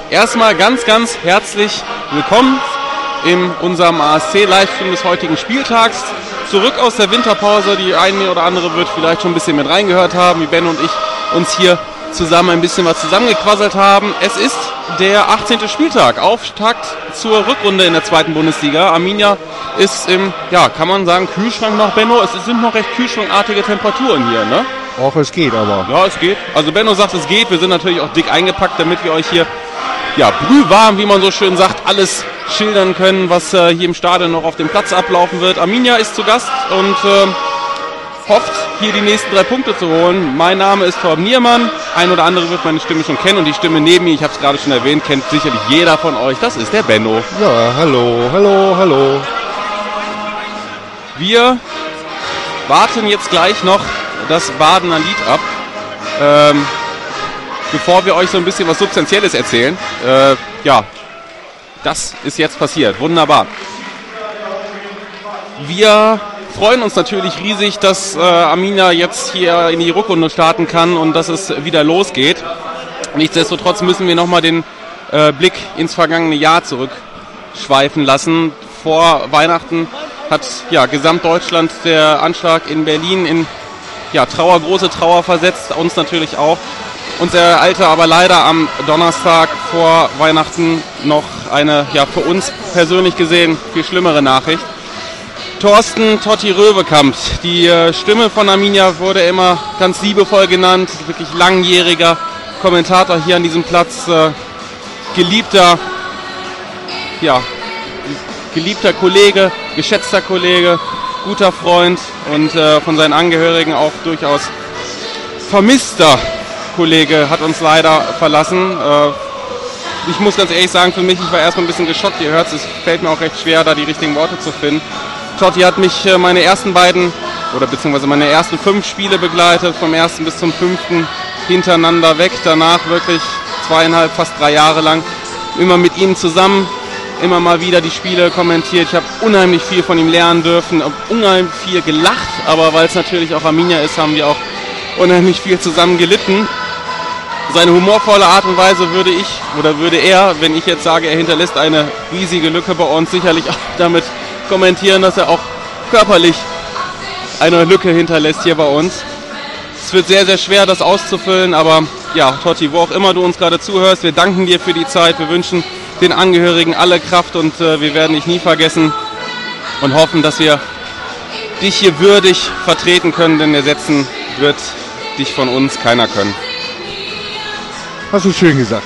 erstmal ganz, ganz herzlich willkommen in unserem ASC-Livestream des heutigen Spieltags. Zurück aus der Winterpause. Die eine oder andere wird vielleicht schon ein bisschen mit reingehört haben, wie Ben und ich uns hier zusammen ein bisschen was zusammengequasselt haben. Es ist der 18. Spieltag, Auftakt zur Rückrunde in der 2. Bundesliga. Arminia ist im, kann man sagen, Kühlschrank noch, Benno. Es sind noch recht kühlschrankartige Temperaturen hier, ne? Auch es geht aber. Ja, es geht. Also Benno sagt, es geht. Wir sind natürlich auch dick eingepackt, damit wir euch hier, brühwarm, wie man so schön sagt, alles schildern können, was hier im Stadion noch auf dem Platz ablaufen wird. Arminia ist zu Gast und hofft, hier die nächsten 3 Punkte zu holen. Mein Name ist Torben Niermann. Ein oder andere wird meine Stimme schon kennen und die Stimme neben mir, ich habe es gerade schon erwähnt, kennt sicherlich jeder von euch. Das ist der Benno. Ja, hallo. Wir warten jetzt gleich noch das Badener Lied ab, bevor wir euch so ein bisschen was Substanzielles erzählen. Das ist jetzt passiert. Wunderbar. Wir freuen uns natürlich riesig, dass Arminia jetzt hier in die Rückrunde starten kann und dass es wieder losgeht. Nichtsdestotrotz müssen wir nochmal den Blick ins vergangene Jahr zurückschweifen lassen. Vor Weihnachten hat Gesamtdeutschland der Anschlag in Berlin in große Trauer versetzt, uns natürlich auch. Uns ereilte aber leider am Donnerstag vor Weihnachten noch eine, für uns persönlich gesehen, viel schlimmere Nachricht. Thorsten Totti Röwekamp, die Stimme von Arminia, wurde immer ganz liebevoll genannt, wirklich langjähriger Kommentator hier an diesem Platz, geliebter Kollege, geschätzter Kollege, guter Freund und von seinen Angehörigen auch durchaus vermisster Kollege, hat uns leider verlassen. Ich muss ganz ehrlich sagen, für mich, ich war erstmal ein bisschen geschockt. Ihr hört es, fällt mir auch recht schwer, da die richtigen Worte zu finden. Totti hat mich meine ersten 5 Spiele begleitet, vom 1. bis zum 5. hintereinander weg. Danach wirklich 2,5, fast 3 Jahre lang immer mit ihm zusammen, immer mal wieder die Spiele kommentiert. Ich habe unheimlich viel von ihm lernen dürfen, unheimlich viel gelacht, aber weil es natürlich auch Arminia ist, haben wir auch unheimlich viel zusammen gelitten. Seine humorvolle Art und Weise würde er, wenn ich jetzt sage, er hinterlässt eine riesige Lücke bei uns, sicherlich auch damit kommentieren, dass er auch körperlich eine Lücke hinterlässt hier bei uns. Es wird sehr, sehr schwer, das auszufüllen, aber Totti, wo auch immer du uns gerade zuhörst, wir danken dir für die Zeit, wir wünschen den Angehörigen alle Kraft und wir werden dich nie vergessen und hoffen, dass wir dich hier würdig vertreten können, denn ersetzen wird dich von uns keiner können. Hast du schön gesagt.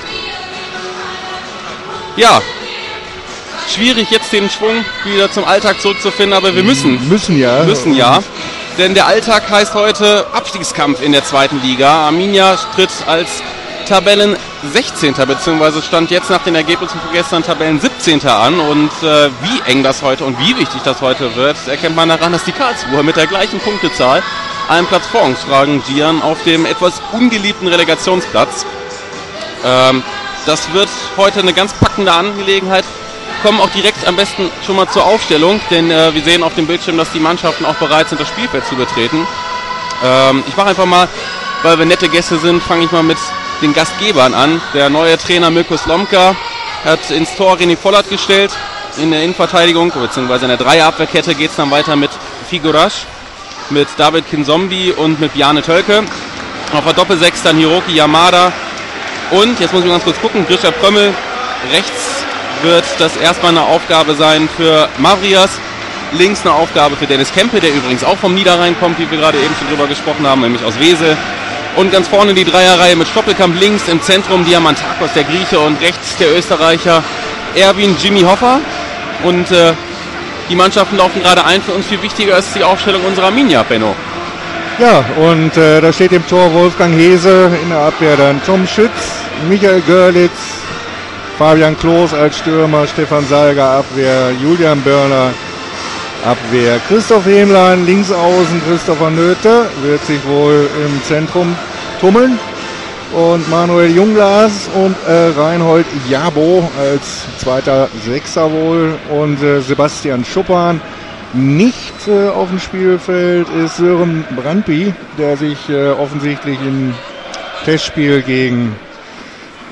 Ja, schwierig jetzt den Schwung wieder zum Alltag zurückzufinden, aber wir müssen. Müssen ja. Denn der Alltag heißt heute Abstiegskampf in der 2. Liga. Arminia tritt als Tabellen 16. bzw. stand jetzt nach den Ergebnissen von gestern Tabellen 17. an. Und wie eng das heute und wie wichtig das heute wird, erkennt man daran, dass die Karlsruher mit der gleichen Punktezahl einen Platz vor uns rangieren auf dem etwas ungeliebten Relegationsplatz. Das wird heute eine ganz packende Angelegenheit. Kommen auch direkt am besten schon mal zur Aufstellung, denn wir sehen auf dem Bildschirm, dass die Mannschaften auch bereit sind, das Spielfeld zu betreten. Ich mache einfach mal, weil wir nette Gäste sind, fange ich mal mit den Gastgebern an. Der neue Trainer Milko Slomka hat ins Tor René Vollert gestellt. In der Innenverteidigung, beziehungsweise in der Dreierabwehrkette geht es dann weiter mit Figurasch, mit David Kinzombie und mit Bjarne Tölke. Auf der Doppelsechs dann Hiroki Yamada und, jetzt muss ich ganz kurz gucken, Grisha Prömmel. Rechts wird das erstmal eine Aufgabe sein für Mavrias. Links eine Aufgabe für Dennis Kempe, der übrigens auch vom Niederrhein kommt, wie wir gerade eben schon drüber gesprochen haben, nämlich aus Wesel. Und ganz vorne die Dreierreihe mit Stoppelkamp links, im Zentrum Diamantakos, der Grieche, und rechts der Österreicher Erwin Jimmy Hoffa. Und die Mannschaften laufen gerade ein. Für uns viel wichtiger ist die Aufstellung unserer Arminia, Benno. Ja, und da steht im Tor Wolfgang Hese, in der Abwehr dann Tom Schütz, Michael Görlitz, Fabian Klos als Stürmer, Stefan Salger Abwehr, Julian Börner Abwehr, Christoph Hemlein links außen, Christopher Nöte wird sich wohl im Zentrum tummeln, und Manuel Junglas und Reinhold Jabo als zweiter Sechser wohl, und Sebastian Schuppan. Nicht auf dem Spielfeld ist Sören Brandby, der sich offensichtlich im Testspiel gegen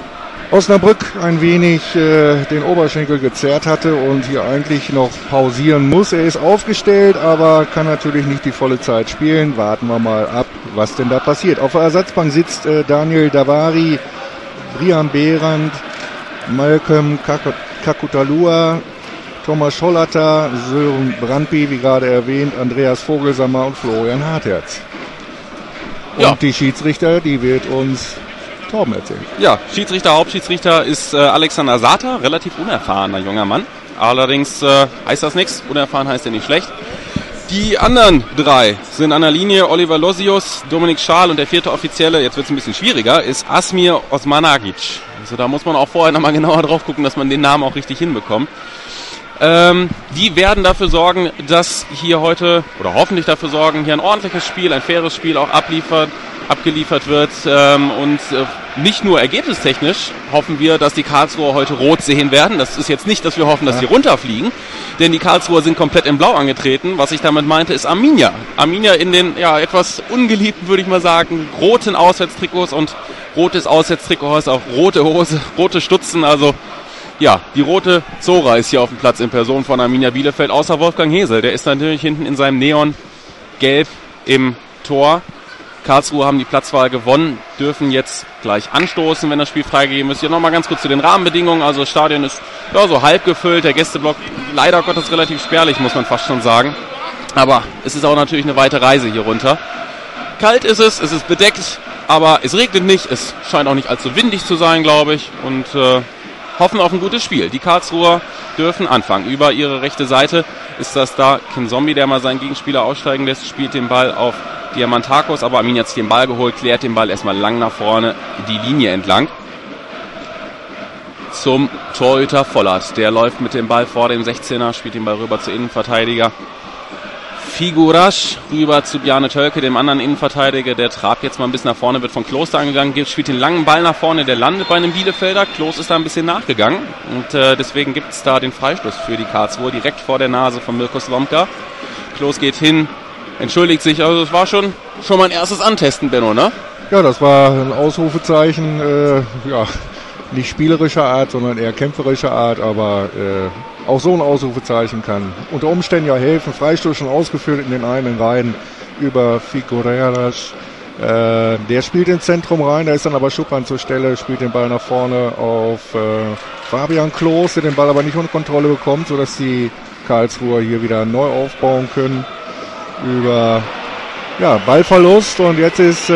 Osnabrück ein wenig den Oberschenkel gezerrt hatte und hier eigentlich noch pausieren muss. Er ist aufgestellt, aber kann natürlich nicht die volle Zeit spielen. Warten wir mal ab, was denn da passiert. Auf der Ersatzbank sitzt Daniel Davari, Brian Behrend, Malcolm Kakutalua, Thomas Schollater, Sören Brandby, wie gerade erwähnt, Andreas Vogelsammer und Florian Hartherz. Und die Schiedsrichter, die wird uns Torben erzählen. Ja, Hauptschiedsrichter ist Alexander Sata, relativ unerfahrener junger Mann. Allerdings heißt das nichts, unerfahren heißt er nicht schlecht. Die anderen 3 sind an der Linie Oliver Losius, Dominik Schaal und der 4. Offizielle, jetzt wird es ein bisschen schwieriger, ist Asmir Osmanagic. Also da muss man auch vorher nochmal genauer drauf gucken, dass man den Namen auch richtig hinbekommt. Die werden dafür sorgen, dass hier heute, oder hoffentlich dafür sorgen, hier ein ordentliches Spiel, ein faires Spiel auch abgeliefert wird. Und nicht nur ergebnistechnisch hoffen wir, dass die Karlsruher heute rot sehen werden. Das ist jetzt nicht, dass wir hoffen, dass sie runterfliegen, denn die Karlsruher sind komplett in Blau angetreten. Was ich damit meinte, ist Arminia. Arminia in den etwas ungeliebten, würde ich mal sagen, roten Auswärtstrikots, und rotes Auswärtstrikot heißt auch rote Hose, rote Stutzen, also ja, die rote Zora ist hier auf dem Platz in Person von Arminia Bielefeld, außer Wolfgang Hesel. Der ist natürlich hinten in seinem Neongelb im Tor. Karlsruhe haben die Platzwahl gewonnen, dürfen jetzt gleich anstoßen, wenn das Spiel freigegeben ist. Hier nochmal ganz kurz zu den Rahmenbedingungen. Also das Stadion ist so halb gefüllt, der Gästeblock leider Gottes relativ spärlich, muss man fast schon sagen. Aber es ist auch natürlich eine weite Reise hier runter. Kalt ist es ist bedeckt, aber es regnet nicht. Es scheint auch nicht allzu windig zu sein, glaube ich. Und hoffen auf ein gutes Spiel. Die Karlsruher dürfen anfangen. Über ihre rechte Seite ist das da Ken Zombie, der mal seinen Gegenspieler aussteigen lässt, spielt den Ball auf Diamantakos, aber Arminia hat sich den Ball geholt, klärt den Ball erstmal lang nach vorne die Linie entlang. Zum Torhüter Vollert. Der läuft mit dem Ball vor dem 16er, spielt den Ball rüber zu Innenverteidiger Figurasch, rüber zu Bjarne Tölke, dem anderen Innenverteidiger. Der trabt jetzt mal ein bisschen nach vorne, wird von Kloster angegangen, spielt den langen Ball nach vorne, der landet bei einem Bielefelder. Klos ist da ein bisschen nachgegangen und deswegen gibt es da den Freistoß für die Karlsruhe, direkt vor der Nase von Mirko Slomka. Klos geht hin, entschuldigt sich, also es war schon mein erstes Antesten, Benno, ne? Ja, das war ein Ausrufezeichen, nicht spielerischer Art, sondern eher kämpferischer Art, aber auch so ein Ausrufezeichen kann unter Umständen ja helfen. Freistoß schon ausgeführt in den eigenen Reihen über Figueras. Der spielt ins Zentrum rein, da ist dann aber Schuppan zur Stelle, spielt den Ball nach vorne auf Fabian Klos, der den Ball aber nicht unter Kontrolle bekommt, sodass die Karlsruher hier wieder neu aufbauen können. Über Ballverlust, und jetzt ist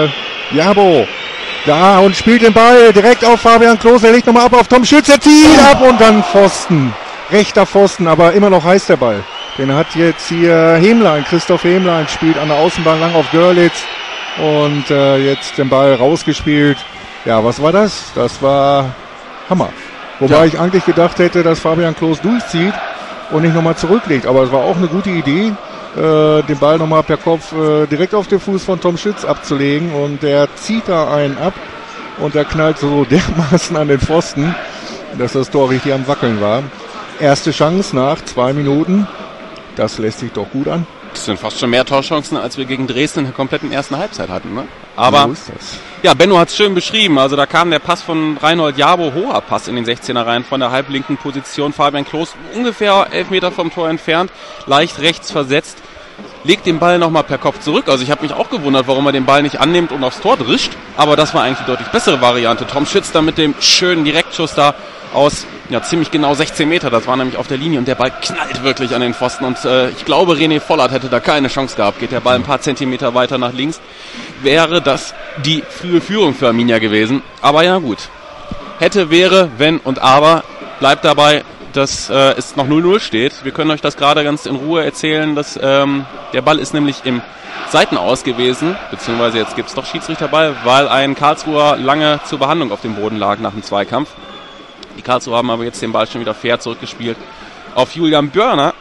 Jabo da und spielt den Ball direkt auf Fabian Klos. Er legt nochmal ab auf Tom Schütz, er zieht ab und dann Pfosten. Rechter Pfosten, aber immer noch heiß der Ball. Den hat jetzt hier Christoph Hemlein spielt an der Außenbahn lang auf Görlitz und jetzt den Ball rausgespielt. Ja, was war das? Das war Hammer. Wobei ich eigentlich gedacht hätte, dass Fabian Klos durchzieht und nicht nochmal zurücklegt. Aber es war auch eine gute Idee, den Ball nochmal per Kopf direkt auf den Fuß von Tom Schütz abzulegen, und der zieht da einen ab und der knallt so dermaßen an den Pfosten, dass das Tor richtig am Wackeln war. Erste Chance nach 2 Minuten, das lässt sich doch gut an. Das sind fast schon mehr Torchancen, als wir gegen Dresden in der kompletten ersten Halbzeit hatten, ne? Aber so ist das. Ja, Benno hat es schön beschrieben. Also da kam der Pass von Reinhold Jabo, hoher Pass in den 16er rein von der halblinken Position. Fabian Klos ungefähr 11 Meter vom Tor entfernt, leicht rechts versetzt, legt den Ball nochmal per Kopf zurück. Also ich habe mich auch gewundert, warum er den Ball nicht annimmt und aufs Tor drischt. Aber das war eigentlich die deutlich bessere Variante. Tom Schütz da mit dem schönen Direktschuss da aus ziemlich genau 16 Meter. Das war nämlich auf der Linie und der Ball knallt wirklich an den Pfosten. Und ich glaube, René Vollert hätte da keine Chance gehabt. Geht der Ball ein paar Zentimeter weiter nach links, wäre das die frühe Führung für Arminia gewesen. Aber ja gut. Hätte, wäre, wenn und aber. Bleibt dabei, dass es noch 0-0 steht. Wir können euch das gerade ganz in Ruhe erzählen, dass der Ball ist nämlich im Seitenaus gewesen, beziehungsweise jetzt gibt es doch Schiedsrichterball, weil ein Karlsruher lange zur Behandlung auf dem Boden lag nach dem Zweikampf. Die Karlsruher haben aber jetzt den Ball schon wieder fair zurückgespielt auf Julian Börner,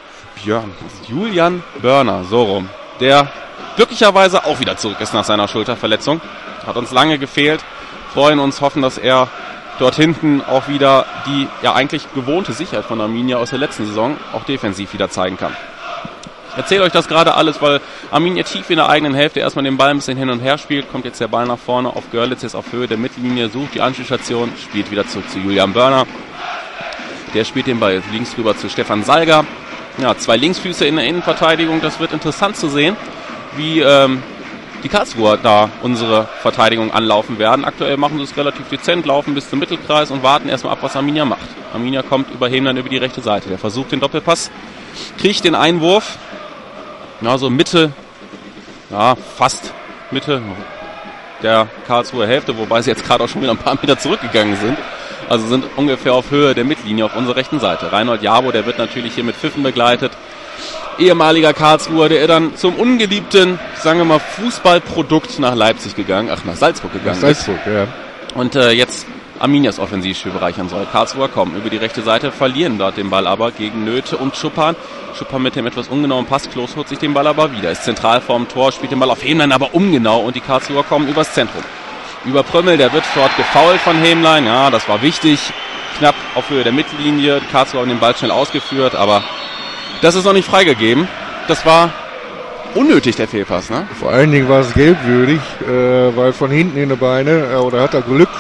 so rum, der glücklicherweise auch wieder zurück ist nach seiner Schulterverletzung. Hat uns lange gefehlt, freuen uns, hoffen, dass er dort hinten auch wieder die eigentlich gewohnte Sicherheit von Arminia aus der letzten Saison auch defensiv wieder zeigen kann. Ich erzähle euch das gerade alles, weil Arminia tief in der eigenen Hälfte erstmal den Ball ein bisschen hin und her spielt. Kommt jetzt der Ball nach vorne auf Görlitz, jetzt auf Höhe der Mittellinie, sucht die Anspielstation, spielt wieder zurück zu Julian Börner. Der spielt den Ball links rüber zu Stefan Salga. Ja, 2 Linksfüße in der Innenverteidigung. Das wird interessant zu sehen, wie die Karlsruher da unsere Verteidigung anlaufen werden. Aktuell machen sie es relativ dezent, laufen bis zum Mittelkreis und warten erstmal ab, was Arminia macht. Arminia kommt über Hemlein über die rechte Seite. Der versucht den Doppelpass, kriegt den Einwurf. Ja, so Mitte, ja, fast Mitte der Karlsruher Hälfte, wobei sie jetzt gerade auch schon wieder ein paar Meter zurückgegangen sind. Also sind ungefähr auf Höhe der Mittellinie auf unserer rechten Seite. Reinhold Jabo, der wird natürlich hier mit Pfiffen begleitet. Ehemaliger Karlsruher, der dann zum ungeliebten, sagen wir mal, Fußballprodukt nach Leipzig gegangen, nach Salzburg gegangen Salzburg, ist. Ja. Und jetzt Arminias Offensivspiel bereichern soll. Karlsruher kommen über die rechte Seite, verlieren dort den Ball aber gegen Nöte und Schuppan. Schuppan mit dem etwas ungenauen Pass, Klos holt sich den Ball aber wieder. Ist zentral vorm Tor, spielt den Ball auf Hemlein, aber ungenau und die Karlsruher kommen übers Zentrum. Über Prömmel, der wird dort gefoult von Hemlein, ja, das war wichtig. Knapp auf Höhe der Mittellinie, Karlsruher haben den Ball schnell ausgeführt, aber das ist noch nicht freigegeben. Das war unnötig, der Fehlpass, ne? Vor allen Dingen war es gelbwürdig, weil von hinten in die Beine, oder hat er Glück,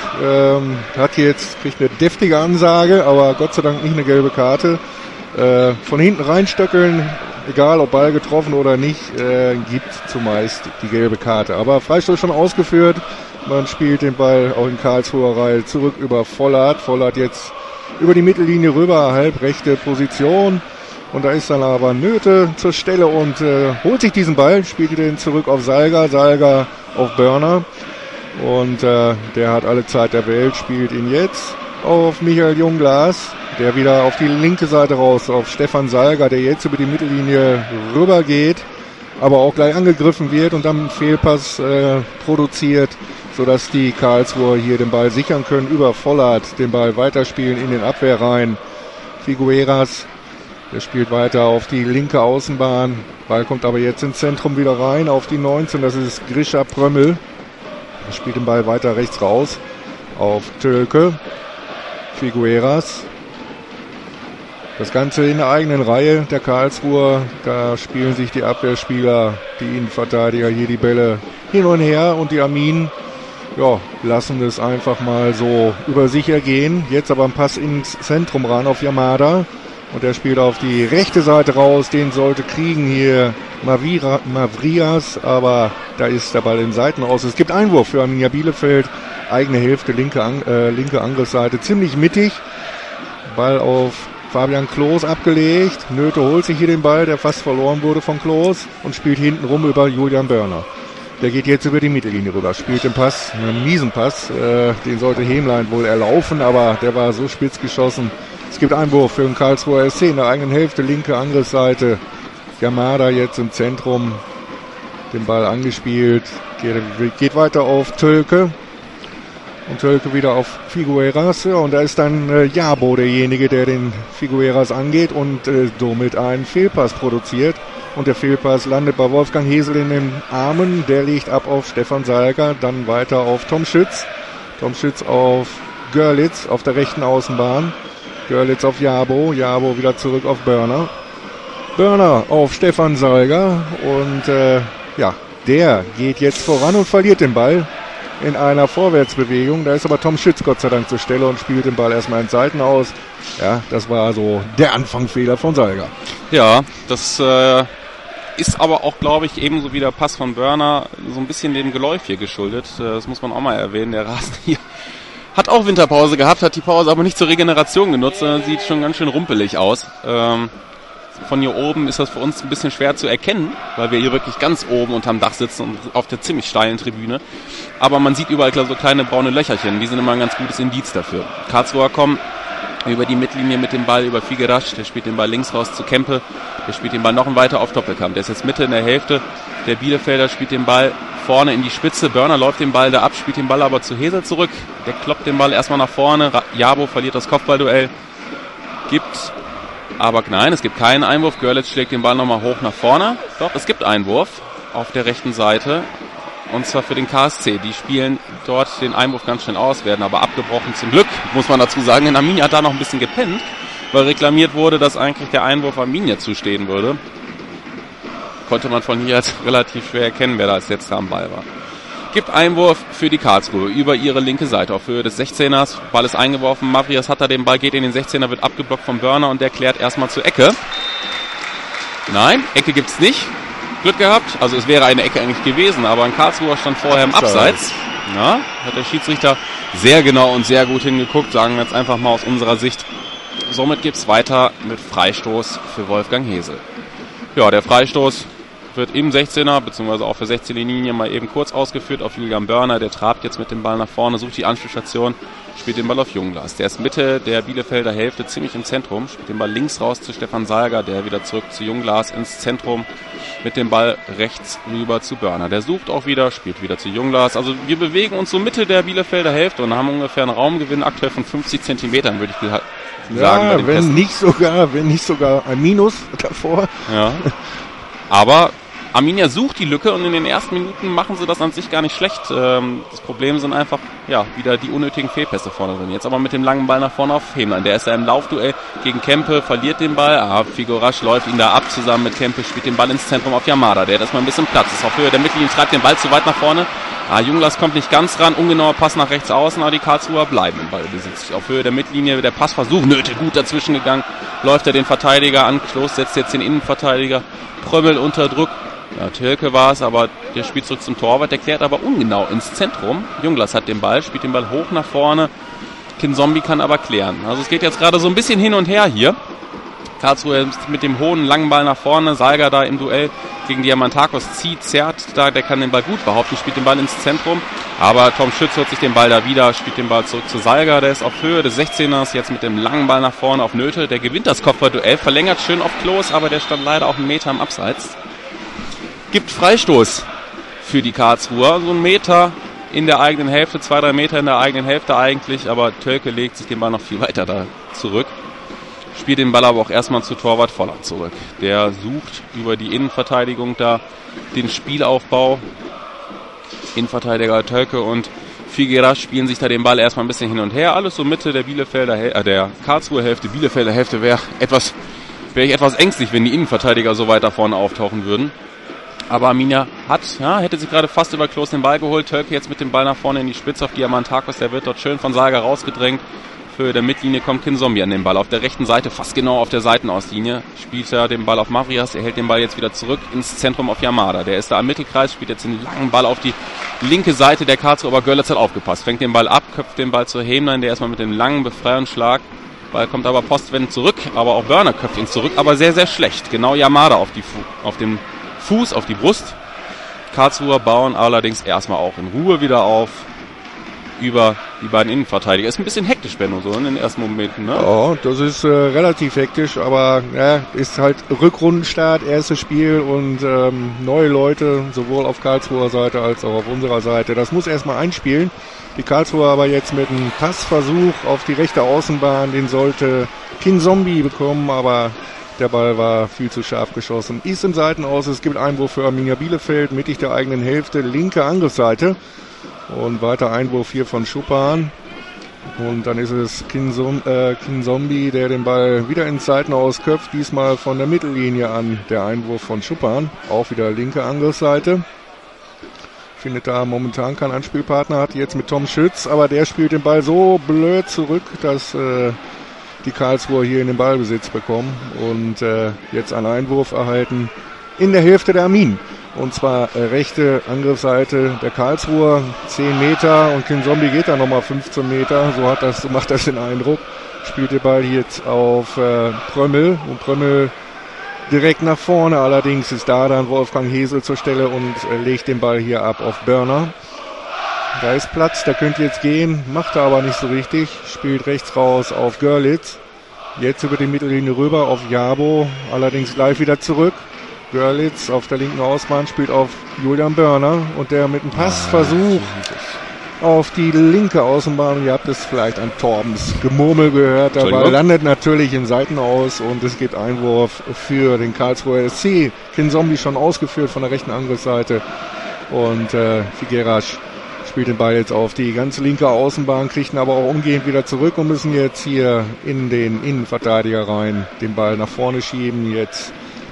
kriegt eine deftige Ansage, aber Gott sei Dank nicht eine gelbe Karte. Von hinten reinstöckeln, egal ob Ball getroffen oder nicht, gibt zumeist die gelbe Karte. Aber Freistoß schon ausgeführt, man spielt den Ball auch in Karlsruher Reihe zurück über Vollert. Vollert jetzt über die Mittellinie rüber, halbrechte Position. Und da ist dann aber Nöte zur Stelle und holt sich diesen Ball, spielt den zurück auf Salga, Salga auf Börner. Und der hat alle Zeit der Welt, spielt ihn jetzt auf Michael Jungglas, der wieder auf die linke Seite raus, auf Stefan Salga, der jetzt über die Mittellinie rüber geht, aber auch gleich angegriffen wird und dann einen Fehlpass produziert, sodass die Karlsruher hier den Ball sichern können, über Vollert den Ball weiterspielen in den Abwehrreihen. Figueras, der spielt weiter auf die linke Außenbahn. Ball kommt aber jetzt ins Zentrum wieder rein auf die 19. Das ist Grisha Prömmel. Er spielt den Ball weiter rechts raus auf Tölke. Figueras. Das Ganze in der eigenen Reihe der Karlsruher. Da spielen sich die Abwehrspieler, die Innenverteidiger hier die Bälle hin und her. Und die Arminen, ja, lassen es einfach mal so über sich ergehen. Jetzt aber ein Pass ins Zentrum ran auf Yamada. Und er spielt auf die rechte Seite raus, den sollte kriegen hier Mavrias, aber da ist der Ball in Seiten aus. Es gibt Einwurf für Arminia Bielefeld, eigene Hälfte, linke Angriffsseite, ziemlich mittig. Ball auf Fabian Klos abgelegt, Nöte holt sich hier den Ball, der fast verloren wurde von Klos und spielt hinten rum über Julian Börner. Der geht jetzt über die Mittellinie rüber, spielt den Pass, einen miesen Pass, den sollte Hemlein wohl erlaufen, aber der war so spitz geschossen. Es gibt Einwurf für den Karlsruher SC in der eigenen Hälfte, linke Angriffsseite. Yamada jetzt im Zentrum, den Ball angespielt, geht weiter auf Tölke. Und Tölke wieder auf Figueras. Ja, und da ist dann Jabo derjenige, der den Figueras angeht und somit einen Fehlpass produziert. Und der Fehlpass landet bei Wolfgang Hesel in den Armen. Der legt ab auf Stefan Salga, dann weiter auf Tom Schütz. Tom Schütz auf Görlitz auf der rechten Außenbahn. Görlitz auf Jabo, Jabo wieder zurück auf Börner. Börner auf Stefan Salga und der geht jetzt voran und verliert den Ball in einer Vorwärtsbewegung. Da ist aber Tom Schütz Gott sei Dank zur Stelle und spielt den Ball erstmal in Seiten aus. Ja, das war so der Anfangsfehler von Salga. Ja, das ist aber auch, glaube ich, ebenso wie der Pass von Börner so ein bisschen dem Geläuf hier geschuldet. Das muss man auch mal erwähnen. Der Rasen hier hat auch Winterpause gehabt, hat die Pause aber nicht zur Regeneration genutzt, sondern sieht schon ganz schön rumpelig aus. Von hier oben ist das für uns ein bisschen schwer zu erkennen, weil wir hier wirklich ganz oben unterm Dach sitzen und auf der ziemlich steilen Tribüne. Aber man sieht überall so kleine braune Löcherchen, die sind immer ein ganz gutes Indiz dafür. Karlsruher kommen über die Mittellinie mit dem Ball, über Figueras, der spielt den Ball links raus zu Kempe, der spielt den Ball noch weiter auf Doppelkamp. Der ist jetzt Mitte in der Hälfte, der Bielefelder spielt den Ball vorne in die Spitze, Börner läuft den Ball da ab, spielt den Ball aber zu Hesel zurück, der kloppt den Ball erstmal nach vorne, Jabo verliert das Kopfballduell, aber nein, es gibt keinen Einwurf, Görlitz schlägt den Ball nochmal hoch nach vorne, doch, es gibt Einwurf auf der rechten Seite, und zwar für den KSC, die spielen dort den Einwurf ganz schnell aus, werden aber abgebrochen, zum Glück, muss man dazu sagen, denn Arminia hat da noch ein bisschen gepennt, weil reklamiert wurde, dass eigentlich der Einwurf Arminia zustehen würde. konnte man von hier jetzt relativ schwer erkennen, wer da als letzter am Ball war. Gibt Einwurf für die Karlsruhe über ihre linke Seite auf Höhe des 16ers. Ball ist eingeworfen, Mavrias hat da den Ball, geht in den 16er, wird abgeblockt vom Börner und der klärt erstmal zur Ecke. Nein, Ecke gibt's nicht. Glück gehabt, also es wäre eine Ecke eigentlich gewesen, aber ein Karlsruher stand vorher im Abseits. Ja, hat der Schiedsrichter sehr genau und sehr gut hingeguckt, sagen wir jetzt einfach mal aus unserer Sicht. Somit geht's weiter mit Freistoß für Wolfgang Hesel. Ja, der Freistoß wird im 16er, beziehungsweise auch für 16er Linie mal eben kurz ausgeführt auf Julian Börner. Der trabt jetzt mit dem Ball nach vorne, sucht die Anspielstation, spielt den Ball auf Jungglas. Der ist Mitte der Bielefelder Hälfte, ziemlich im Zentrum, spielt den Ball links raus zu Stefan Salger, der wieder zurück zu Jungglas ins Zentrum, mit dem Ball rechts rüber zu Börner. Der sucht auch wieder, spielt wieder zu Jungglas. Also wir bewegen uns so Mitte der Bielefelder Hälfte und haben ungefähr einen Raumgewinn aktuell von 50 Zentimetern, würde ich sagen. Ja, wenn nicht sogar ein Minus davor. Ja. Aber Arminia sucht die Lücke und in den ersten Minuten machen sie das an sich gar nicht schlecht. Das Problem sind einfach, ja, wieder die unnötigen Fehlpässe vorne drin. Jetzt aber mit dem langen Ball nach vorne auf Hemlein. Der ist ja im Laufduell gegen Kempe, verliert den Ball. Figurasch läuft ihn da ab, zusammen mit Kempe, spielt den Ball ins Zentrum auf Yamada. Der hat erstmal ein bisschen Platz, ist auf Höhe der Mittellinie, treibt den Ball zu weit nach vorne. Jungglas kommt nicht ganz ran, ungenauer Pass nach rechts außen, aber die Karlsruher bleiben im Ballbesitz. Auf Höhe der Mittellinie, der Passversuch, gut dazwischen gegangen, läuft er den Verteidiger an, Klos setzt jetzt den Innenverteidiger, Prömmel unter Druck. Ja, Tilke war es, aber der spielt zurück zum Torwart, der klärt aber ungenau ins Zentrum. Jungglas hat den Ball, spielt den Ball hoch nach vorne, Kinzombie kann aber klären. Also es geht jetzt gerade so ein bisschen hin und her hier. Karlsruhe mit dem hohen, langen Ball nach vorne, Salger da im Duell gegen Diamantakos zerrt da, der kann den Ball gut behaupten, spielt den Ball ins Zentrum, aber Tom Schütz holt sich den Ball da wieder, spielt den Ball zurück zu Salger, der ist auf Höhe des 16ers, jetzt mit dem langen Ball nach vorne auf Nöte, der gewinnt das Kopfballduell, verlängert schön auf Klos, aber der stand leider auch einen Meter im Abseits. Gibt Freistoß für die Karlsruher, so einen Meter in der eigenen Hälfte, 2-3 Meter in der eigenen Hälfte eigentlich, aber Tölke legt sich den Ball noch viel weiter da zurück. Spielt den Ball aber auch erstmal zu Torwart Volland zurück. Der sucht über die Innenverteidigung da den Spielaufbau. Innenverteidiger Tölke und Figueras spielen sich da den Ball erstmal ein bisschen hin und her. Alles so Mitte der der Karlsruher Hälfte. Bielefelder Hälfte wäre ich etwas ängstlich, wenn die Innenverteidiger so weit da vorne auftauchen würden. Aber Arminia hätte sich gerade fast über Klos den Ball geholt. Tölke jetzt mit dem Ball nach vorne in die Spitze auf Diamantakos. Der wird dort schön von Salger rausgedrängt. Für der Mittellinie kommt Kinzombie an den Ball. Auf der rechten Seite, fast genau auf der Seitenauslinie, spielt er den Ball auf Mavrias. Er hält den Ball jetzt wieder zurück ins Zentrum auf Yamada. Der ist da am Mittelkreis, spielt jetzt einen langen Ball auf die linke Seite der Karlsruhe. Aber Görlitz hat aufgepasst. Fängt den Ball ab, köpft den Ball zu Hemlein. Der erstmal mit dem langen Befreiungsschlag. Ball kommt aber postwendend zurück. Aber auch Börner köpft ihn zurück. Aber sehr, sehr schlecht. Genau Yamada auf den Fuß, auf die Brust. Karlsruher bauen allerdings erstmal auch in Ruhe wieder auf über die beiden Innenverteidiger. Ist ein bisschen hektisch, Benno, so in den ersten Momenten, ne? Ja, das ist relativ hektisch, aber ist halt Rückrundenstart, erstes Spiel und neue Leute, sowohl auf Karlsruher Seite als auch auf unserer Seite. Das muss erstmal einspielen. Die Karlsruher aber jetzt mit einem Passversuch auf die rechte Außenbahn, den sollte Kinzombie bekommen, aber der Ball war viel zu scharf geschossen. Ist im Seitenaus, es gibt Einwurf für Arminia Bielefeld, mittig der eigenen Hälfte, linke Angriffsseite. Und weiter Einwurf hier von Schuppan. Und dann ist es Kinzombie, der den Ball wieder ins Seitenaus köpft, diesmal von der Mittellinie an. Der Einwurf von Schuppan, auch wieder linke Angriffsseite. Findet da momentan keinen Anspielpartner, hat jetzt mit Tom Schütz, aber der spielt den Ball so blöd zurück, dass die Karlsruher hier in den Ballbesitz bekommen und jetzt einen Einwurf erhalten in der Hälfte der Armin. Und zwar rechte Angriffsseite der Karlsruher, 10 Meter und Kinzombie geht da nochmal 15 Meter, so macht das den Eindruck. Spielt den Ball jetzt auf Prömmel und Prömmel direkt nach vorne, allerdings ist da dann Wolfgang Hesel zur Stelle und legt den Ball hier ab auf Börner. Da ist Platz, der könnte jetzt gehen, macht er aber nicht so richtig, spielt rechts raus auf Görlitz, jetzt über die Mittellinie rüber auf Jabo, allerdings gleich wieder zurück. Görlitz auf der linken Außenbahn spielt auf Julian Börner und der mit einem Passversuch auf die linke Außenbahn. Ihr habt es vielleicht an Torbens Gemurmel gehört, der Ball landet natürlich im Seitenaus und es gibt Einwurf für den Karlsruher SC. Kinzombie schon ausgeführt von der rechten Angriffsseite und Figueras spielt den Ball jetzt auf die ganze linke Außenbahn, kriegt ihn aber auch umgehend wieder zurück und müssen jetzt hier in den Innenverteidiger rein den Ball nach vorne schieben. Jetzt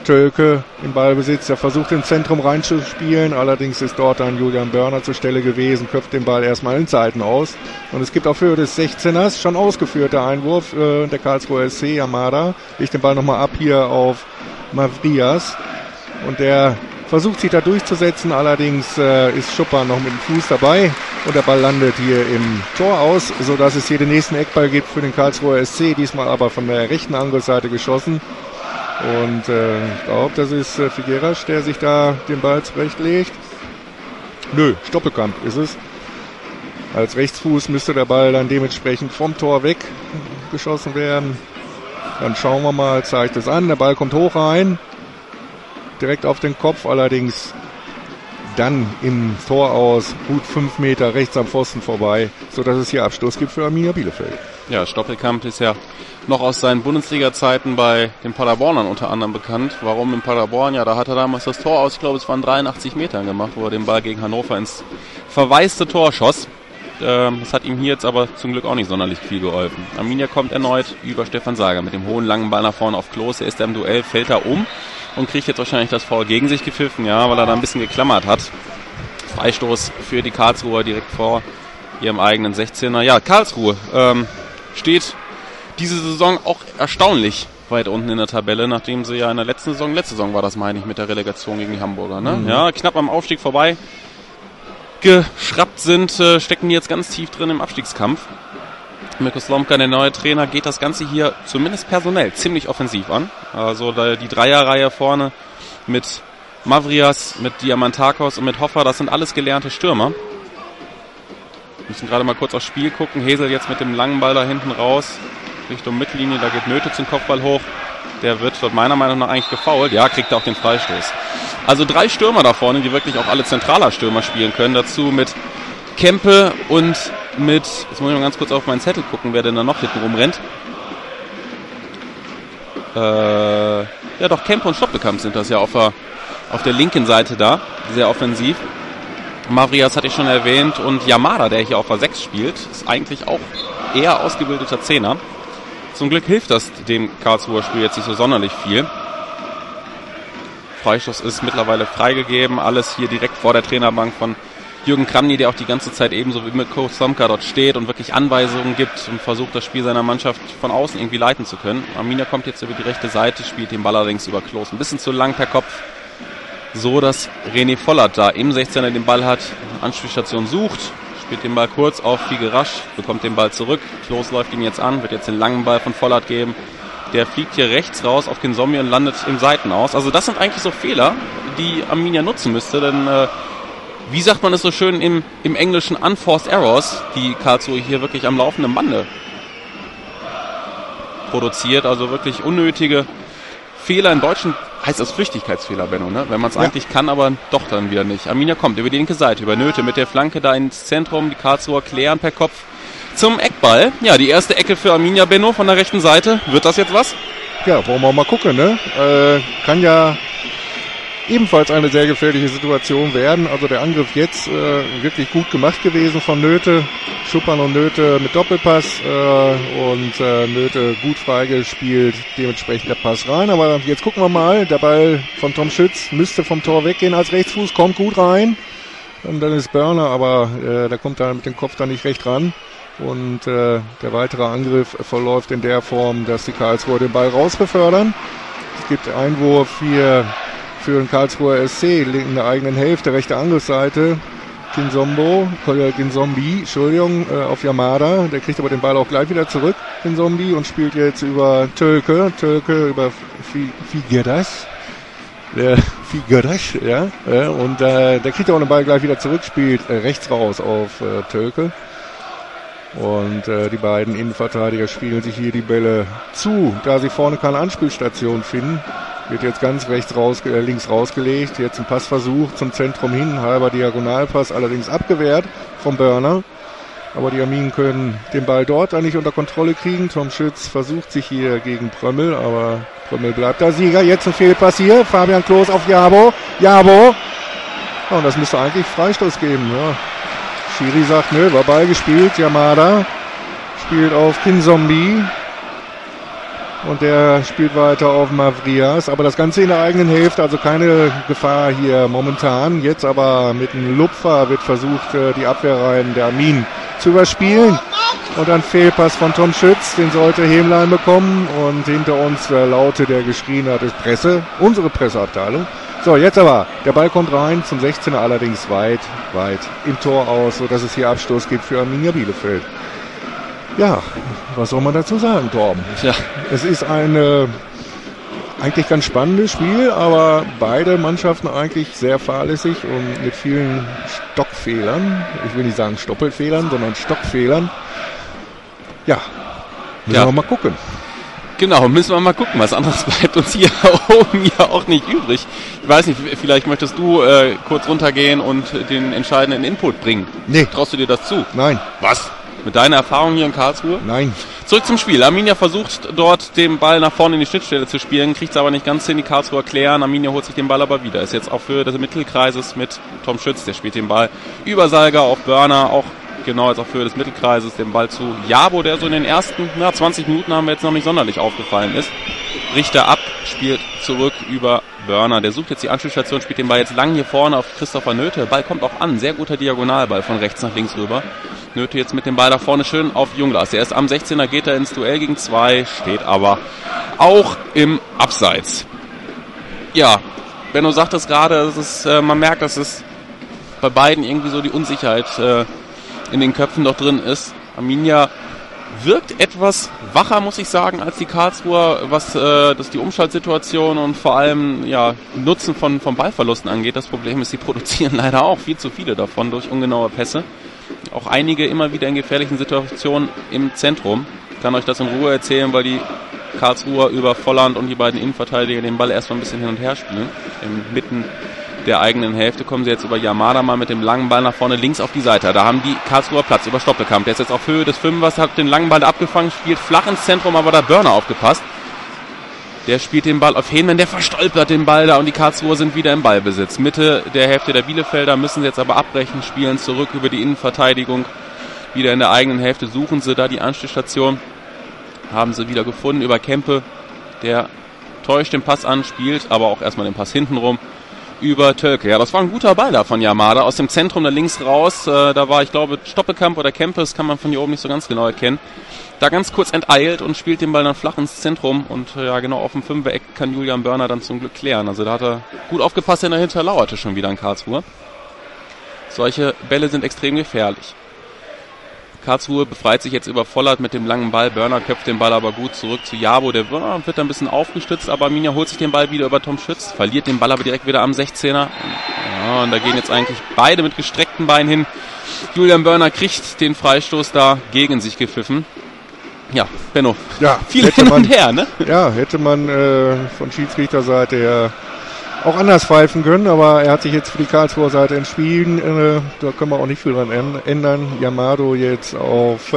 Tölke im Ballbesitz, der versucht im Zentrum reinzuspielen, allerdings ist dort dann Julian Börner zur Stelle gewesen, köpft den Ball erstmal in Seiten aus und es gibt auf Höhe des 16ers schon ausgeführter Einwurf, der Karlsruher SC, Yamada, legt den Ball nochmal ab hier auf Mavrias und der versucht sich da durchzusetzen, allerdings ist Schupper noch mit dem Fuß dabei und der Ball landet hier im Tor aus, sodass es hier den nächsten Eckball gibt für den Karlsruher SC, diesmal aber von der rechten Angriffsseite geschossen. Und ich glaube, das ist Figueras, der sich da den Ball zurechtlegt. Nö, Stoppelkamp ist es. Als Rechtsfuß müsste der Ball dann dementsprechend vom Tor weg geschossen werden. Dann schauen wir mal, zeigt es an. Der Ball kommt hoch rein. Direkt auf den Kopf, allerdings dann im Tor aus, gut 5 Meter rechts am Pfosten vorbei, sodass es hier Abstoß gibt für Arminia Bielefeld. Ja, Stoppelkamp ist ja noch aus seinen Bundesliga-Zeiten bei den Paderbornern unter anderem bekannt. Warum in Paderborn? Ja, da hat er damals das Tor aus, ich glaube, es waren 83 Metern gemacht, wo er den Ball gegen Hannover ins verwaiste Tor schoss. Das hat ihm hier jetzt aber zum Glück auch nicht sonderlich viel geholfen. Arminia kommt erneut über Stefan Sager mit dem hohen langen Ball nach vorne auf Klose. Er ist da im Duell, fällt da um und kriegt jetzt wahrscheinlich das Foul gegen sich gepfiffen, ja, weil er da ein bisschen geklammert hat. Freistoß für die Karlsruher direkt vor ihrem eigenen 16er. Ja, Karlsruhe steht diese Saison auch erstaunlich weit unten in der Tabelle, nachdem sie ja in der letzte Saison war das, meine ich, mit der Relegation gegen die Hamburger, ne? Mhm. Ja, knapp am Aufstieg vorbei geschraubt sind, stecken die jetzt ganz tief drin im Abstiegskampf. Mirko Slomka, der neue Trainer, geht das Ganze hier zumindest personell ziemlich offensiv an. Also die Dreierreihe vorne mit Mavrias, mit Diamantakos und mit Hoffer, das sind alles gelernte Stürmer. Wir müssen gerade mal kurz aufs Spiel gucken. Hesel jetzt mit dem langen Ball da hinten raus, Richtung Mittellinie, da geht Nöte zum Kopfball hoch. Der wird dort meiner Meinung nach eigentlich gefoult. Ja, kriegt er auch den Freistoß. Also 3 Stürmer da vorne, die wirklich auch alle zentraler Stürmer spielen können. Dazu mit Kempe und mit, jetzt muss ich mal ganz kurz auf meinen Zettel gucken, wer denn da noch hinten rumrennt. Ja doch, Kempe und Stoppelkamp sind das ja auf der linken Seite da, sehr offensiv. Mavrias hatte ich schon erwähnt und Yamada, der hier auf der 6 spielt, ist eigentlich auch eher ausgebildeter Zehner. Zum Glück hilft das dem Karlsruher Spiel jetzt nicht so sonderlich viel. Freistoß ist mittlerweile freigegeben, alles hier direkt vor der Trainerbank von Jürgen Kramny, der auch die ganze Zeit ebenso wie Mirko Slomka dort steht und wirklich Anweisungen gibt und versucht, das Spiel seiner Mannschaft von außen irgendwie leiten zu können. Arminia kommt jetzt über die rechte Seite, spielt den Ball allerdings über Klos ein bisschen zu lang per Kopf, so dass René Vollert da im 16er den Ball hat, Anspielstation sucht, spielt den Ball kurz auf Figueras, bekommt den Ball zurück, Klos läuft ihn jetzt an, wird jetzt den langen Ball von Vollert geben. Der fliegt hier rechts raus auf den Zombie und landet im Seitenaus. Also das sind eigentlich so Fehler, die Arminia nutzen müsste, denn wie sagt man es so schön im Englischen, unforced errors, die Karlsruhe hier wirklich am laufenden Bande produziert. Also wirklich unnötige Fehler. Im Deutschen heißt das Flüchtigkeitsfehler, Benno, ne? Wenn man es eigentlich kann, aber doch dann wieder nicht. Arminia kommt über die linke Seite, über Nöte mit der Flanke da ins Zentrum, die Karlsruher klären per Kopf zum Eckball. Ja, die erste Ecke für Arminia, Benno, von der rechten Seite. Wird das jetzt was? Ja, wollen wir mal gucken, ne? Kann ja ebenfalls eine sehr gefährliche Situation werden. Also der Angriff jetzt wirklich gut gemacht gewesen von Nöte. Schuppan und Nöte mit Doppelpass und Nöte gut freigespielt. Dementsprechend der Pass rein. Aber jetzt gucken wir mal. Der Ball von Tom Schütz müsste vom Tor weggehen als Rechtsfuß. Kommt gut rein. Und dann ist Börner, aber der kommt da mit dem Kopf da nicht recht ran. Und der weitere Angriff verläuft in der Form, dass die Karlsruher den Ball rausbefördern. Es gibt Einwurf hier für den Karlsruher SC in der eigenen Hälfte, rechte Angriffsseite. Kinzombi, auf Yamada. Der kriegt aber den Ball auch gleich wieder zurück, Kinzombi, und spielt jetzt über Tölke über Figueras. Figueras, ja. Und der kriegt aber den Ball gleich wieder zurück, spielt rechts raus auf Tölke. Und die beiden Innenverteidiger spielen sich hier die Bälle zu, da sie vorne keine Anspielstation finden. Wird jetzt ganz links rausgelegt. Jetzt ein Passversuch zum Zentrum hin. Halber Diagonalpass, allerdings abgewehrt vom Börner. Aber die Arminen können den Ball dort eigentlich unter Kontrolle kriegen. Tom Schütz versucht sich hier gegen Prömmel, aber Prömmel bleibt da Sieger. Jetzt ein Fehlpass hier. Fabian Klos auf Jabo. Ja, und das müsste eigentlich Freistoß geben. Ja. Schiri sagt, nö, war Ball gespielt. Yamada spielt auf Kinzombi. Und der spielt weiter auf Mavrias, aber das Ganze in der eigenen Hälfte, also keine Gefahr hier momentan. Jetzt aber mit einem Lupfer wird versucht, die Abwehrreihen der Armin zu überspielen. Und ein Fehlpass von Tom Schütz, den sollte Hemlein bekommen. Und hinter uns Laute, der geschrien hat, ist Presse, unsere Presseabteilung. So, jetzt aber, der Ball kommt rein, zum 16er allerdings weit im Tor aus, sodass es hier Abstoß gibt für Arminia Bielefeld. Ja, was soll man dazu sagen, Torben? Ja. Es ist ein eigentlich ganz spannendes Spiel, aber beide Mannschaften eigentlich sehr fahrlässig und mit vielen Stockfehlern. Ich will nicht sagen Stoppelfehlern, sondern Stockfehlern. Ja, müssen wir mal gucken. Genau, müssen wir mal gucken. Was anderes bleibt uns hier oben ja auch nicht übrig. Ich weiß nicht, vielleicht möchtest du kurz runtergehen und den entscheidenden Input bringen. Nee. Traust du dir das zu? Nein. Was? Mit deiner Erfahrung hier in Karlsruhe? Nein. Zurück zum Spiel. Arminia versucht dort den Ball nach vorne in die Schnittstelle zu spielen, kriegt es aber nicht ganz hin, die Karlsruher klären. Arminia holt sich den Ball aber wieder. Ist jetzt auch für des Mittelkreises mit Tom Schütz, der spielt den Ball über Salga auf Börner, auch genau jetzt auch für des Mittelkreises den Ball zu Jabo, der so in den ersten 20 Minuten haben wir jetzt noch nicht sonderlich aufgefallen ist. Richter ab, spielt zurück über Börner. Der sucht jetzt die Anspielstation, spielt den Ball jetzt lang hier vorne auf Christopher Nöthe. Der Ball kommt auch an, sehr guter Diagonalball von rechts nach links rüber. Nöthe jetzt mit dem Ball da vorne schön auf Junglas. Er ist am 16er, geht er ins Duell gegen 2, steht aber auch im Abseits. Ja, Benno sagt es gerade, man merkt, dass es bei beiden irgendwie so die Unsicherheit in den Köpfen doch drin ist. Arminia wirkt etwas wacher, muss ich sagen, als die Karlsruher, was das die Umschaltsituation und vor allem Nutzen von Ballverlusten angeht. Das Problem ist, sie produzieren leider auch viel zu viele davon durch ungenaue Pässe. Auch einige immer wieder in gefährlichen Situationen im Zentrum. Ich kann euch das in Ruhe erzählen, weil die Karlsruher über Volland und die beiden Innenverteidiger den Ball erstmal ein bisschen hin und her spielen. Mitten der eigenen Hälfte kommen sie jetzt über Yamada mal mit dem langen Ball nach vorne links auf die Seite. Da haben die Karlsruher Platz über Stoppelkamp. Der ist jetzt auf Höhe des Fünfers, hat den langen Ball abgefangen, spielt flach ins Zentrum, aber da Börner aufgepasst. Der spielt den Ball auf Henmann, der verstolpert den Ball da und die Karlsruher sind wieder im Ballbesitz. Mitte der Hälfte der Bielefelder müssen sie jetzt aber abbrechen, spielen zurück über die Innenverteidigung. Wieder in der eigenen Hälfte suchen sie da die Anspielstation. Haben sie wieder gefunden über Kempe. Der täuscht den Pass an, spielt aber auch erstmal den Pass hintenrum über Tölke. Ja, das war ein guter Ball da von Yamada. Aus dem Zentrum da links raus. Da war, ich glaube, Stoppelkamp oder Kempe, das kann man von hier oben nicht so ganz genau erkennen. Da ganz kurz enteilt und spielt den Ball dann flach ins Zentrum. Und genau auf dem Fünfer-Eck kann Julian Börner dann zum Glück klären. Also da hat er gut aufgepasst, denn dahinter lauerte schon wieder in Karlsruhe. Solche Bälle sind extrem gefährlich. Karlsruhe befreit sich jetzt über Vollert mit dem langen Ball. Börner köpft den Ball aber gut zurück zu Jabo. Der wird ein bisschen aufgestützt, aber Arminia holt sich den Ball wieder über Tom Schütz. Verliert den Ball aber direkt wieder am 16er. Ja, und da gehen jetzt eigentlich beide mit gestreckten Beinen hin. Julian Börner kriegt den Freistoß da gegen sich gepfiffen. Ja, Benno, viel hin und her, ne? Ja, hätte man von Schiedsrichterseite her auch anders pfeifen können, aber er hat sich jetzt für die Karlsruher Seite entschieden. Da können wir auch nicht viel dran ändern. Yamado jetzt auf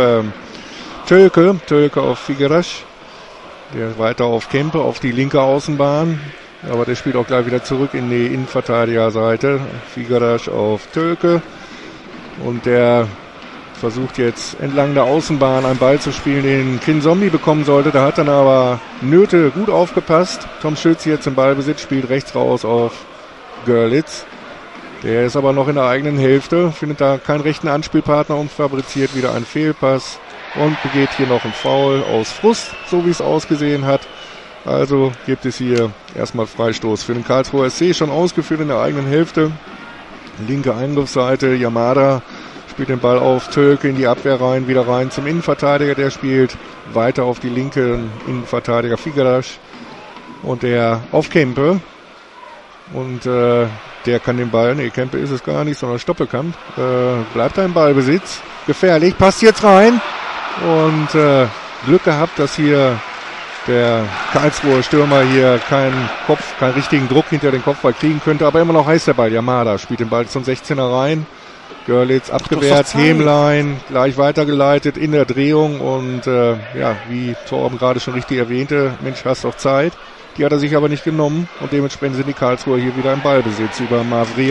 Tölke auf Figerasch. Der weiter auf Kempe, auf die linke Außenbahn. Aber der spielt auch gleich wieder zurück in die Innenverteidigerseite. Figerasch auf Tölke. Und der versucht jetzt entlang der Außenbahn einen Ball zu spielen, den Kinzombie bekommen sollte. Da hat dann aber Nöthe gut aufgepasst. Tom Schütz jetzt im Ballbesitz, spielt rechts raus auf Görlitz. Der ist aber noch in der eigenen Hälfte, findet da keinen rechten Anspielpartner und fabriziert wieder einen Fehlpass und begeht hier noch einen Foul aus Frust, so wie es ausgesehen hat. Also gibt es hier erstmal Freistoß für den Karlsruher SC, schon ausgeführt in der eigenen Hälfte. Linke Angriffsseite, Yamada spielt den Ball auf Tölke in die Abwehr rein, wieder rein zum Innenverteidiger, der spielt weiter auf die linken Innenverteidiger Figerasch und der auf Kempe und der kann den Ball, Kempe ist es gar nicht, sondern Stoppelkamp, bleibt da im Ballbesitz, gefährlich, passt jetzt rein und Glück gehabt, dass hier der Karlsruher Stürmer hier keinen richtigen Druck hinter den Kopfball kriegen könnte, aber immer noch heiß der Ball. Yamada spielt den Ball zum 16er rein. Görlitz abgewehrt, Hemlein gleich weitergeleitet in der Drehung und wie Torben gerade schon richtig erwähnte, Mensch, hast doch Zeit. Die hat er sich aber nicht genommen und dementsprechend sind die Karlsruher hier wieder im Ballbesitz über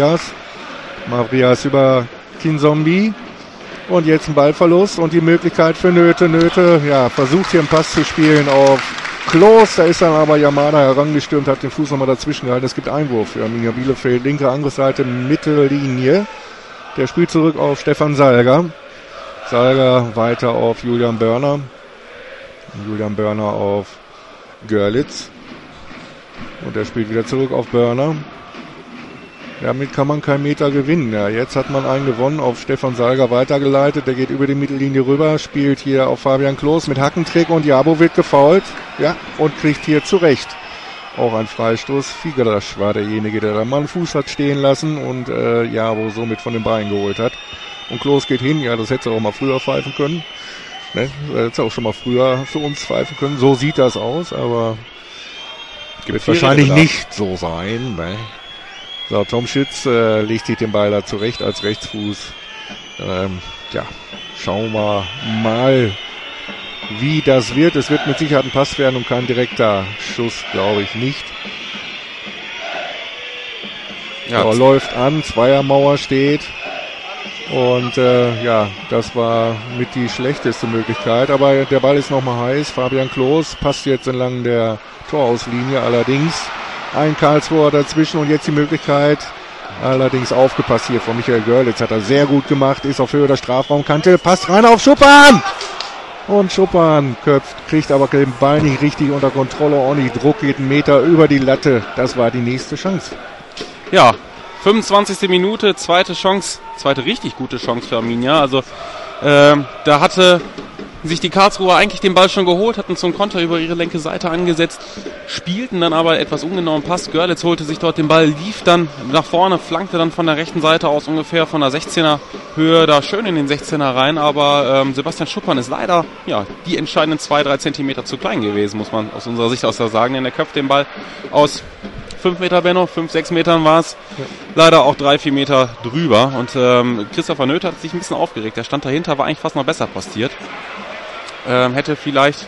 Mavrias über Kinzombie und jetzt ein Ballverlust und die Möglichkeit für Nöthe. Nöthe versucht hier einen Pass zu spielen auf Klos, da ist dann aber Yamada herangestürmt, hat den Fuß nochmal dazwischen gehalten. Es gibt Einwurf für Arminia Bielefeld, linke Angriffsseite, Mittellinie. Der spielt zurück auf Stefan Salga. Salga weiter auf Julian Börner. Julian Börner auf Görlitz. Und der spielt wieder zurück auf Börner. Damit kann man keinen Meter gewinnen. Ja, jetzt hat man einen gewonnen, auf Stefan Salga weitergeleitet. Der geht über die Mittellinie rüber, spielt hier auf Fabian Klos mit Hackentrick und Jabo wird gefoult. Ja, und kriegt hier zurecht auch einen Freistoß. Figarasch war derjenige, der da mal einen Fuß hat stehen lassen und Jabo somit von den Beinen geholt hat. Und Klos geht hin. Ja, das hätte er auch mal früher pfeifen können. Ne? Das hätte auch schon mal früher für uns pfeifen können. So sieht das aus, aber wird wahrscheinlich nicht so sein. Ne? So, Tom Schütz legt sich den Ball da zurecht als Rechtsfuß. Ja, schauen wir mal, wie das wird. Es wird mit Sicherheit ein Pass werden und kein direkter Schuss, glaube ich nicht. Ja, so, läuft an, Zweiermauer steht. Und ja, das war mit die schlechteste Möglichkeit. Aber der Ball ist nochmal heiß. Fabian Klos passt jetzt entlang der Torauslinie, allerdings ein Karlsruher dazwischen und jetzt die Möglichkeit, allerdings aufgepasst hier von Michael Görlitz, hat er sehr gut gemacht, ist auf Höhe der Strafraumkante, passt rein auf Schuppan! Und Schuppan köpft, kriegt aber den Ball nicht richtig unter Kontrolle, ordentlich Druck, geht einen Meter über die Latte, das war die nächste Chance. Ja, 25. Minute, zweite richtig gute Chance für Arminia, also da hatte sich die Karlsruher eigentlich den Ball schon geholt, hatten zum Konter über ihre linke Seite angesetzt, spielten dann aber etwas ungenauen Pass. Görlitz holte sich dort den Ball, lief dann nach vorne, flankte dann von der rechten Seite aus ungefähr von der 16er Höhe da schön in den 16er rein, aber Sebastian Schuppan ist leider die entscheidenden 2-3 Zentimeter zu klein gewesen, muss man aus unserer Sicht aus sagen, denn er köpft den Ball aus 5 Meter, Benno, 5-6 Metern war es, leider auch 3-4 Meter drüber und Christopher Nöth hat sich ein bisschen aufgeregt, der stand dahinter, war eigentlich fast noch besser postiert. Hätte vielleicht,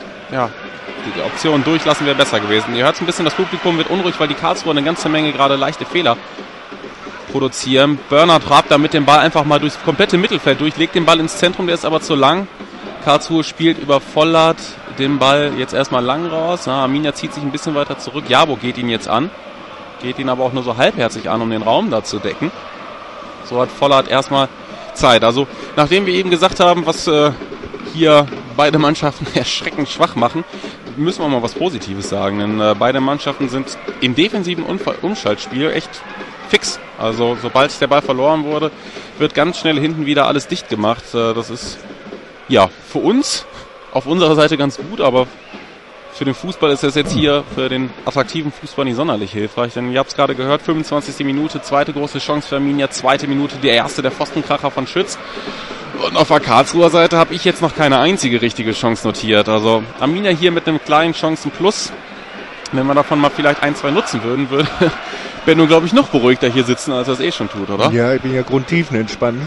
die Option durchlassen wäre besser gewesen. Ihr hört ein bisschen, das Publikum wird unruhig, weil die Karlsruher eine ganze Menge gerade leichte Fehler produzieren. Börner trabt da mit dem Ball einfach mal durchs komplette Mittelfeld durch, legt den Ball ins Zentrum, der ist aber zu lang. Karlsruhe spielt über Vollert den Ball jetzt erstmal lang raus. Arminia zieht sich ein bisschen weiter zurück. Jabo geht ihn jetzt an, geht ihn aber auch nur so halbherzig an, um den Raum da zu decken. So hat Vollert erstmal Zeit. Also, nachdem wir eben gesagt haben, was hier beide Mannschaften erschreckend schwach machen, müssen wir mal was Positives sagen, denn beide Mannschaften sind im defensiven Umschaltspiel echt fix. Also sobald der Ball verloren wurde, wird ganz schnell hinten wieder alles dicht gemacht. Das ist für uns auf unserer Seite ganz gut, aber für den Fußball ist das jetzt hier für den attraktiven Fußball nicht sonderlich hilfreich, denn ihr habt es gerade gehört, 25. Minute, zweite große Chance für Arminia, zweite Minute, die erste der Pfostenkracher von Schütz. Und auf der Karlsruher Seite habe ich jetzt noch keine einzige richtige Chance notiert. Also Arminia hier mit einem kleinen Chancenplus. Wenn wir davon mal vielleicht 1-2 nutzen würden, würde Benno, glaube ich, noch beruhigter hier sitzen, als er es schon tut, oder? Ja, ich bin ja grundtiefenentspannt.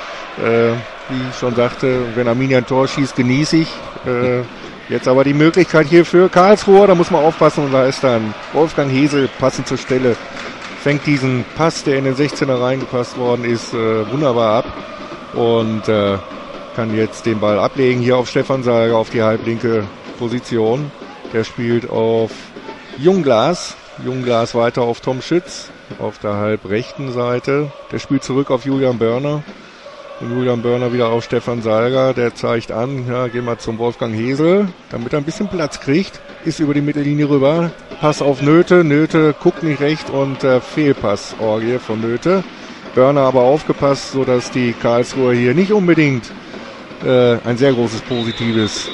Wie ich schon sagte, wenn Arminia ein Tor schießt, genieße ich. Jetzt aber die Möglichkeit hier für Karlsruhe, da muss man aufpassen. Und da ist dann Wolfgang Hesel passend zur Stelle. Fängt diesen Pass, der in den 16er reingepasst worden ist, wunderbar ab. Und kann jetzt den Ball ablegen hier auf Stefan Salga auf die halblinke Position. Der spielt auf Jungglas. Jungglas weiter auf Tom Schütz auf der halbrechten Seite. Der spielt zurück auf Julian Börner. Und Julian Börner wieder auf Stefan Salga. Der zeigt an, gehen wir zum Wolfgang Hesel, damit er ein bisschen Platz kriegt. Ist über die Mittellinie rüber. Pass auf Nöte. Nöte guckt nicht recht und Fehlpass. Orgie von Nöte. Börner aber aufgepasst, sodass die Karlsruher hier nicht unbedingt ein sehr großes Positives.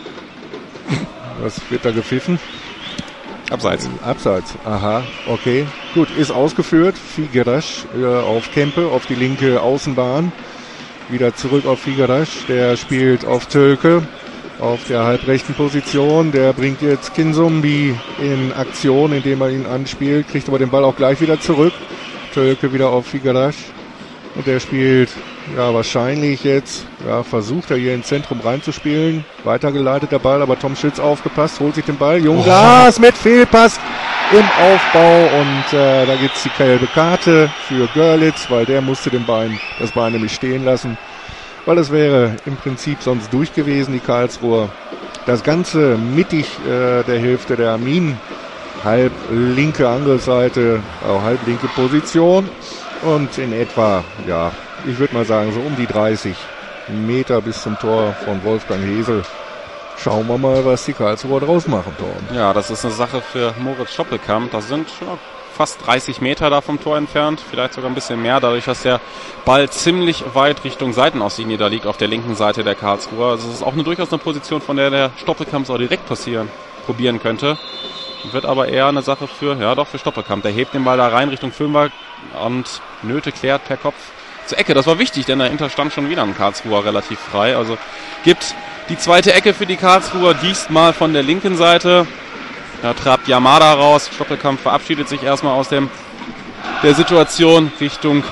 Was wird da gepfiffen? Abseits. Abseits, aha, okay. Gut, ist ausgeführt. Figarasch auf Kempe, auf die linke Außenbahn. Wieder zurück auf Figarasch. Der spielt auf Tölke, auf der halbrechten Position. Der bringt jetzt Kinsumbi in Aktion, indem er ihn anspielt. Kriegt aber den Ball auch gleich wieder zurück. Tölke wieder auf Figarasch. Und der spielt, wahrscheinlich jetzt, versucht er hier ins Zentrum reinzuspielen. Weitergeleitet der Ball, aber Tom Schütz aufgepasst, holt sich den Ball. Jungglas mit Fehlpass im Aufbau. Und da gibt's die gelbe Karte für Görlitz, weil der musste das Bein nämlich stehen lassen. Weil es wäre im Prinzip sonst durch gewesen, die Karlsruher. Das Ganze mittig der Hälfte der Armin. Halb linke Angriffsseite, halb linke Position. Und in etwa, ja, ich würde mal sagen, so um die 30 Meter bis zum Tor von Wolfgang Hesel. Schauen wir mal, was die Karlsruher draus machen, Torben. Ja, das ist eine Sache für Moritz Stoppelkamp. Das sind schon fast 30 Meter da vom Tor entfernt, vielleicht sogar ein bisschen mehr, dadurch, dass der Ball ziemlich weit Richtung Seitenauslinie da liegt, auf der linken Seite der Karlsruher. Also es ist auch durchaus eine Position, von der Stoppelkamp es auch direkt probieren könnte. Wird aber eher eine Sache für Stoppelkamp. Der hebt den Ball da rein Richtung Füllmark und Nöte klärt per Kopf zur Ecke. Das war wichtig, denn dahinter stand schon wieder ein Karlsruher relativ frei. Also gibt die zweite Ecke für die Karlsruher, diesmal von der linken Seite. Da trabt Yamada raus. Stoppelkamp verabschiedet sich erstmal aus der Situation Richtung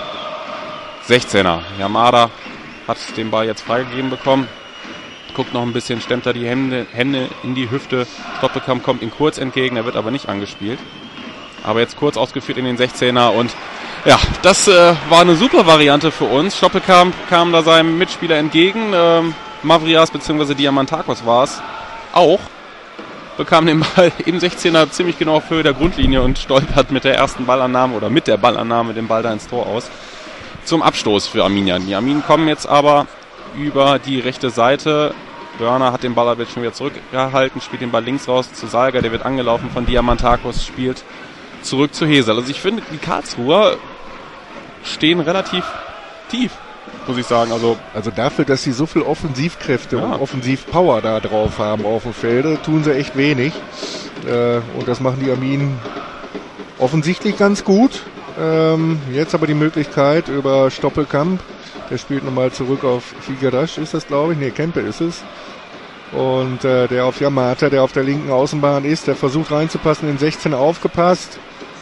16er. Yamada hat den Ball jetzt freigegeben bekommen. Guckt noch ein bisschen, stemmt da die Hände in die Hüfte. Stoppelkamp kommt ihm kurz entgegen, er wird aber nicht angespielt. Aber jetzt kurz ausgeführt in den 16er und ja, das war eine super Variante für uns. Stoppelkamp kam da seinem Mitspieler entgegen. Mavrias bzw. Diamantakos war es auch. Bekam den Ball im 16er ziemlich genau auf Höhe der Grundlinie und stolpert mit der ersten Ballannahme oder mit der Ballannahme den Ball da ins Tor aus. Zum Abstoß für Arminia. Die Arminen kommen jetzt aber über die rechte Seite. Börner hat den Ball aber jetzt schon wieder zurückgehalten, spielt den Ball links raus zu Salga, der wird angelaufen von Diamantakos, spielt zurück zu Hesel. Also ich finde, die Karlsruher stehen relativ tief, muss ich sagen. Also dafür, dass sie so viel Offensivkräfte und Offensivpower da drauf haben auf dem Felde, tun sie echt wenig. Und das machen die Arminen offensichtlich ganz gut. Jetzt aber die Möglichkeit über Stoppelkamp. Der spielt nochmal zurück auf Figarasch, ist das, glaube ich. Ne, Kempe ist es. Und der auf Yamata, der auf der linken Außenbahn ist, der versucht reinzupassen, in 16 aufgepasst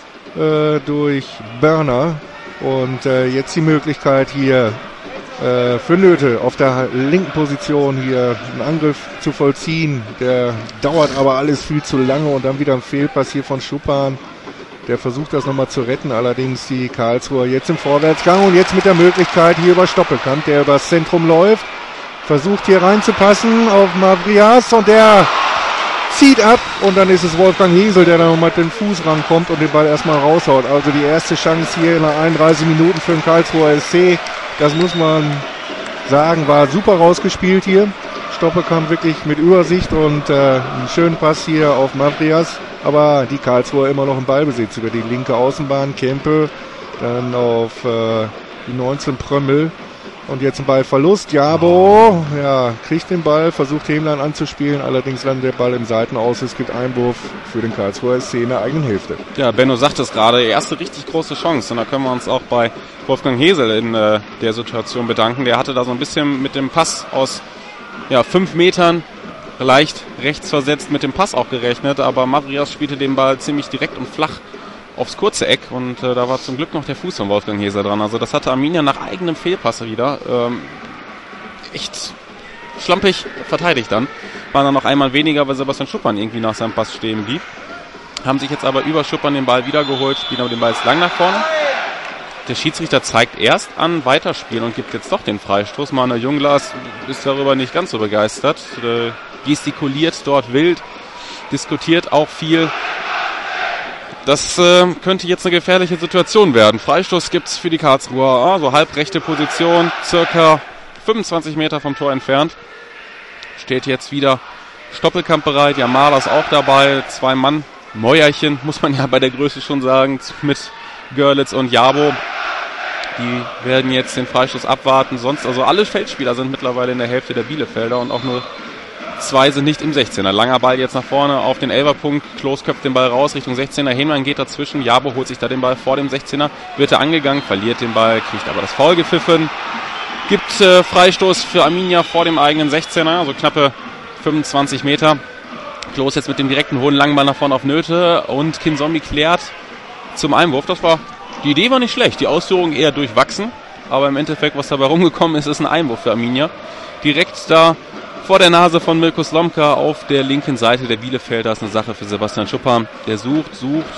durch Börner. Und jetzt die Möglichkeit hier für Nöte auf der linken Position hier einen Angriff zu vollziehen. Der dauert aber alles viel zu lange und dann wieder ein Fehlpass hier von Schuppan. Der versucht das nochmal zu retten, allerdings die Karlsruher jetzt im Vorwärtsgang und jetzt mit der Möglichkeit hier über Stoppelkamp, der übers Zentrum läuft, versucht hier reinzupassen auf Mavrias und der zieht ab und dann ist es Wolfgang Hesel, der da nochmal mit dem Fuß rankommt und den Ball erstmal raushaut. Also die erste Chance hier nach 31 Minuten für den Karlsruher SC, das muss man sagen, war super rausgespielt hier. Stoppelkamp wirklich mit Übersicht und einen schönen Pass hier auf Mavrias. Aber die Karlsruher immer noch im Ballbesitz über die linke Außenbahn. Kempe, dann auf die 19 Prömmel. Und jetzt ein Ballverlust. Jabo, kriegt den Ball, versucht Hemlein anzuspielen. Allerdings, wenn der Ball im Seitenaus ist, gibt Einwurf für den Karlsruher SC in der eigenen Hälfte. Ja, Benno sagt es gerade, erste richtig große Chance. Und da können wir uns auch bei Wolfgang Hesel in der Situation bedanken. Der hatte da so ein bisschen mit dem Pass aus 5 Metern leicht rechts versetzt mit dem Pass auch gerechnet, aber Mavrias spielte den Ball ziemlich direkt und flach aufs kurze Eck und da war zum Glück noch der Fuß von Wolfgang Hesel dran. Also das hatte Arminia nach eigenem Fehlpass wieder echt schlampig verteidigt dann. Waren dann noch einmal weniger, weil Sebastian Schuppan irgendwie nach seinem Pass stehen blieb. Haben sich jetzt aber über Schuppan den Ball wiedergeholt, spielen aber den Ball jetzt lang nach vorne. Der Schiedsrichter zeigt erst an Weiterspielen und gibt jetzt doch den Freistoß. Manuel Junglas ist darüber nicht ganz so begeistert. Gestikuliert dort wild, diskutiert auch viel. Das könnte jetzt eine gefährliche Situation werden. Freistoß gibt's für die Karlsruher, also halbrechte Position, circa 25 Meter vom Tor entfernt. Steht jetzt wieder Stoppelkamp bereit, Yamada ist auch dabei, 2 Mann, Mäuerchen, muss man ja bei der Größe schon sagen, mit Görlitz und Jabo. Die werden jetzt den Freistoß abwarten. Sonst, also alle Feldspieler sind mittlerweile in der Hälfte der Bielefelder und auch nur 2 sind nicht im 16er. Langer Ball jetzt nach vorne auf den 11er-Punkt. Klos köpft den Ball raus Richtung 16er. Hemlein geht dazwischen. Jabo holt sich da den Ball vor dem 16er. Wird er angegangen, verliert den Ball, kriegt aber das Foul gepfiffen. Gibt Freistoß für Arminia vor dem eigenen 16er, also knappe 25 Meter. Klos jetzt mit dem direkten hohen langen Ball nach vorne auf Nöte und Kinzombie klärt zum Einwurf. Die Idee war nicht schlecht, die Ausführung eher durchwachsen, aber im Endeffekt, was dabei rumgekommen ist, ist ein Einwurf für Arminia. Direkt da vor der Nase von Milko Slomka auf der linken Seite der Bielefelder ist eine Sache für Sebastian Schuppan. Der sucht,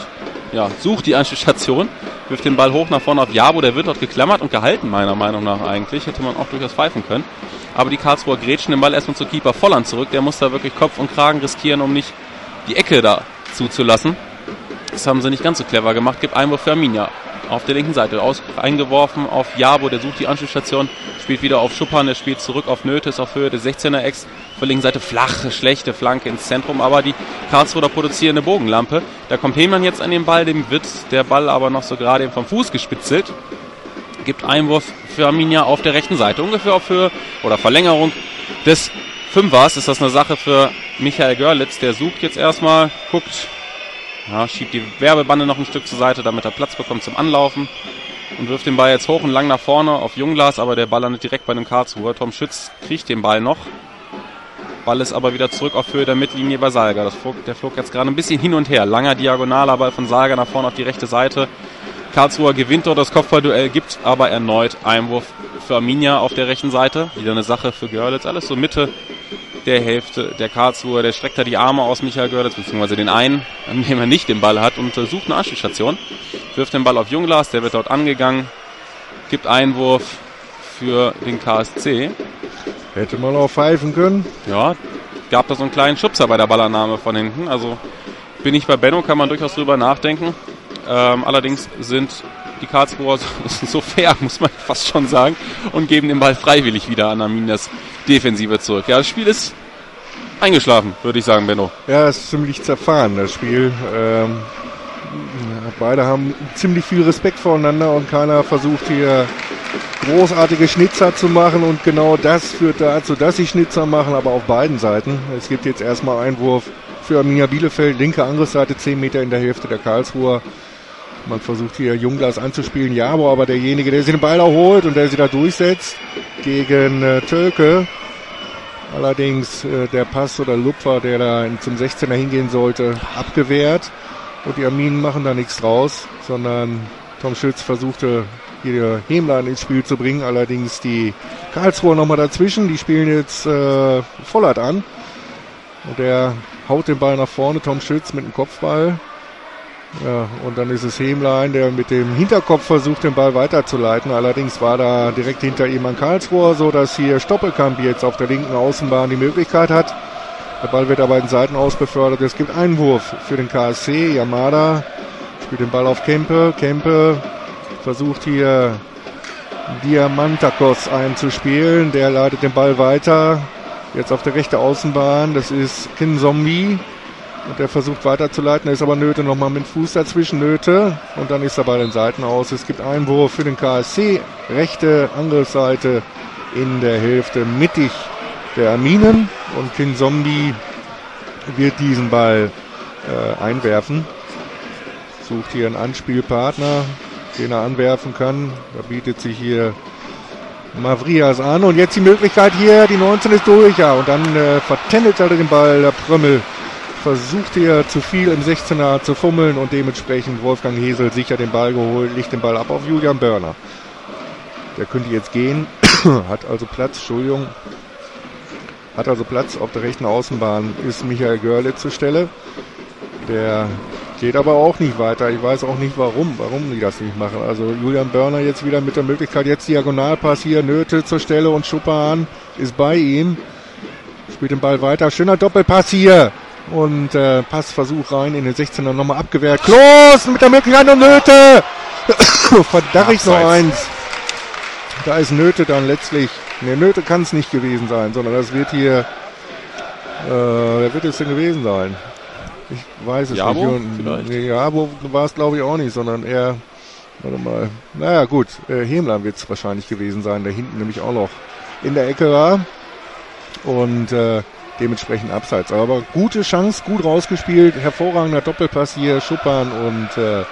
sucht die Anspielstation, wirft den Ball hoch nach vorne auf Jabo, der wird dort geklammert und gehalten, meiner Meinung nach eigentlich. Hätte man auch durchaus pfeifen können. Aber die Karlsruher grätschen den Ball erstmal zu Keeper Volland zurück. Der muss da wirklich Kopf und Kragen riskieren, um nicht die Ecke da zuzulassen. Das haben sie nicht ganz so clever gemacht. Gibt Einwurf für Arminia auf der linken Seite. Eingeworfen auf Jabo, der sucht die Anspielstation. Spielt wieder auf Schuppan, der spielt zurück auf Nötes auf Höhe des 16er Ex. Auf der linken Seite flache, schlechte Flanke ins Zentrum. Aber die Karlsruher produzieren eine Bogenlampe. Da kommt Hehmann jetzt an den Ball. Dem wird der Ball aber noch so gerade vom Fuß gespitzelt. Gibt Einwurf für Arminia auf der rechten Seite. Ungefähr auf Höhe oder Verlängerung des Fünfers ist das eine Sache für Michael Görlitz. Der sucht jetzt erstmal, guckt, schiebt die Werbebande noch ein Stück zur Seite, damit er Platz bekommt zum Anlaufen. Und wirft den Ball jetzt hoch und lang nach vorne auf Jungglas, aber der Ball landet direkt bei dem Karlsruher. Tom Schütz kriegt den Ball noch. Ball ist aber wieder zurück auf Höhe der Mittellinie bei Salga. Der flog jetzt gerade ein bisschen hin und her. Langer diagonaler Ball von Salga nach vorne auf die rechte Seite. Karlsruher gewinnt dort das Kopfballduell, gibt aber erneut Einwurf für Arminia auf der rechten Seite. Wieder eine Sache für Görlitz. Alles so Mitte der Hälfte der Karlsruher. Der streckt da die Arme aus, Michael Görlitz, beziehungsweise den einen, an dem er nicht den Ball hat, und sucht eine Anspielstation. Wirft den Ball auf Jungglas, der wird dort angegangen. Gibt Einwurf für den KSC. Hätte man auch pfeifen können. Ja, gab da so einen kleinen Schubser bei der Ballannahme von hinten. Also bin ich bei Benno, kann man durchaus drüber nachdenken. Allerdings sind die Karlsruher so fair, muss man fast schon sagen, und geben den Ball freiwillig wieder an Arminias Defensive zurück. Ja, das Spiel ist eingeschlafen, würde ich sagen, Benno. Ja, es ist ziemlich zerfahren, das Spiel. Beide haben ziemlich viel Respekt voreinander und keiner versucht hier großartige Schnitzer zu machen, und genau das führt dazu, dass sie Schnitzer machen, aber auf beiden Seiten. Es gibt jetzt erstmal Einwurf für Arminia Bielefeld, linke Angriffsseite, 10 Meter in der Hälfte der Karlsruher. Man versucht hier Jungglas anzuspielen, Jabo, aber derjenige, der sich den Ball erholt und der sich da durchsetzt gegen Tölke. Allerdings der Pass oder Lupfer, der da zum 16er hingehen sollte, abgewehrt. Und die Arminen machen da nichts draus, sondern Tom Schütz versuchte hier Hehmlein ins Spiel zu bringen. Allerdings die Karlsruher nochmal dazwischen. Die spielen jetzt Vollert an. Und der haut den Ball nach vorne, Tom Schütz mit dem Kopfball. Ja, und dann ist es Hehmlein, der mit dem Hinterkopf versucht, den Ball weiterzuleiten. Allerdings war da direkt hinter ihm ein Karlsruher, so dass hier Stoppelkamp jetzt auf der linken Außenbahn die Möglichkeit hat. Der Ball wird aber in Seiten aus befördert. Es gibt Einwurf für den KSC. Yamada spielt den Ball auf Kempe. Kempe versucht hier Diamantakos einzuspielen. Der leitet den Ball weiter. Jetzt auf der rechten Außenbahn. Das ist Kinzombie. Und der versucht weiterzuleiten. Da ist aber Nöte nochmal mit Fuß dazwischen. Nöte. Und dann ist der Ball in Seiten aus. Es gibt Einwurf für den KSC. Rechte Angriffsseite in der Hälfte mittig der Arminen. Und Kinzombie wird diesen Ball einwerfen. Sucht hier einen Anspielpartner, den er anwerfen kann. Da bietet sich hier Mavrias an. Und jetzt die Möglichkeit hier, die 19 ist durch. Ja, und dann vertändelt er den Ball. Der Prömmel versucht hier zu viel im 16er zu fummeln und dementsprechend Wolfgang Hesel sicher den Ball geholt, legt den Ball ab auf Julian Börner. Der könnte jetzt gehen, hat also Platz auf der rechten Außenbahn, ist Michael Görlitz zur Stelle. Der geht aber auch nicht weiter. Ich weiß auch nicht warum die das nicht machen. Also Julian Börner jetzt wieder mit der Möglichkeit, jetzt Diagonalpass hier, Nöte zur Stelle und Schuppan ist bei ihm. Spielt den Ball weiter, schöner Doppelpass hier. Und Passversuch rein in den 16er, nochmal abgewehrt. Klos mit der Möglichkeit und Nöte. Verdammt noch eins. Da ist Nöte dann letztlich. Ne, Nöte kann es nicht gewesen sein, sondern das wird hier. Wer wird es denn gewesen sein? Ich weiß es Jabo? Nicht. Nee, Jabo war es glaube ich auch nicht, sondern eher. Warte mal. Naja, gut. Hehmlein wird es wahrscheinlich gewesen sein, der hinten nämlich auch noch in der Ecke war. Und dementsprechend abseits. Aber gute Chance, gut rausgespielt. Hervorragender Doppelpass hier, Schuppan und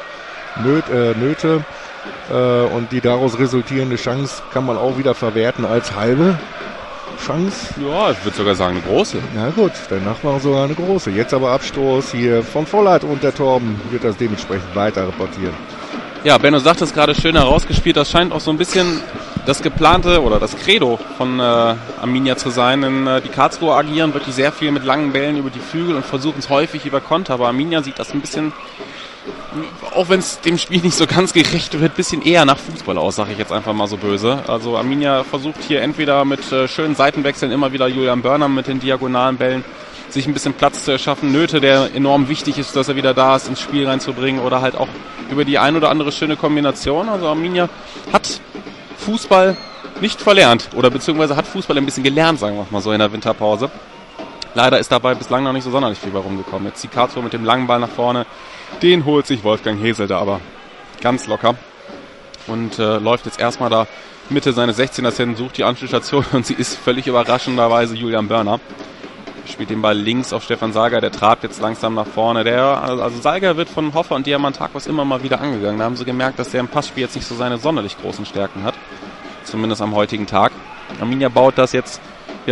Nöte. Und die daraus resultierende Chance kann man auch wieder verwerten als halbe Chance. Ja, ich würde sogar sagen, eine große. Na gut, danach war sogar eine große. Jetzt aber Abstoß hier von Vollert und der Torben wird das dementsprechend weiter reportieren. Ja, Benno sagt es gerade schön herausgespielt. Das scheint auch so ein bisschen das geplante oder das Credo von Arminia zu sein, denn die Karlsruher agieren wirklich sehr viel mit langen Bällen über die Flügel und versuchen es häufig über Konter, aber Arminia sieht das ein bisschen, auch wenn es dem Spiel nicht so ganz gerecht wird, ein bisschen eher nach Fußball aus, sage ich jetzt einfach mal so böse. Also Arminia versucht hier entweder mit schönen Seitenwechseln immer wieder Julian Börner mit den diagonalen Bällen sich ein bisschen Platz zu erschaffen, Nöte, der enorm wichtig ist, dass er wieder da ist, ins Spiel reinzubringen oder halt auch über die ein oder andere schöne Kombination. Also Arminia hat Fußball nicht verlernt oder beziehungsweise hat Fußball ein bisschen gelernt, sagen wir mal so, in der Winterpause. Leider ist dabei bislang noch nicht so sonderlich viel bei rumgekommen. Jetzt die Karlsruhe mit dem langen Ball nach vorne, den holt sich Wolfgang Hesel da aber ganz locker und läuft jetzt erstmal da Mitte seines 16ers hin, sucht die Anspielstation und sie ist völlig überraschenderweise Julian Börner. Spielt den Ball links auf Stefan Salga, der trabt jetzt langsam nach vorne. Also Salga wird von Hoffer und Diamantakos immer mal wieder angegangen. Da haben sie gemerkt, dass der im Passspiel jetzt nicht so seine sonderlich großen Stärken hat. Zumindest am heutigen Tag. Arminia baut das jetzt,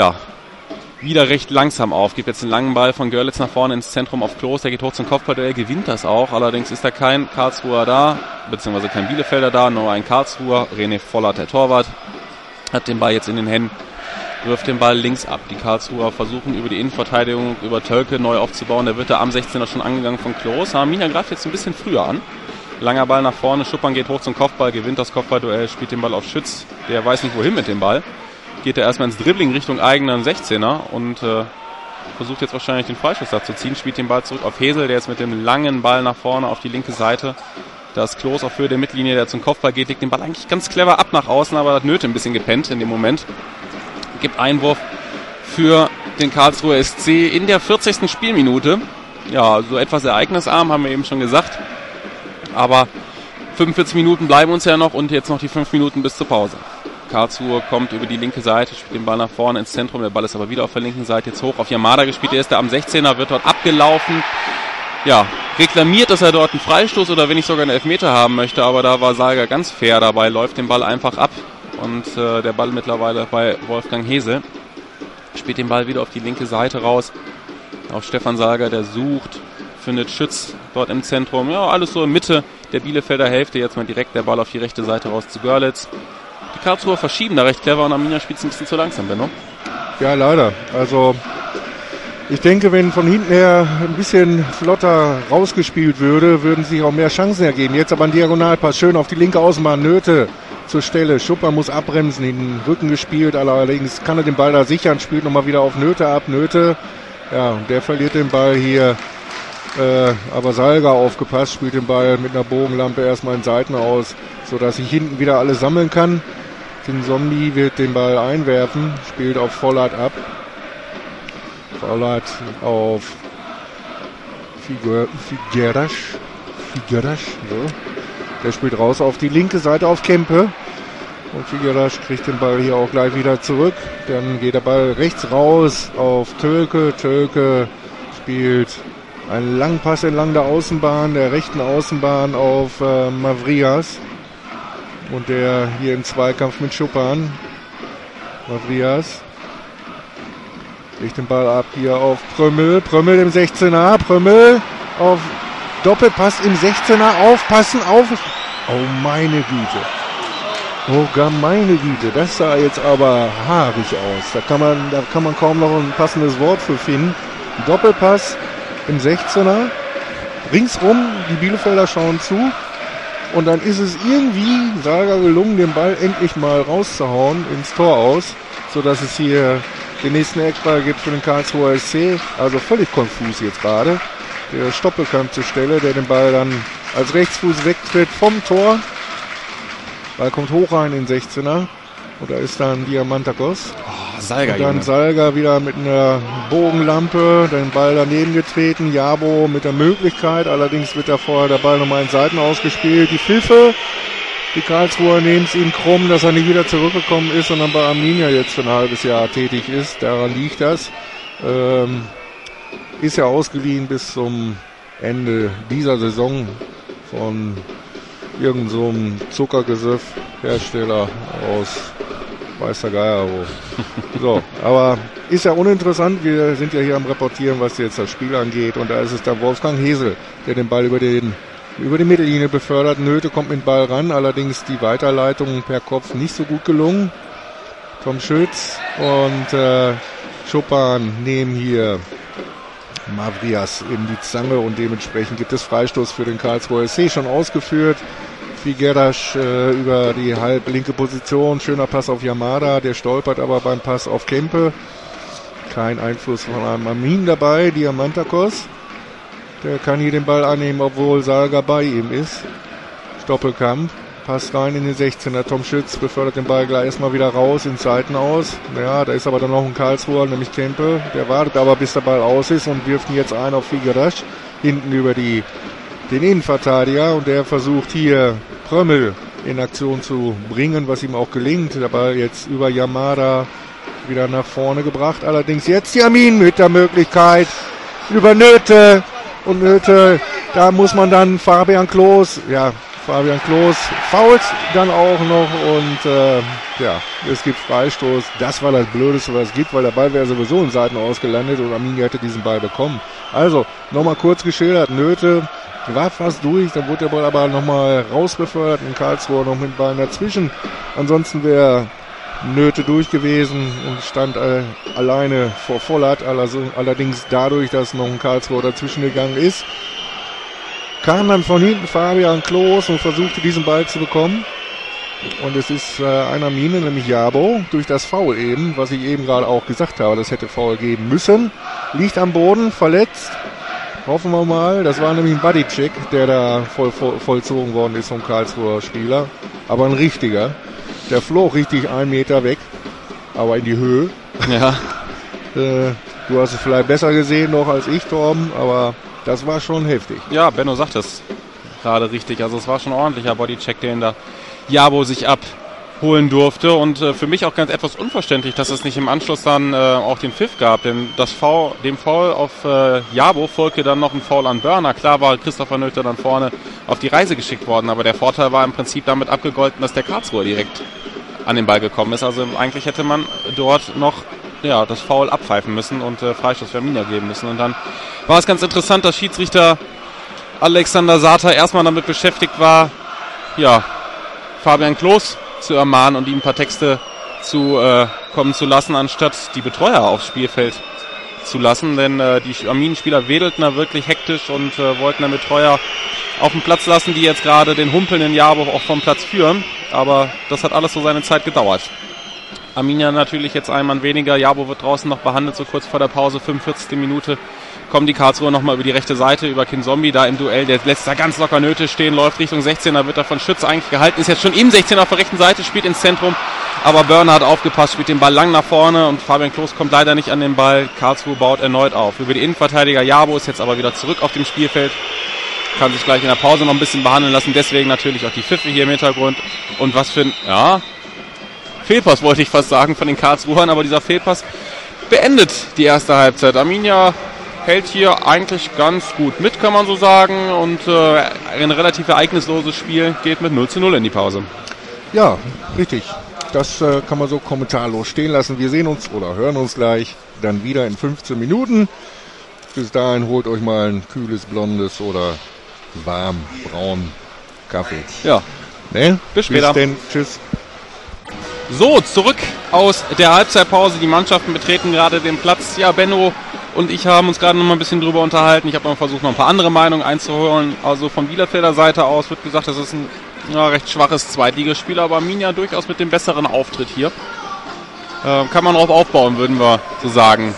wieder recht langsam auf. Gibt jetzt einen langen Ball von Görlitz nach vorne ins Zentrum auf Klos. Der geht hoch zum Kopfballduell, gewinnt das auch. Allerdings ist da kein Karlsruher da, beziehungsweise kein Bielefelder da, nur ein Karlsruher. René Vollert, der Torwart, hat den Ball jetzt in den Händen. Wirft den Ball links ab. Die Karlsruher versuchen über die Innenverteidigung, über Tölke neu aufzubauen. Der wird da am 16er schon angegangen von Klos. Arminia greift jetzt ein bisschen früher an. Langer Ball nach vorne, Schuppern geht hoch zum Kopfball, gewinnt das Kopfballduell, spielt den Ball auf Schütz. Der weiß nicht wohin mit dem Ball. Geht er erstmal ins Dribbling Richtung eigenen 16er und versucht jetzt wahrscheinlich den Freischuss da zu ziehen. Spielt den Ball zurück auf Hesel, der jetzt mit dem langen Ball nach vorne auf die linke Seite. Da ist Klos auf Höhe der Mittellinie, der zum Kopfball geht, legt den Ball eigentlich ganz clever ab nach außen, aber hat Nöte ein bisschen gepennt in dem Moment. Gibt Einwurf für den Karlsruher SC in der 40. Spielminute. Ja, so etwas ereignisarm, haben wir eben schon gesagt. Aber 45 Minuten bleiben uns ja noch und jetzt noch die 5 Minuten bis zur Pause. Karlsruhe kommt über die linke Seite, spielt den Ball nach vorne ins Zentrum. Der Ball ist aber wieder auf der linken Seite jetzt hoch auf Yamada gespielt. Der ist da am 16er, wird dort abgelaufen. Ja, reklamiert, dass er dort einen Freistoß oder wenn nicht sogar einen Elfmeter haben möchte. Aber da war Salga ganz fair dabei, läuft den Ball einfach ab. Und der Ball mittlerweile bei Wolfgang Hesel. Spielt den Ball wieder auf die linke Seite raus. Auf Stefan Salga, der sucht, findet Schütz dort im Zentrum. Ja, alles so in Mitte der Bielefelder Hälfte. Jetzt mal direkt der Ball auf die rechte Seite raus zu Görlitz. Die Karlsruher verschieben da recht clever und Arminia spielt es ein bisschen zu langsam, Benno. Ja, leider. Also ich denke, wenn von hinten her ein bisschen flotter rausgespielt würde, würden sich auch mehr Chancen ergeben. Jetzt aber ein Diagonalpass, schön auf die linke Außenbahn, Nöte zur Stelle. Schupper muss abbremsen, in den Rücken gespielt, allerdings kann er den Ball da sichern, spielt nochmal wieder auf Nöte ab. Nöte, ja, der verliert den Ball hier, aber Salga aufgepasst, spielt den Ball mit einer Bogenlampe erstmal in Seiten aus, sodass sich hinten wieder alles sammeln kann. Den Zombie wird den Ball einwerfen, spielt auf Vollert ab. Vollert auf Figueras, so. Der spielt raus auf die linke Seite auf Kempe. Und Figueras kriegt den Ball hier auch gleich wieder zurück. Dann geht der Ball rechts raus auf Tölke. Tölke spielt einen langen Pass entlang der Außenbahn, der rechten Außenbahn auf Mavrias. Und der hier im Zweikampf mit Schuppan. Mavrias legt den Ball ab hier auf Prömmel. Prömmel im 16er. Prömmel auf Doppelpass im 16er. Aufpassen, auf. Oh meine Güte. Oh gar meine Güte. Das sah jetzt aber haarig aus. Da kann man kaum noch ein passendes Wort für finden. Doppelpass im 16er. Ringsrum, die Bielefelder schauen zu. Und dann ist es irgendwie Salga gelungen, den Ball endlich mal rauszuhauen ins Tor aus, sodass es hier den nächsten Eckball gibt für den Karlsruher SC. Also völlig konfus jetzt gerade. Der Stoppel kam zur Stelle, der den Ball dann als Rechtsfuß wegtritt vom Tor. Ball kommt hoch rein in den 16er. Und da ist dann Diamantakos. Oh, Salga, und dann Salga wieder mit einer Bogenlampe, den Ball daneben getreten. Jabo mit der Möglichkeit, allerdings wird da vorher der Ball nochmal in Seiten ausgespielt. Die Pfiffe, die Karlsruher nehmen es ihm krumm, dass er nicht wieder zurückgekommen ist, sondern bei Arminia jetzt für ein halbes Jahr tätig ist. Daran liegt das. Ist ja ausgeliehen bis zum Ende dieser Saison von irgend so einem Zuckergesöff-Hersteller aus weiß der Geier wo. So, aber ist ja uninteressant. Wir sind ja hier am Reportieren, was jetzt das Spiel angeht. Und da ist es der Wolfgang Hesel, der den Ball über den über die Mittellinie befördert. Nöte kommt mit dem Ball ran, allerdings die Weiterleitung per Kopf nicht so gut gelungen. Tom Schütz und Chopin nehmen hier Mavrias in die Zange und dementsprechend gibt es Freistoß für den Karlsruher SC, schon ausgeführt. Figueras über die halblinke Position, schöner Pass auf Yamada, der stolpert aber beim Pass auf Kempe. Kein Einfluss von einem Amin dabei, Diamantakos. Der kann hier den Ball annehmen, obwohl Salga bei ihm ist. Stoppelkamp, Pass rein in den 16er. Tom Schütz befördert den Ball gleich erstmal wieder raus ins Seitenaus. Ja, da ist aber dann noch ein Karlsruher, nämlich Kempe. Der wartet aber, bis der Ball aus ist und wirft ihn jetzt ein auf Figueras. Hinten über den Innenverteidiger. Und der versucht hier Prömmel in Aktion zu bringen, was ihm auch gelingt. Der Ball jetzt über Yamada wieder nach vorne gebracht. Allerdings jetzt Yamin mit der Möglichkeit über Nöte. Und Nöte, da muss man dann Fabian Klos fault dann auch noch und es gibt Freistoß. Das war das Blödeste, was es gibt, weil der Ball wäre sowieso im Seitenaus gelandet und Arminia hätte diesen Ball bekommen. Also, nochmal kurz geschildert, Nöte war fast durch, dann wurde der Ball aber nochmal rausbefördert und Karlsruhe noch mit dem Ball dazwischen. Ansonsten wäre Nöte durch gewesen und stand alleine vor Vollert, allerdings dadurch, dass noch ein Karlsruher dazwischen gegangen ist. Kam dann von hinten Fabian Klos und versuchte diesen Ball zu bekommen. Und es ist einer Mine, nämlich Jabo, durch das Foul eben, was ich eben gerade auch gesagt habe, das hätte Foul geben müssen. Liegt am Boden, verletzt. Hoffen wir mal, das war nämlich ein Bodycheck, der da vollzogen worden ist vom Karlsruher Spieler. Aber ein richtiger. Der flog richtig 1 Meter weg, aber in die Höhe. Ja. Du hast es vielleicht besser gesehen noch als ich, Torben, aber das war schon heftig. Ja, Benno sagt es gerade richtig. Also es war schon ein ordentlicher Bodycheck, den da Jabo sich abholen durfte. Und für mich auch ganz etwas unverständlich, dass es nicht im Anschluss dann auch den Pfiff gab. Denn dem Foul auf Jabo folgte dann noch ein Foul an Börner. Klar war Christopher Nöte dann vorne auf die Reise geschickt worden. Aber der Vorteil war im Prinzip damit abgegolten, dass der Karlsruher direkt an den Ball gekommen ist. Also eigentlich hätte man dort noch das Foul abpfeifen müssen und Freistoß für Arminia geben müssen. Und dann war es ganz interessant, dass Schiedsrichter Alexander Sata erstmal damit beschäftigt war, Fabian Klos zu ermahnen und ihm ein paar Texte zu kommen zu lassen, anstatt die Betreuer aufs Spielfeld zu lassen. Denn die Arminien-Spieler wedelten da wirklich hektisch und wollten den Betreuer auf den Platz lassen, die jetzt gerade den humpelnden Jabo auch vom Platz führen. Aber das hat alles so seine Zeit gedauert. Arminia natürlich jetzt ein Mann weniger. Jabo wird draußen noch behandelt, so kurz vor der Pause, 45. Minute. Kommen die Karlsruher nochmal über die rechte Seite, über Kinzombie da im Duell. Der lässt da ganz locker Nöte stehen, läuft Richtung 16er, wird da von Schütz eigentlich gehalten. Ist jetzt schon im 16er auf der rechten Seite, spielt ins Zentrum. Aber Börner hat aufgepasst, spielt den Ball lang nach vorne und Fabian Klos kommt leider nicht an den Ball. Karlsruhe baut erneut auf. Über die Innenverteidiger Jabo ist jetzt aber wieder zurück auf dem Spielfeld. Kann sich gleich in der Pause noch ein bisschen behandeln lassen. Deswegen natürlich auch die Pfiffe hier im Hintergrund. Und was für ein, Fehlpass wollte ich fast sagen von den Karlsruhern, aber dieser Fehlpass beendet die erste Halbzeit. Arminia hält hier eigentlich ganz gut mit, kann man so sagen, und ein relativ ereignisloses Spiel geht mit 0:0 in die Pause. Ja, richtig. Das kann man so kommentarlos stehen lassen. Wir sehen uns oder hören uns gleich dann wieder in 15 Minuten. Bis dahin holt euch mal ein kühles, blondes oder warm, braun Kaffee. Ja, ne? Bis später. Bis denn. Tschüss. So, zurück aus der Halbzeitpause. Die Mannschaften betreten gerade den Platz. Ja, Benno und ich haben uns gerade noch mal ein bisschen drüber unterhalten. Ich habe noch versucht, noch ein paar andere Meinungen einzuholen. Also von Bielefelder Seite aus wird gesagt, das ist ein recht schwaches Zweitligaspiel, aber Arminia durchaus mit dem besseren Auftritt hier. Kann man drauf aufbauen, würden wir so sagen.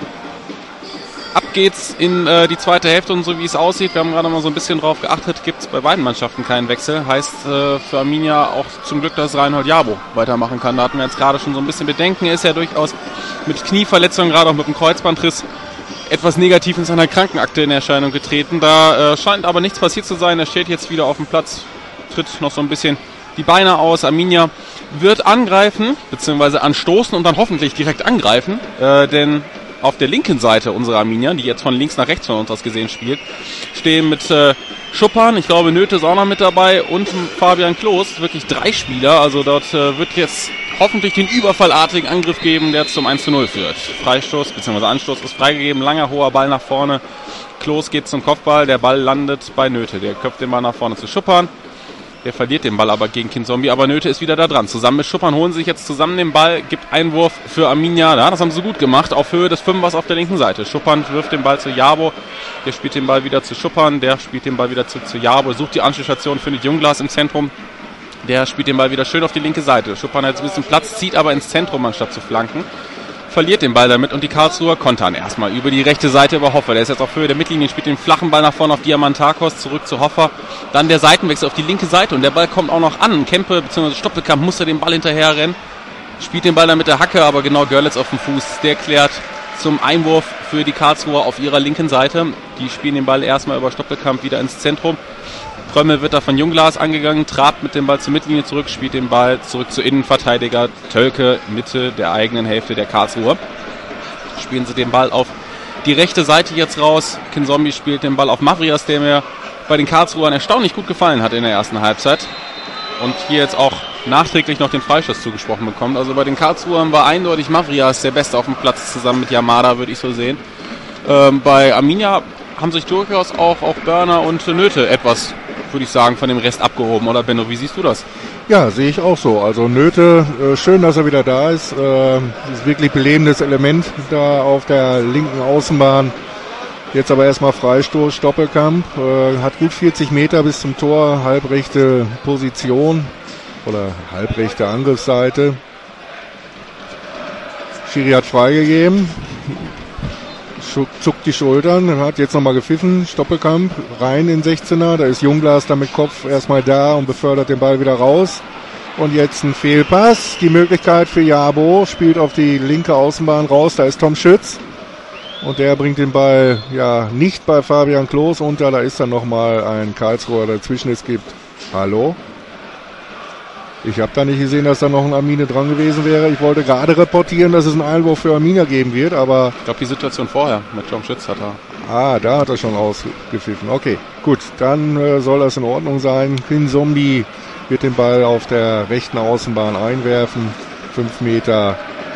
Ab geht's in die zweite Hälfte und so wie es aussieht, wir haben gerade mal so ein bisschen drauf geachtet, gibt es bei beiden Mannschaften keinen Wechsel. Heißt für Arminia auch zum Glück, dass Reinhold Jabo weitermachen kann. Da hatten wir jetzt gerade schon so ein bisschen Bedenken. Er ist ja durchaus mit Knieverletzungen, gerade auch mit dem Kreuzbandriss, etwas negativ in seiner Krankenakte in Erscheinung getreten. Da scheint aber nichts passiert zu sein. Er steht jetzt wieder auf dem Platz, tritt noch so ein bisschen die Beine aus. Arminia wird angreifen, beziehungsweise anstoßen und dann hoffentlich direkt angreifen, denn auf der linken Seite unserer Arminia, die jetzt von links nach rechts von uns aus gesehen spielt, stehen mit Chopin, ich glaube Nöte ist auch noch mit dabei und Fabian Klos, wirklich 3 Spieler, also dort wird jetzt hoffentlich den überfallartigen Angriff geben, der zum 1:0 führt. Freistoß bzw. Anstoß ist freigegeben, langer, hoher Ball nach vorne. Klos geht zum Kopfball, der Ball landet bei Nöte. Der köpft den Ball nach vorne zu Schuppan. Der verliert den Ball aber gegen Kinzombie, aber Nöte ist wieder da dran. Zusammen mit Schuppan holen sie sich jetzt zusammen den Ball, gibt Einwurf für Arminia. Ja, das haben sie gut gemacht, auf Höhe des Fünfers auf der linken Seite. Schuppan wirft den Ball zu Jabo, der spielt den Ball wieder zu Schuppan, der spielt den Ball wieder zu Jabo, sucht die Anschlussstation, findet Jungglas im Zentrum. Der spielt den Ball wieder schön auf die linke Seite. Schuppan hat jetzt ein bisschen Platz, zieht aber ins Zentrum anstatt zu flanken. Verliert den Ball damit und die Karlsruher kontern erstmal über die rechte Seite über Hoffer. Der ist jetzt auf Höhe der Mittellinie, spielt den flachen Ball nach vorne auf Diamantakos, zurück zu Hoffer. Dann der Seitenwechsel auf die linke Seite und der Ball kommt auch noch an. Kempe bzw. Stoppelkamp muss den Ball hinterher rennen. Spielt den Ball dann mit der Hacke, aber genau Görlitz auf dem Fuß. Der klärt zum Einwurf für die Karlsruher auf ihrer linken Seite. Die spielen den Ball erstmal über Stoppelkamp wieder ins Zentrum. Prömmel wird da von Jungglas angegangen, trabt mit dem Ball zur Mittellinie zurück, spielt den Ball zurück zu Innenverteidiger Tölke, Mitte der eigenen Hälfte der Karlsruher. Spielen sie den Ball auf die rechte Seite jetzt raus. Kinzombie spielt den Ball auf Mavrias, der mir bei den Karlsruhern erstaunlich gut gefallen hat in der ersten Halbzeit. Und hier jetzt auch nachträglich noch den Freischuss zugesprochen bekommt. Also bei den Karlsruhern war eindeutig Mavrias der Beste auf dem Platz, zusammen mit Yamada, würde ich so sehen. Bei Arminia haben sich durchaus auch Börner und Nöte etwas, würde ich sagen, von dem Rest abgehoben. Oder Benno, wie siehst du das? Ja, sehe ich auch so. Also Nöte, schön, dass er wieder da ist. Ist wirklich belebendes Element da auf der linken Außenbahn. Jetzt aber erstmal Freistoß, Stoppelkamp. Hat gut 40 Meter bis zum Tor, halbrechte Position oder halbrechte Angriffsseite. Schiri hat freigegeben. Zuckt die Schultern, hat jetzt nochmal gepfiffen, Stoppelkamp rein in 16er, da ist Jungglas dann mit Kopf erstmal da und befördert den Ball wieder raus. Und jetzt ein Fehlpass, die Möglichkeit für Jabo, spielt auf die linke Außenbahn raus, da ist Tom Schütz. Und der bringt den Ball ja nicht bei Fabian Klos unter, da ist dann nochmal ein Karlsruher dazwischen, es gibt Hallo. Ich habe da nicht gesehen, dass da noch ein Armine dran gewesen wäre. Ich wollte gerade reportieren, dass es einen Einwurf für Arminia geben wird, aber... Ich glaube, die Situation vorher mit Tom Schütz hat er... Ah, da hat er schon ausgepfiffen. Okay, gut, dann soll das in Ordnung sein. Kinzombie wird den Ball auf der rechten Außenbahn einwerfen. 5 Meter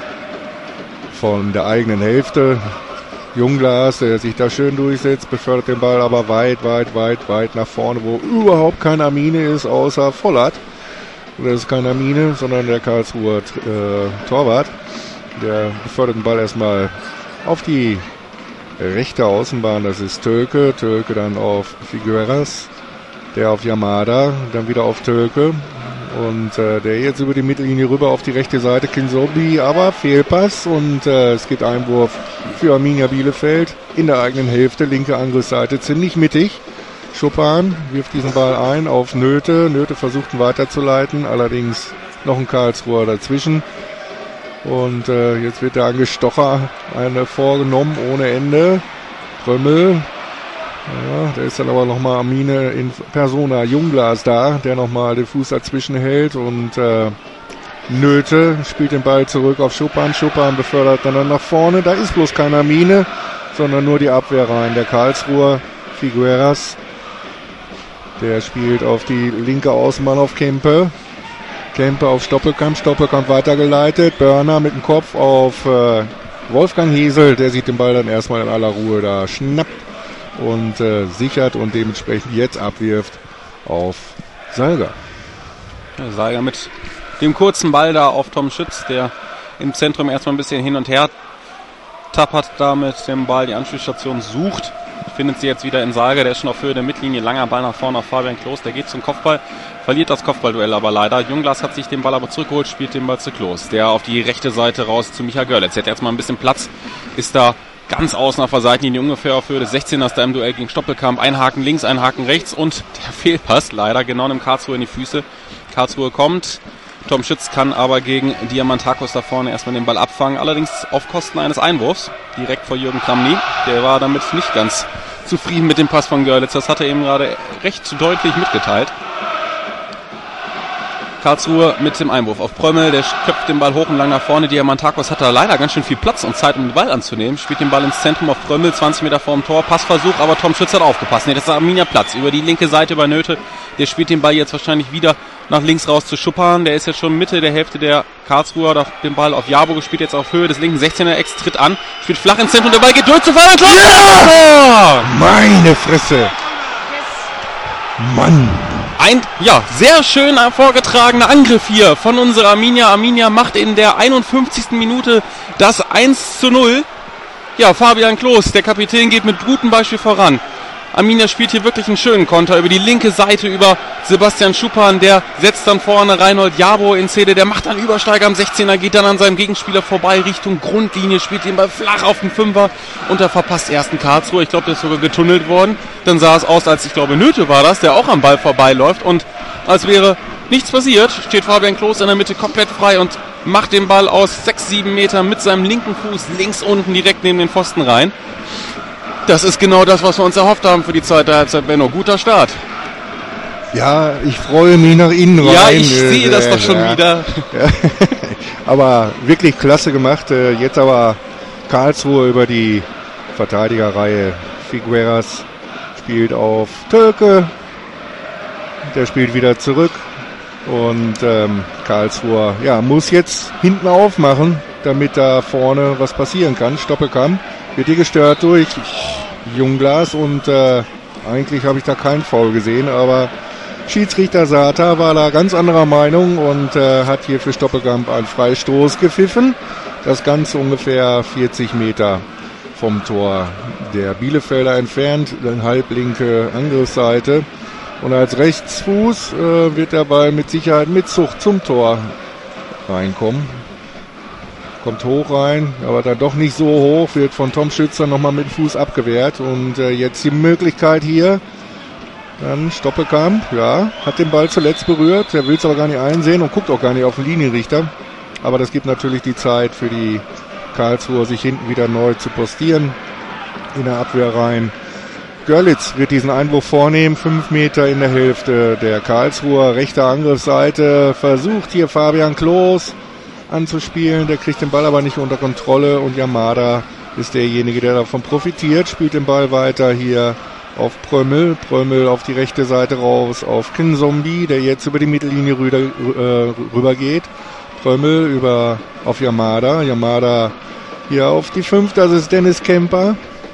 von der eigenen Hälfte. Jungglas, der sich da schön durchsetzt, befördert den Ball aber weit nach vorne, wo überhaupt kein Armine ist, außer Vollert. Das ist keine Armine, sondern der Karlsruher Torwart. Der befördert den Ball erstmal auf die rechte Außenbahn, das ist Tölke. Tölke dann auf Figueras, der auf Yamada, dann wieder auf Tölke. Und der jetzt über die Mittellinie rüber auf die rechte Seite, Kinzombie, aber Fehlpass. Und es gibt Einwurf für Arminia Bielefeld in der eigenen Hälfte, linke Angriffsseite, ziemlich mittig. Schuppan wirft diesen Ball ein auf Nöte. Nöte versucht ihn weiterzuleiten, allerdings noch ein Karlsruher dazwischen. Und jetzt wird der Angestocher vorgenommen ohne Ende. Prömmel. Ja, da ist dann aber nochmal Armine in Persona Jungglas da, der nochmal den Fuß dazwischen hält. Und Nöte spielt den Ball zurück auf Schuppan. Schuppan befördert dann nach vorne. Da ist bloß keine Armine, sondern nur die Abwehr rein. Der Karlsruher Figueras. Der spielt auf die linke Außenbahn auf Kempe. Kempe auf Stoppelkamp. Stoppelkamp weitergeleitet. Börner mit dem Kopf auf Wolfgang Hesel. Der sieht den Ball dann erstmal in aller Ruhe da schnappt und sichert und dementsprechend jetzt abwirft auf Salga. Ja, Salga mit dem kurzen Ball da auf Tom Schütz, der im Zentrum erstmal ein bisschen hin und her tappert da mit dem Ball, die Anschlussstation sucht. Findet sie jetzt wieder in Salga, der ist schon auf Höhe der Mittellinie, langer Ball nach vorne auf Fabian Klos, der geht zum Kopfball, verliert das Kopfballduell aber leider. Jungglas hat sich den Ball aber zurückgeholt, spielt den Ball zu Klos, der auf die rechte Seite raus zu Micha Görlitz. Der hat jetzt mal ein bisschen Platz, ist da ganz außen auf der Seitenlinie, ungefähr auf Höhe des 16ers da im Duell gegen Stoppelkamp. Ein Haken links, ein Haken rechts und der Fehlpass leider genau dem Karlsruhe in die Füße. Karlsruhe kommt, Tom Schütz kann aber gegen Diamantakos da vorne erstmal den Ball abfangen, allerdings auf Kosten eines Einwurfs, direkt vor Jürgen Kramny. Der war damit nicht ganz zufrieden mit dem Pass von Görlitz, das hat er eben gerade recht deutlich mitgeteilt. Karlsruhe mit dem Einwurf auf Prömmel, der köpft den Ball hoch und lang nach vorne. Diamantakos hat da leider ganz schön viel Platz und Zeit, um den Ball anzunehmen. Spielt den Ball ins Zentrum auf Prömmel, 20 Meter vorm Tor, Passversuch, aber Tom Schütz hat aufgepasst. Das ist Arminia Platz, über die linke Seite bei Nöte. Der spielt den Ball jetzt wahrscheinlich wieder nach links raus zu Schuppan. Der ist jetzt schon Mitte der Hälfte der Karlsruher, hat den Ball auf Jabo gespielt, jetzt auf Höhe des linken 16er-Ecks, tritt an, spielt flach ins Zentrum, der Ball geht durch zu Fabian Klos. Ja! Meine Fresse! Mann! Ein, sehr schön vorgetragener Angriff hier von unserer Arminia. Arminia macht in der 51. Minute das 1:0. Ja, Fabian Klos, der Kapitän, geht mit gutem Beispiel voran. Arminia spielt hier wirklich einen schönen Konter über die linke Seite, über Sebastian Schuppan, der setzt dann vorne Reinhold Jabo in Szene, der macht einen Übersteiger am 16er, geht dann an seinem Gegenspieler vorbei Richtung Grundlinie, spielt den Ball flach auf den Fünfer und er verpasst ersten Karlsruhe. Ich glaube, der ist sogar getunnelt worden. Dann sah es aus, als ich glaube Nöte war das, der auch am Ball vorbeiläuft und als wäre nichts passiert, steht Fabian Klos in der Mitte komplett frei und macht den Ball aus 6-7 Metern mit seinem linken Fuß links unten direkt neben den Pfosten rein. Das ist genau das, was wir uns erhofft haben für die zweite Halbzeit, Benno. Guter Start. Ja, ich freue mich nach innen rein. Ja, ich sehe das doch schon wieder. Ja. Aber wirklich klasse gemacht. Jetzt aber Karlsruhe über die Verteidigerreihe. Figueras spielt auf Tölke. Der spielt wieder zurück. Und Karlsruhe muss jetzt hinten aufmachen, damit da vorne was passieren kann. Stoppelkamp wird hier gestört durch Jungglas und eigentlich habe ich da keinen Foul gesehen, aber Schiedsrichter Sata war da ganz anderer Meinung und hat hier für Stoppelkamp einen Freistoß gepfiffen. Das Ganze ungefähr 40 Meter vom Tor der Bielefelder entfernt, dann halblinke Angriffsseite. Und als Rechtsfuß wird der Ball mit Sicherheit mit Zucht zum Tor reinkommen. Kommt hoch rein, aber dann doch nicht so hoch, wird von Tom Schützer nochmal mit dem Fuß abgewehrt. Und jetzt die Möglichkeit hier, dann Stoppelkamp, hat den Ball zuletzt berührt, der will es aber gar nicht einsehen und guckt auch gar nicht auf den Linienrichter. Aber das gibt natürlich die Zeit für die Karlsruher, sich hinten wieder neu zu postieren, in der Abwehr rein. Görlitz wird diesen Einwurf vornehmen, 5 Meter in der Hälfte der Karlsruher, rechte Angriffsseite, versucht hier Fabian Klos anzuspielen, der kriegt den Ball aber nicht unter Kontrolle und Yamada ist derjenige, der davon profitiert, spielt den Ball weiter hier auf Prömmel auf die rechte Seite raus auf Kinzombie, der jetzt über die Mittellinie rüber geht. Prömmel auf Yamada hier auf die 5, das ist Dennis Kemper,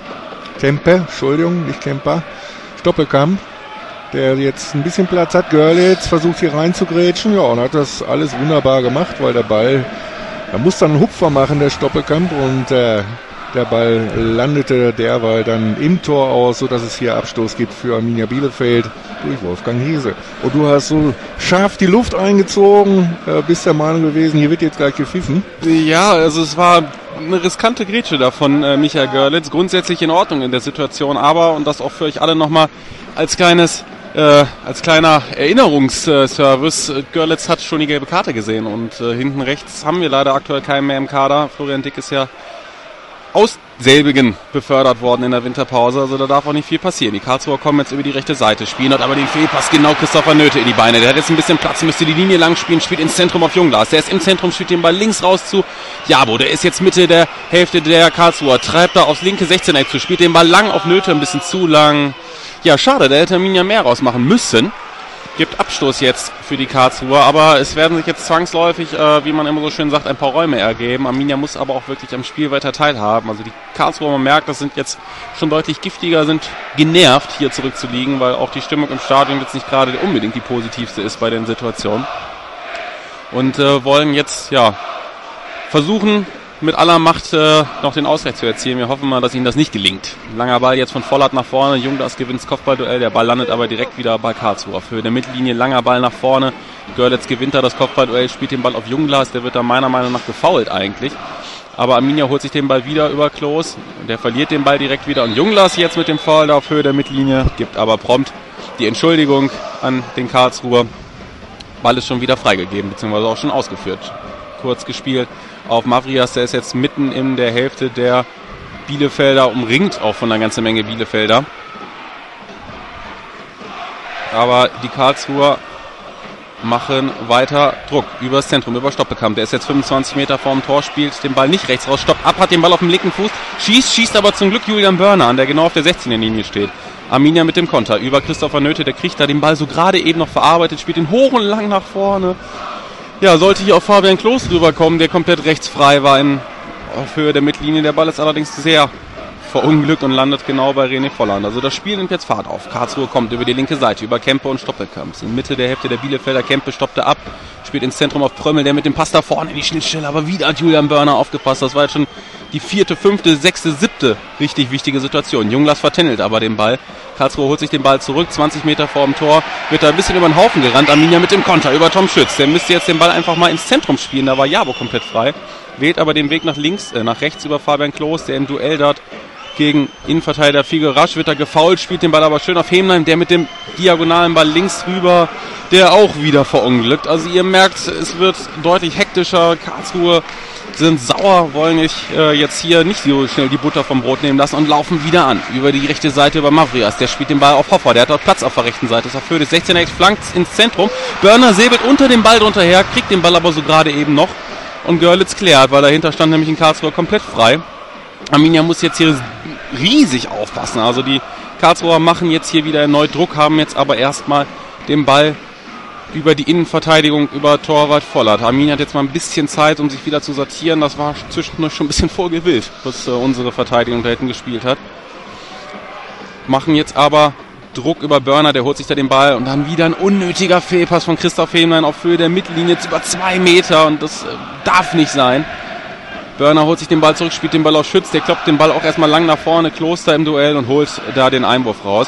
nicht Kemper, Stoppelkamp, der jetzt ein bisschen Platz hat. Görlitz versucht hier reinzugrätschen, und hat das alles wunderbar gemacht, weil der Ball, da muss dann einen Hupfer machen, der Stoppelkamp, und der Ball landete derweil dann im Tor aus, sodass es hier Abstoß gibt für Arminia Bielefeld durch Wolfgang Hese. Und du hast so scharf die Luft eingezogen, bist der Meinung gewesen, hier wird jetzt gleich gepfiffen. Ja, also es war eine riskante Grätsche da von Michael Görlitz, grundsätzlich in Ordnung in der Situation, aber, und das auch für euch alle nochmal als kleiner Erinnerungsservice, Görlitz hat schon die gelbe Karte gesehen und hinten rechts haben wir leider aktuell keinen mehr im Kader. Florian Dick ist ja aus selbigen befördert worden in der Winterpause, also da darf auch nicht viel passieren. Die Karlsruher kommen jetzt über die rechte Seite, spielen hat aber den Fehlpass genau Christopher Nöte in die Beine. Der hat jetzt ein bisschen Platz, müsste die Linie lang spielen, spielt ins Zentrum auf Jungglas. Der ist im Zentrum, spielt den Ball links raus zu Jabo. Der ist jetzt Mitte der Hälfte der Karlsruher, treibt da aufs linke 16er zu, spielt den Ball lang auf Nöte, ein bisschen zu lang. Ja, schade, da hätte Arminia mehr rausmachen müssen. Gibt Abstoß jetzt für die Karlsruher, aber es werden sich jetzt zwangsläufig, wie man immer so schön sagt, ein paar Räume ergeben. Arminia muss aber auch wirklich am Spiel weiter teilhaben. Also die Karlsruher, man merkt, das sind jetzt schon deutlich giftiger, sind genervt, hier zurückzuliegen, weil auch die Stimmung im Stadion jetzt nicht gerade unbedingt die positivste ist bei den Situationen. Und wollen jetzt versuchen, mit aller Macht noch den Ausgleich zu erzielen. Wir hoffen mal, dass ihnen das nicht gelingt. Langer Ball jetzt von Vollert nach vorne. Jungglas gewinnt das Kopfballduell. Der Ball landet aber direkt wieder bei Karlsruhe. Für der Mittellinie langer Ball nach vorne. Görlitz gewinnt da das Kopfballduell, spielt den Ball auf Jungglas. Der wird da meiner Meinung nach gefoult eigentlich. Aber Arminia holt sich den Ball wieder über Klos. Der verliert den Ball direkt wieder. Und Jungglas jetzt mit dem Foul da auf Höhe der Mittellinie. Gibt aber prompt die Entschuldigung an den Karlsruher. Ball ist schon wieder freigegeben, beziehungsweise auch schon ausgeführt. Kurz gespielt auf Mavrias, der ist jetzt mitten in der Hälfte der Bielefelder, umringt auch von einer ganzen Menge Bielefelder. Aber die Karlsruher machen weiter Druck übers Zentrum, über Stoppelkamp. Der ist jetzt 25 Meter vorm Tor, spielt den Ball nicht rechts raus, stoppt ab, hat den Ball auf dem linken Fuß, schießt aber zum Glück Julian Börner an, der genau auf der 16er-Linie steht. Arminia mit dem Konter über Christopher Nöte, der kriegt da den Ball so gerade eben noch verarbeitet, spielt ihn hoch und lang nach vorne. Ja, sollte hier auf Fabian Klos rüberkommen, der komplett rechtsfrei war auf Höhe der Mittellinie. Der Ball ist allerdings sehr verunglückt und landet genau bei René Volland. Also das Spiel nimmt jetzt Fahrt auf. Karlsruhe kommt über die linke Seite, über Kempe und Stoppelkamp. In Mitte der Hälfte der Bielefelder. Kempe stoppte ab, spielt ins Zentrum auf Prömmel, der mit dem Pass da vorne in die Schnittstelle, aber wieder hat Julian Börner aufgepasst. Das war jetzt schon die 4., 5., 6., 7. richtig wichtige Situation. Junglas vertändelt aber den Ball. Karlsruhe holt sich den Ball zurück, 20 Meter vor dem Tor, wird da ein bisschen über den Haufen gerannt. Arminia mit dem Konter über Tom Schütz. Der müsste jetzt den Ball einfach mal ins Zentrum spielen, da war Jabo komplett frei. Wählt aber den Weg nach rechts über Fabian Klos, der im Duell dort gegen Innenverteidiger Figo Rasch wird da gefoult, spielt den Ball aber schön auf Hemlein, der mit dem diagonalen Ball links rüber, der auch wieder verunglückt. Also ihr merkt, es wird deutlich hektischer. Karlsruhe sind sauer, wollen jetzt hier nicht so schnell die Butter vom Brot nehmen lassen und laufen wieder an. Über die rechte Seite über Mavrias, der spielt den Ball auf Hoffer, der hat dort Platz auf der rechten Seite. Das ist auf Höhe des 16er, flankt ins Zentrum. Börner säbelt unter dem Ball drunter her, kriegt den Ball aber so gerade eben noch und Görlitz klärt, weil dahinter stand nämlich in Karlsruhe komplett frei. Arminia muss jetzt hier riesig aufpassen. Also die Karlsruher machen jetzt hier wieder erneut Druck, haben jetzt aber erstmal den Ball über die Innenverteidigung, über Torwart Vollert. Arminia hat jetzt mal ein bisschen Zeit, um sich wieder zu sortieren. Das war zwischendurch schon ein bisschen vorgewillt, was unsere Verteidigung da hinten gespielt hat. Machen jetzt aber Druck über Börner, der holt sich da den Ball und dann wieder ein unnötiger Fehlpass von Christoph Hemlein auf Höhe der Mittellinie jetzt über 2 Meter und das darf nicht sein. Börner holt sich den Ball zurück, spielt den Ball auf Schütz, der kloppt den Ball auch erstmal lang nach vorne, Kloster im Duell und holt da den Einwurf raus.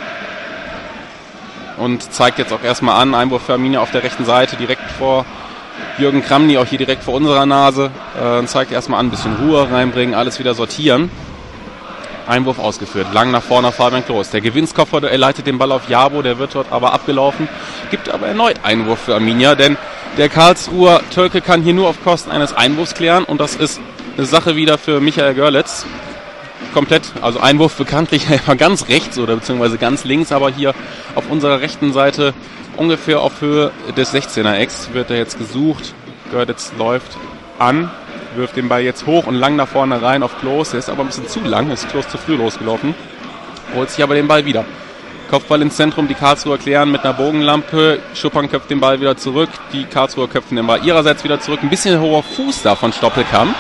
Und zeigt jetzt auch erstmal an, Einwurf für Arminia auf der rechten Seite, direkt vor Jürgen Kramny, auch hier direkt vor unserer Nase. Und zeigt erstmal an, ein bisschen Ruhe reinbringen, alles wieder sortieren. Einwurf ausgeführt, lang nach vorne Fabian Klos. Der Gewinnskoffer, er leitet den Ball auf Jabo, der wird dort aber abgelaufen. Gibt aber erneut Einwurf für Arminia, denn der Karlsruher Tölke kann hier nur auf Kosten eines Einwurfs klären und das ist eine Sache wieder für Michael Görlitz. Komplett, also Einwurf bekanntlich ganz rechts oder beziehungsweise ganz links, aber hier auf unserer rechten Seite ungefähr auf Höhe des 16er-Ecks wird er jetzt gesucht. Görlitz läuft an, wirft den Ball jetzt hoch und lang nach vorne rein auf Klos. Der ist aber ein bisschen zu lang, ist Klos zu früh losgelaufen. Holt sich aber den Ball wieder. Kopfball ins Zentrum, die Karlsruher klären mit einer Bogenlampe. Schuppern köpft den Ball wieder zurück. Die Karlsruher köpfen den Ball ihrerseits wieder zurück. Ein bisschen hoher Fuß da von Stoppelkamp.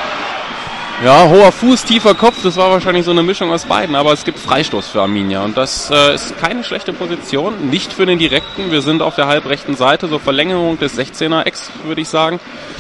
Ja, hoher Fuß, tiefer Kopf, das war wahrscheinlich so eine Mischung aus beiden, aber es gibt Freistoß für Arminia und das ist keine schlechte Position, nicht für den Direkten, wir sind auf der halbrechten Seite, so Verlängerung des 16er-Ecks, würde ich sagen.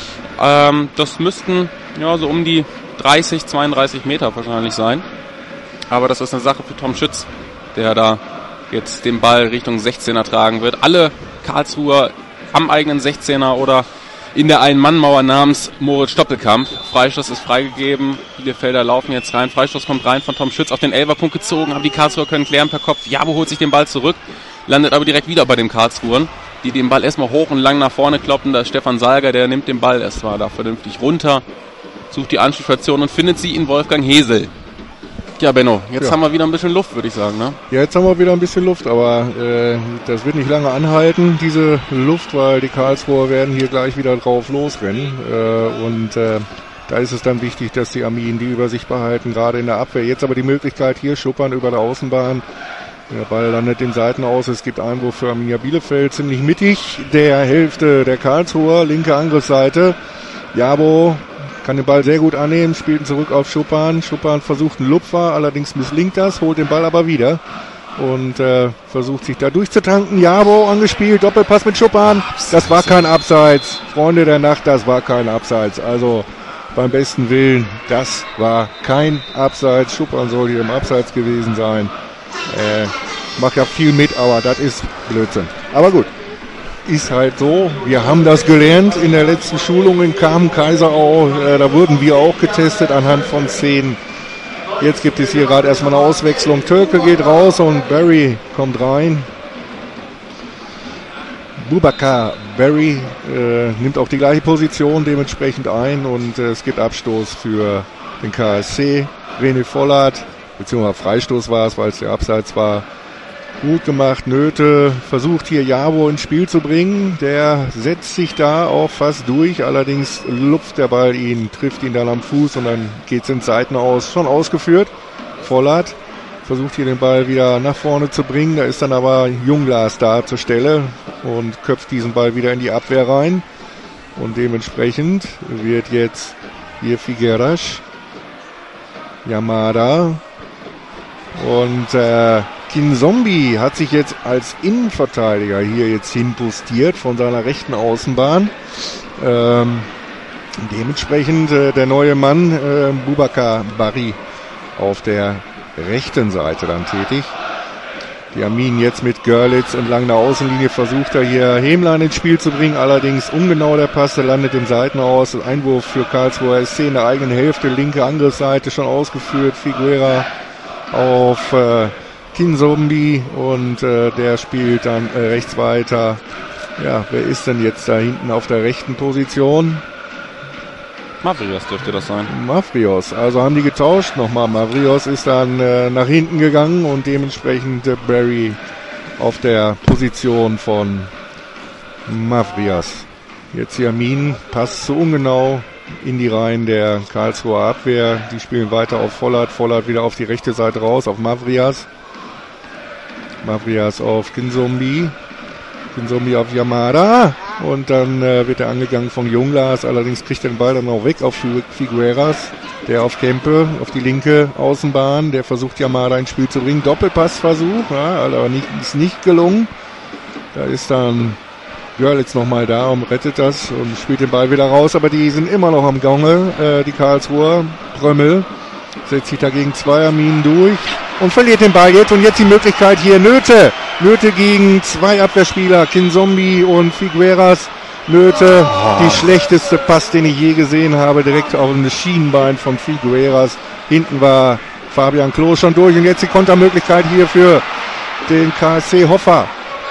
Das müssten ja so um die 30, 32 Meter wahrscheinlich sein, aber das ist eine Sache für Tom Schütz, der da jetzt den Ball Richtung 16er tragen wird. Alle Karlsruher am eigenen 16er oder in der Ein-Mann-Mauer namens Moritz Stoppelkamp. Freistoß ist freigegeben. Bielefelder laufen jetzt rein. Freistoß kommt rein von Tom Schütz auf den Elferpunkt gezogen. Aber die Karlsruher können klären per Kopf. Jabo holt sich den Ball zurück. Landet aber direkt wieder bei den Karlsruhern, die den Ball erstmal hoch und lang nach vorne kloppen. Da ist Stefan Salger, der nimmt den Ball erstmal da vernünftig runter. Sucht die Anschlussstation und findet sie in Wolfgang Hesel. Ja, Benno, jetzt haben wir wieder ein bisschen Luft, würde ich sagen, ne? Ja, jetzt haben wir wieder ein bisschen Luft, aber das wird nicht lange anhalten, diese Luft, weil die Karlsruher werden hier gleich wieder drauf losrennen. Da ist es dann wichtig, dass die Arminen die Übersicht behalten, gerade in der Abwehr. Jetzt aber die Möglichkeit hier, Schuppern über der Außenbahn. Der Ball landet den Seiten aus. Es gibt Einwurf für Arminia Bielefeld, ziemlich mittig der Hälfte der Karlsruher, linke Angriffsseite. Jabo kann den Ball sehr gut annehmen, spielt ihn zurück auf Schuppern. Schuppern versucht einen Lupfer, allerdings misslingt das, holt den Ball aber wieder und versucht sich da durchzutanken. Jabo angespielt, Doppelpass mit Schuppern. Das war kein Abseits. Freunde der Nacht, das war kein Abseits. Also beim besten Willen, das war kein Abseits. Schuppern soll hier im Abseits gewesen sein. Macht ja viel mit, aber das ist Blödsinn. Aber gut. Ist halt so, wir haben das gelernt in der letzten Schulung in Kamen-Kaiserau, da wurden wir auch getestet anhand von Szenen. Jetzt gibt es hier gerade erstmal eine Auswechslung, Tölke geht raus und Barry kommt rein. Boubacar Barry nimmt auch die gleiche Position dementsprechend ein und es gibt Abstoß für den KSC. René Vollert, beziehungsweise Freistoß war es, weil es der Abseits war. Gut gemacht, Nöte versucht hier Jabo ins Spiel zu bringen. Der setzt sich da auch fast durch, allerdings lupft der Ball ihn, trifft ihn dann am Fuß und dann geht es ins Seitenaus. Schon ausgeführt. Vollert versucht hier den Ball wieder nach vorne zu bringen. Da ist dann aber Junglas da zur Stelle und köpft diesen Ball wieder in die Abwehr rein. Und dementsprechend wird jetzt hier Figueras, Yamada und Kinzombie hat sich jetzt als Innenverteidiger hier jetzt hinpostiert von seiner rechten Außenbahn. Dementsprechend der neue Mann Boubacar Bari auf der rechten Seite dann tätig. Diamin jetzt mit Görlitz entlang der Außenlinie versucht er hier Hämlein ins Spiel zu bringen, allerdings ungenau der Pass, der landet im Seitenaus. Einwurf für Karlsruher SC in der eigenen Hälfte, linke Angriffsseite schon ausgeführt. Figuera auf Kinzombie und der spielt dann rechts weiter. Ja, wer ist denn jetzt da hinten auf der rechten Position? Mavrios dürfte das sein. Mavrios, also haben die getauscht nochmal. Mavrios ist dann nach hinten gegangen und dementsprechend Barry auf der Position von Mavrios. Jetzt Yamin, Pass zu ungenau in die Reihen der Karlsruher Abwehr. Die spielen weiter auf Vollert. Vollert wieder auf die rechte Seite raus, auf Mavrios. Mavrios auf Kinzombie. Kinzombie auf Yamada. Und dann wird er angegangen von Junglas. Allerdings kriegt er den Ball dann auch weg auf Figueras. Der auf Kempe, auf die linke Außenbahn. Der versucht Yamada ins Spiel zu bringen. Doppelpassversuch, ja, aber ist nicht gelungen. Da ist dann Görlitz nochmal da und rettet das und spielt den Ball wieder raus. Aber die sind immer noch am Gange, die Karlsruher. Prömmel setzt sich dagegen Zweierminen durch und verliert den Ball jetzt. Und jetzt die Möglichkeit hier Nöte. Nöte gegen zwei Abwehrspieler, Kinzombie und Figueras. Nöte, die schlechteste Pass, den ich je gesehen habe, direkt auf das Schienenbein von Figueras. Hinten war Fabian Klos schon durch und jetzt die Kontermöglichkeit hier für den KSC Hoffa.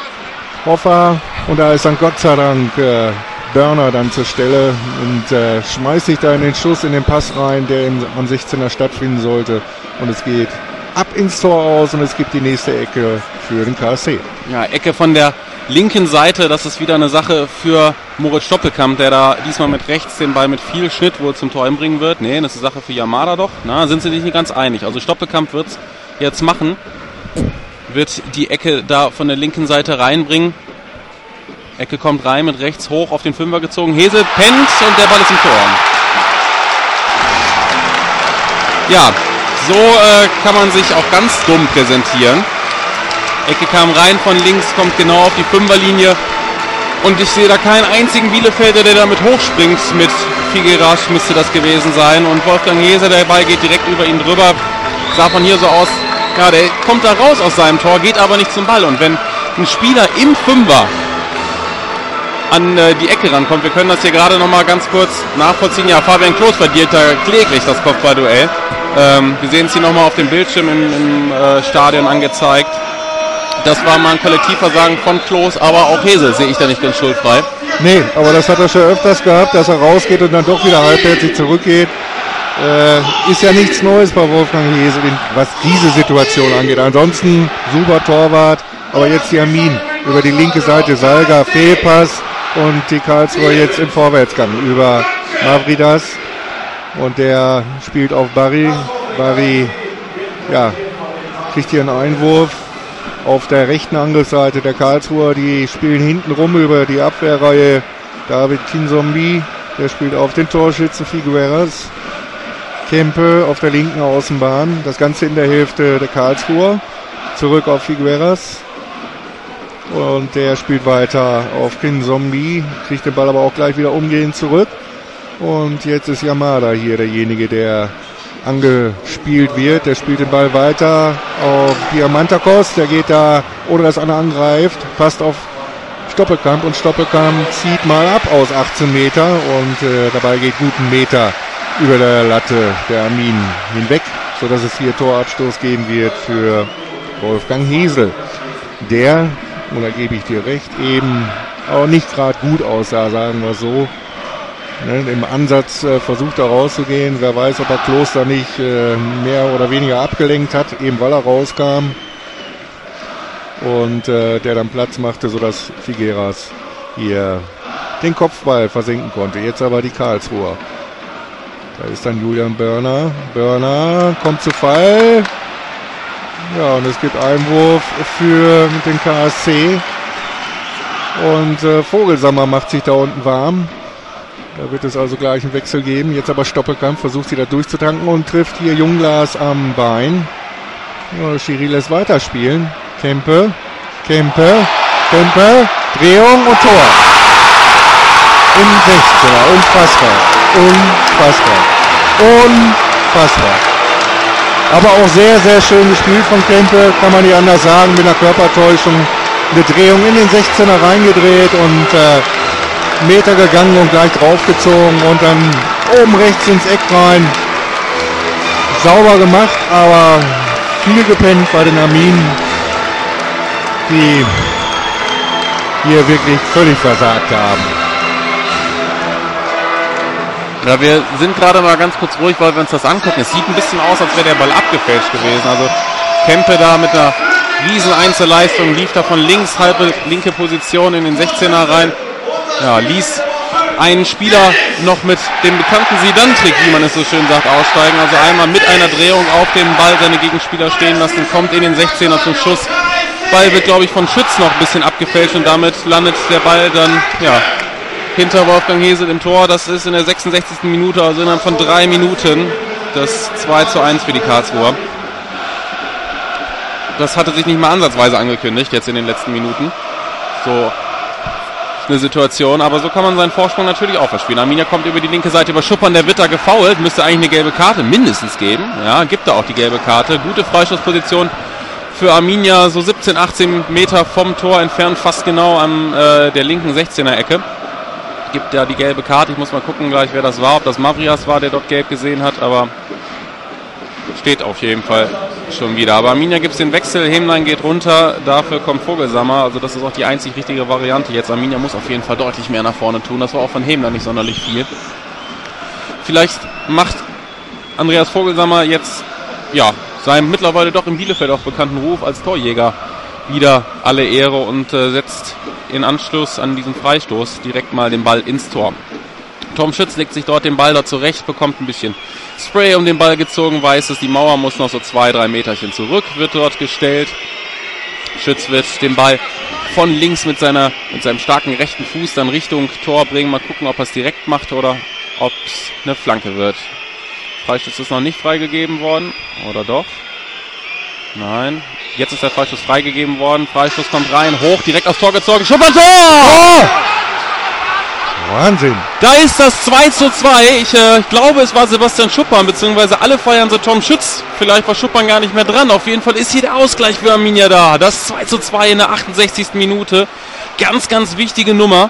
Und da ist dann Gott sei Dank Börner dann zur Stelle und schmeißt sich da in den Schuss, in den Pass rein, der am 16er stattfinden sollte. Und es geht ab ins Tor aus und es gibt die nächste Ecke für den KSC. Ja, Ecke von der linken Seite, das ist wieder eine Sache für Moritz Stoppelkamp, der da diesmal mit rechts den Ball mit viel Schnitt wohl zum Tor bringen wird. Nee, das ist eine Sache für Yamada doch. Na, sind sie sich nicht ganz einig. Also Stoppelkamp wird es jetzt machen. Wird die Ecke da von der linken Seite reinbringen. Ecke kommt rein, mit rechts hoch auf den Fünfer gezogen. Hesel pennt und der Ball ist im Tor. Ja, so kann man sich auch ganz dumm präsentieren. Ecke kam rein von links, kommt genau auf die Fünferlinie. Und ich sehe da keinen einzigen Bielefelder, der damit hochspringt. Mit Figueras müsste das gewesen sein. Und Wolfgang Hese, der Ball geht direkt über ihn drüber. Sah von hier so aus, ja, der kommt da raus aus seinem Tor, geht aber nicht zum Ball. Und wenn ein Spieler im Fünfer an die Ecke rankommt, wir können das hier gerade nochmal ganz kurz nachvollziehen. Ja, Fabian Klos verliert da kläglich das Kopfballduell. Wir sehen es hier nochmal auf dem Bildschirm im Stadion angezeigt. Das war mal ein Kollektivversagen von Klos, aber auch Hesel sehe ich da nicht ganz schuldfrei. Nee, aber das hat er schon öfters gehabt, dass er rausgeht und dann doch wieder halbherzig zurückgeht. Ist ja nichts Neues bei Wolfgang Hesel, was diese Situation angeht. Ansonsten super Torwart, aber jetzt die Amin über die linke Seite, Salga, Fehlpass und die Karlsruher jetzt im Vorwärtsgang über Mavridas und der spielt auf Barry. Barry, ja, kriegt hier einen Einwurf auf der rechten Angriffsseite der Karlsruher. Die spielen hinten rum über die Abwehrreihe. David Kinzombie, der spielt auf den Torschützen Figueras. Kempe auf der linken Außenbahn. Das Ganze in der Hälfte der Karlsruher. Zurück auf Figueras. Und der spielt weiter auf Kinzombie. Kriegt den Ball aber auch gleich wieder umgehend zurück. Und jetzt ist Yamada hier derjenige, der angespielt wird. Der spielt den Ball weiter auf Diamantakos. Der geht da, ohne dass einer angreift, passt auf Stoppelkamp. Und Stoppelkamp zieht mal ab aus 18 Meter. Und dabei geht gut ein Meter über der Latte der Armin hinweg, sodass es hier Torabstoß geben wird für Wolfgang Hesel. Der, und da gebe ich dir recht, eben auch nicht gerade gut aussah, sagen wir so. Im Ansatz versucht er rauszugehen. Wer weiß, ob er Kloster nicht mehr oder weniger abgelenkt hat, eben weil er rauskam. und der dann Platz machte, sodass Figueras hier den Kopfball versenken konnte. Jetzt aber die Karlsruher. Da ist dann Julian Börner. Börner kommt zu Fall. Ja, und es gibt Einwurf für den KSC. Und Vogelsammer macht sich da unten warm. Da wird es also gleich einen Wechsel geben. Jetzt aber Stoppelkamp versucht sie da durchzutanken und trifft hier Jungglas am Bein. Ja, Schiri lässt weiterspielen. Kempe. Drehung und Tor. Im 16er. Unfassbar. Aber auch sehr, sehr schön gespielt von Kempe. Kann man nicht anders sagen. Mit einer Körpertäuschung. Eine Drehung in den 16er reingedreht und Meter gegangen und gleich draufgezogen und dann oben rechts ins Eck rein. Sauber gemacht, aber viel gepennt bei den Arminen, die hier wirklich völlig versagt haben. Ja, wir sind gerade mal ganz kurz ruhig, weil wir uns das angucken. Es sieht ein bisschen aus, als wäre der Ball abgefälscht gewesen. Also Kempe da mit einer riesen Einzelleistung, lief da von links, halbe linke Position in den 16er rein. Ja, ließ einen Spieler noch mit dem bekannten Sidan-Trick, wie man es so schön sagt, aussteigen. Also einmal mit einer Drehung auf dem Ball seine Gegenspieler stehen lassen, kommt in den 16er zum Schuss. Ball wird, glaube ich, von Schütz noch ein bisschen abgefälscht und damit landet der Ball dann hinter Wolfgang Hesel im Tor. Das ist in der 66. Minute, also innerhalb von 3 Minuten, das 2:1 für die Karlsruher. Das hatte sich nicht mal ansatzweise angekündigt, jetzt in den letzten Minuten. So eine Situation, aber so kann man seinen Vorsprung natürlich auch verspielen. Arminia kommt über die linke Seite über Schuppern, der wird da gefoult, müsste eigentlich eine gelbe Karte mindestens geben. Ja, gibt da auch die gelbe Karte. Gute Freistoßposition für Arminia, so 17, 18 Meter vom Tor entfernt, fast genau an der linken 16er Ecke. Gibt ja die gelbe Karte. Ich muss mal gucken gleich, wer das war, ob das Mavrias war, der dort gelb gesehen hat, aber steht auf jeden Fall schon wieder. Aber Arminia gibt es den Wechsel, Hemlein geht runter, dafür kommt Vogelsammer. Also das ist auch die einzig richtige Variante jetzt. Arminia muss auf jeden Fall deutlich mehr nach vorne tun. Das war auch von Hemlein nicht sonderlich viel. Vielleicht macht Andreas Vogelsammer jetzt seinem mittlerweile doch in Bielefeld auch bekannten Ruf als Torjäger wieder alle Ehre und setzt in Anschluss an diesen Freistoß direkt mal den Ball ins Tor. Tom Schütz legt sich dort den Ball da zurecht, bekommt ein bisschen Spray um den Ball gezogen, weiß es, die Mauer muss noch so 2-3 Meterchen zurück, wird dort gestellt. Schütz wird den Ball von links mit seinem starken rechten Fuß dann Richtung Tor bringen. Mal gucken, ob er es direkt macht oder ob es eine Flanke wird. Freistoß ist noch nicht freigegeben worden, oder doch? Nein. Jetzt ist der Freistoß freigegeben worden. Freistoß kommt rein, hoch, direkt aufs Tor gezogen. Schuppern-Tor! Oh! Wahnsinn. Da ist das 2:2. Ich glaube, es war Sebastian Schuppern, beziehungsweise alle feiern so Tom Schütz. Vielleicht war Schuppern gar nicht mehr dran. Auf jeden Fall ist hier der Ausgleich für Arminia da. Das 2:2 in der 68. Minute. Ganz, ganz wichtige Nummer.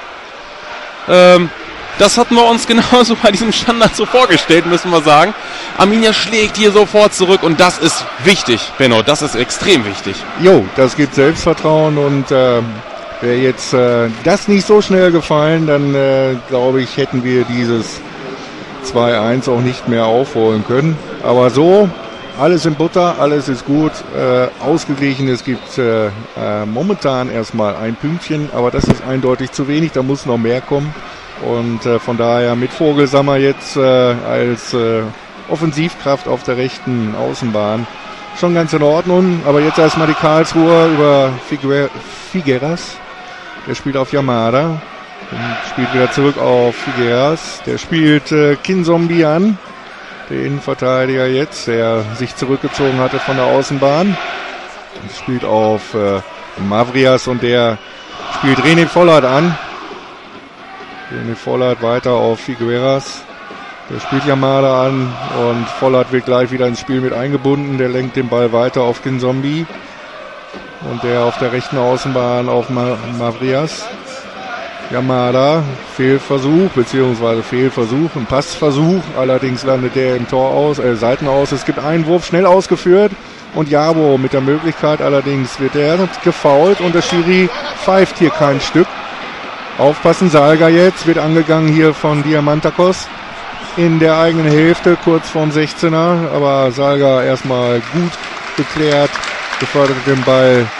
Das hatten wir uns genauso bei diesem Standard so vorgestellt, müssen wir sagen. Arminia schlägt hier sofort zurück und das ist wichtig, Benno. Das ist extrem wichtig. Jo, das gibt Selbstvertrauen und wäre jetzt das nicht so schnell gefallen, dann glaube ich, hätten wir dieses 2:1 auch nicht mehr aufholen können. Aber so, alles in Butter, alles ist gut, ausgeglichen. Es gibt momentan erstmal ein Pünktchen, aber das ist eindeutig zu wenig, da muss noch mehr kommen. Und von daher mit Vogelsammer jetzt als Offensivkraft auf der rechten Außenbahn schon ganz in Ordnung. Aber jetzt erstmal die Karlsruher über Figueras. Der spielt auf Yamada. Spielt wieder zurück auf Figueras. Der spielt Kinzombie an. Der Innenverteidiger jetzt, der sich zurückgezogen hatte von der Außenbahn. Spielt auf Mavrias und der spielt René Vollert an. René Vollert weiter auf Figueras. Der spielt Yamada an und Vollert wird gleich wieder ins Spiel mit eingebunden. Der lenkt den Ball weiter auf Kinzombie. Und der auf der rechten Außenbahn auf Mavrias. Yamada, Fehlversuch, ein Passversuch. Allerdings landet der im Tor aus, Seiten aus. Es gibt Einwurf, schnell ausgeführt. Und Jabo mit der Möglichkeit, allerdings wird er gefoult und der Schiri pfeift hier kein Stück. Aufpassen, Salga jetzt, wird angegangen hier von Diamantakos in der eigenen Hälfte, kurz vorm 16er. Aber Salga erstmal gut geklärt, befördert den Ball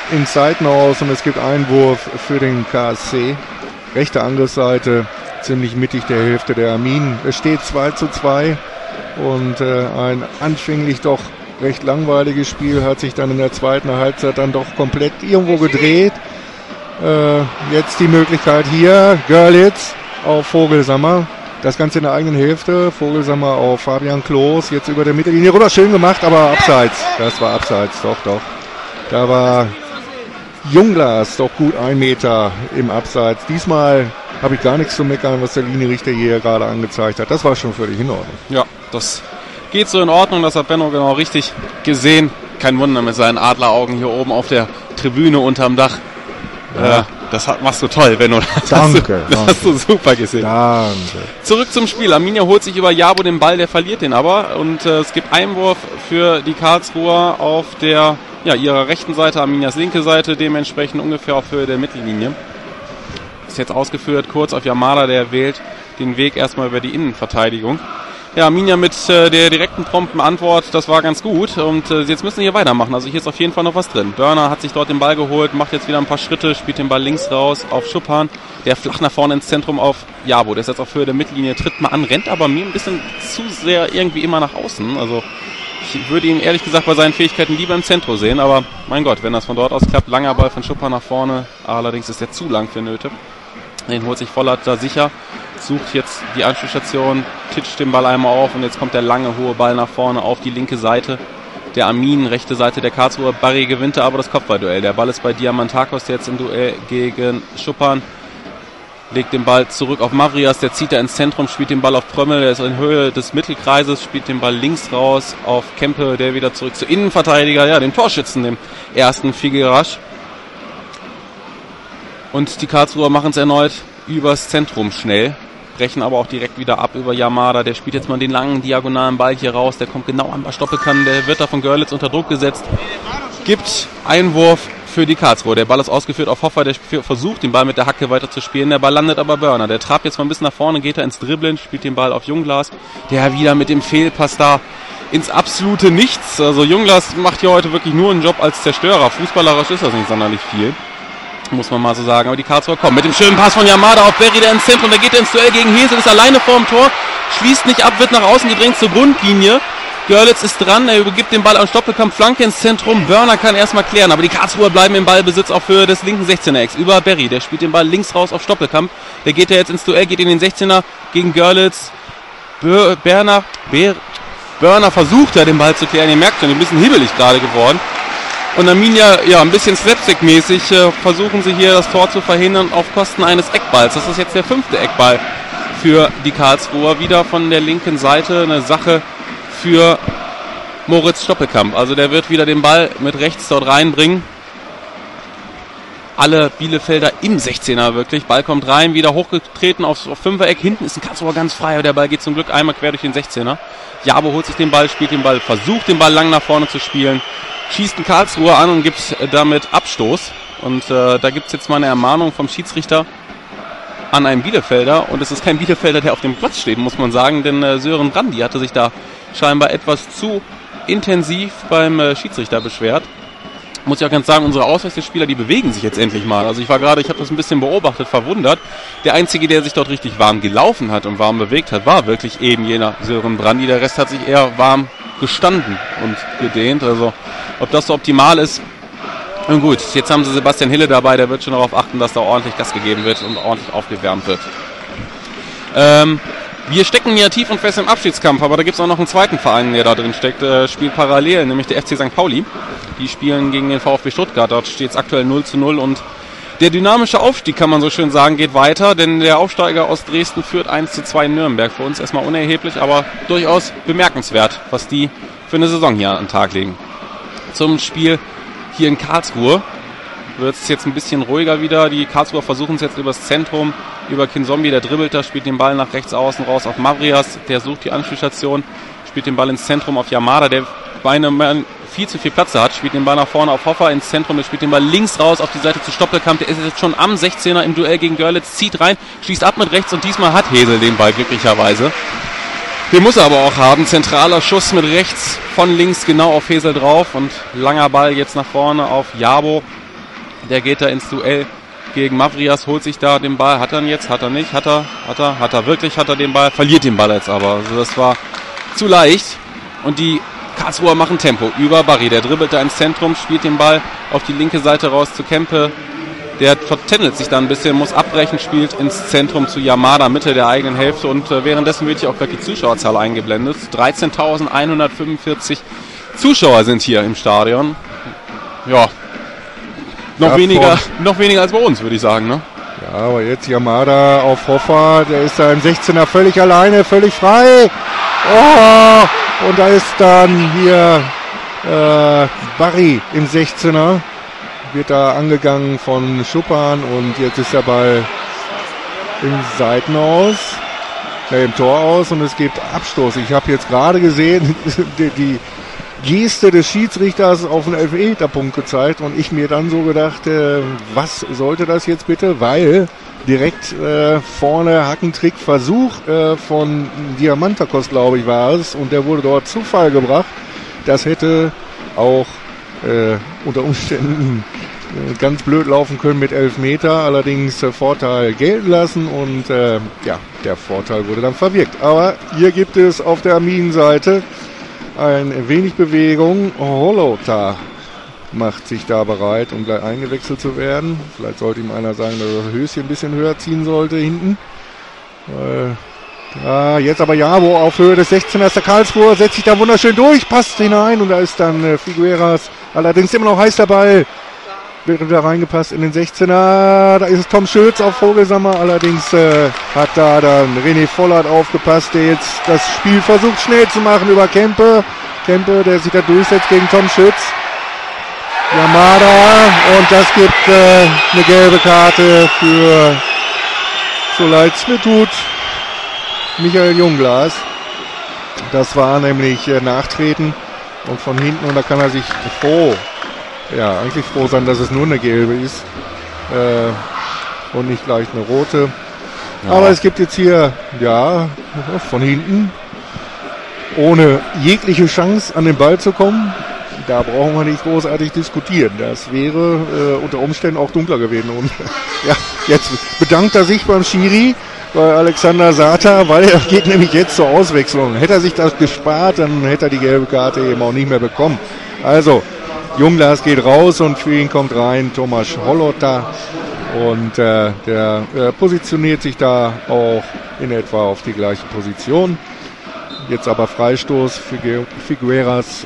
ins Seitenhaus und es gibt Einwurf für den KSC. Rechte Angriffsseite, ziemlich mittig der Hälfte der Armin. Es steht 2:2 und ein anfänglich doch recht langweiliges Spiel hat sich dann in der zweiten Halbzeit dann doch komplett irgendwo gedreht. Jetzt die Möglichkeit hier, Görlitz auf Vogelsammer. Das Ganze in der eigenen Hälfte. Vogelsammer auf Fabian Klos, jetzt über der Mittellinie rüber. Schön gemacht, aber abseits. Das war abseits, doch. Da war Jungglas doch gut 1 Meter im Abseits. Diesmal habe ich gar nichts zu meckern, was der Linienrichter hier gerade angezeigt hat. Das war schon völlig in Ordnung. Ja, das geht so in Ordnung. Das hat Benno genau richtig gesehen. Kein Wunder mit seinen Adleraugen hier oben auf der Tribüne unterm Dach. Ja. Das machst du toll, Benno. Danke. Das hast du super gesehen. Danke. Zurück zum Spiel. Arminia holt sich über Jabo den Ball, der verliert den aber. Und es gibt Einwurf für die Karlsruher auf der ihrer rechten Seite, Arminias linke Seite, dementsprechend ungefähr auf Höhe der Mittellinie. Ist jetzt ausgeführt, kurz auf Yamada, der wählt den Weg erstmal über die Innenverteidigung. Ja, Arminia mit der direkten prompten Antwort, das war ganz gut und jetzt müssen wir hier weitermachen, also hier ist auf jeden Fall noch was drin. Börner hat sich dort den Ball geholt, macht jetzt wieder ein paar Schritte, spielt den Ball links raus auf Schuppan, der flach nach vorne ins Zentrum auf Jabo, der ist jetzt auf Höhe der Mittellinie, tritt mal an, rennt aber mir ein bisschen zu sehr irgendwie immer nach außen, also ich würde ihn ehrlich gesagt bei seinen Fähigkeiten lieber im Zentrum sehen, aber mein Gott, wenn das von dort aus klappt, langer Ball von Schuppan nach vorne, allerdings ist der zu lang für Nöte. Den holt sich Vollert da sicher, sucht jetzt die Anschlussstation, titscht den Ball einmal auf und jetzt kommt der lange, hohe Ball nach vorne auf die linke Seite. Der Armin, rechte Seite der Karlsruher. Barry gewinnt aber das Kopfballduell. Der Ball ist bei Diamantakos jetzt im Duell gegen Schuppan. Legt den Ball zurück auf Mavrias, der zieht da ins Zentrum, spielt den Ball auf Prömmel, der ist in Höhe des Mittelkreises, spielt den Ball links raus auf Kempe, der wieder zurück zu Innenverteidiger, dem Torschützen, dem ersten Figueras. Und die Karlsruher machen es erneut übers Zentrum schnell, brechen aber auch direkt wieder ab über Yamada. Der spielt jetzt mal den langen diagonalen Ball hier raus, der kommt genau an Stoppelkanten, der wird da von Görlitz unter Druck gesetzt. Gibt Einwurf für die Karlsruher. Der Ball ist ausgeführt auf Hoffer, der versucht den Ball mit der Hacke weiter zu spielen. Der Ball landet aber Börner. Der trabt jetzt mal ein bisschen nach vorne, geht er ins Dribbeln, spielt den Ball auf Jungglas, der wieder mit dem Fehlpass da ins absolute Nichts. Also Jungglas macht hier heute wirklich nur einen Job als Zerstörer. Fußballerisch ist das nicht sonderlich viel, muss man mal so sagen. Aber die Karlsruher kommen mit dem schönen Pass von Yamada auf Berry, der ins Zentrum, der geht ins Duell gegen Hesel, ist alleine vorm Tor, schließt nicht ab, wird nach außen gedrängt zur Grundlinie. Görlitz ist dran, er übergibt den Ball an Stoppelkamp, Flanke ins Zentrum, Börner kann erstmal klären, aber die Karlsruher bleiben im Ballbesitz auf Höhe des linken 16er-Ecks, über Berry, der spielt den Ball links raus auf Stoppelkamp, der geht ja jetzt ins Duell, geht in den 16er gegen Görlitz, Börner versucht ja den Ball zu klären, ihr merkt schon, ein bisschen hibbelig gerade geworden. Und Arminia, ja, ein bisschen slapstick-mäßig versuchen sie hier das Tor zu verhindern auf Kosten eines Eckballs. Das ist jetzt der 5. Eckball für die Karlsruher. Wieder von der linken Seite eine Sache für Moritz Stoppelkamp. Also der wird wieder den Ball mit rechts dort reinbringen. Alle Bielefelder im 16er wirklich. Ball kommt rein, wieder hochgetreten aufs 5er-Eck. Hinten ist ein Karlsruher ganz frei, aber der Ball geht zum Glück einmal quer durch den 16er. Jabo holt sich den Ball, spielt den Ball, versucht den Ball lang nach vorne zu spielen. Schießt einen Karlsruher an und gibt damit Abstoß. Und da gibt es jetzt mal eine Ermahnung vom Schiedsrichter an einen Bielefelder. Und es ist kein Bielefelder, der auf dem Platz steht, muss man sagen. Denn Sören Brandi hatte sich da scheinbar etwas zu intensiv beim Schiedsrichter beschwert. Muss ich auch ganz sagen, unsere Auswechselspieler, die bewegen sich jetzt endlich mal. Also ich habe das ein bisschen beobachtet, verwundert. Der Einzige, der sich dort richtig warm gelaufen hat und warm bewegt hat, war wirklich eben jener Sören Brandi. Der Rest hat sich eher warm gestanden und gedehnt. Also ob das so optimal ist, nun gut, jetzt haben sie Sebastian Hille dabei, der wird schon darauf achten, dass da ordentlich Gas gegeben wird und ordentlich aufgewärmt wird. Wir stecken ja tief und fest im Abschiedskampf, aber da gibt es auch noch einen zweiten Verein, der da drin steckt, spielt parallel, nämlich der FC St. Pauli. Die spielen gegen den VfB Stuttgart, dort steht es aktuell 0:0 und der dynamische Aufstieg, kann man so schön sagen, geht weiter, denn der Aufsteiger aus Dresden führt 1:2 in Nürnberg. Für uns erstmal unerheblich, aber durchaus bemerkenswert, was die für eine Saison hier an den Tag legen. Zum Spiel hier in Karlsruhe wird es jetzt ein bisschen ruhiger wieder. Die Karlsruher versuchen es jetzt übers Zentrum, über Kinzombie, der dribbelt da, spielt den Ball nach rechts außen raus auf Mavrias, der sucht die Anschlussstation, spielt den Ball ins Zentrum auf Yamada, der beinahe viel zu viel Platz hat, spielt den Ball nach vorne auf Hoffer ins Zentrum, der spielt den Ball links raus auf die Seite zu Stoppelkamp, der ist jetzt schon am 16er im Duell gegen Görlitz, zieht rein, schließt ab mit rechts und diesmal hat Hesel den Ball glücklicherweise. Den muss er aber auch haben, zentraler Schuss mit rechts von links genau auf Hesel drauf und langer Ball jetzt nach vorne auf Jabo. Der geht da ins Duell gegen Mavrias, holt sich da den Ball. Hat er ihn jetzt? Hat er nicht? Hat er wirklich? Hat er den Ball? Verliert den Ball jetzt aber. Also das war zu leicht. Und die Karlsruher machen Tempo über Barry. Der dribbelt da ins Zentrum, spielt den Ball auf die linke Seite raus zu Kempe. Der vertändelt sich da ein bisschen, muss abbrechen, spielt ins Zentrum zu Yamada, Mitte der eigenen Hälfte. Und währenddessen wird hier auch gleich die Zuschauerzahl eingeblendet. 13.145 Zuschauer sind hier im Stadion. Ja, noch weniger als bei uns, würde ich sagen, ne? Ja, aber jetzt Yamada auf Hoffa, der ist da im 16er völlig alleine, völlig frei. Oh, und da ist dann hier Barry im 16er. Wird da angegangen von Schuppan und jetzt ist der Ball im Seitenaus, im Tor aus und es gibt Abstoß. Ich habe jetzt gerade gesehen, die Geste des Schiedsrichters auf den Elfmeterpunkt gezeigt und ich mir dann so gedacht, was sollte das jetzt bitte? Weil direkt vorne Hackentrick-Versuch von Diamantakos, glaube ich, war es und der wurde dort zu Fall gebracht. Das hätte auch unter Umständen ganz blöd laufen können mit Elfmeter, allerdings Vorteil gelten lassen und der Vorteil wurde dann verwirkt. Aber hier gibt es auf der Armin-Seite ein wenig Bewegung. Holota macht sich da bereit, um gleich eingewechselt zu werden. Vielleicht sollte ihm einer sagen, dass er das Höschen ein bisschen höher ziehen sollte hinten. Jetzt aber Jabo auf Höhe des 16ers der Karlsruher, setzt sich da wunderschön durch, passt hinein und da ist dann Figueras, allerdings immer noch heiß der Ball, wäre da reingepasst in den 16er, da ist es Tom Schütz auf Vogelsammer, allerdings hat da dann René Vollert aufgepasst, der jetzt das Spiel versucht schnell zu machen über Kempe, der sich da durchsetzt gegen Tom Schütz, Yamada und das gibt eine gelbe Karte für, so leid es mir tut, Michael Jungglas. Das war nämlich Nachtreten und von hinten und da kann er sich froh sein, dass es nur eine gelbe ist und nicht gleich eine rote. Ja. Aber es gibt jetzt hier, von hinten, ohne jegliche Chance an den Ball zu kommen, da brauchen wir nicht großartig diskutieren. Das wäre unter Umständen auch dunkler gewesen. Und jetzt bedankt er sich beim Schiri, bei Alexander Sata, weil er geht nämlich jetzt zur Auswechslung. Hätte er sich das gespart, dann hätte er die gelbe Karte eben auch nicht mehr bekommen. Also, Jungglas geht raus und für ihn kommt rein Tomasz Holota und der positioniert sich da auch in etwa auf die gleiche Position. Jetzt aber Freistoß für Figueras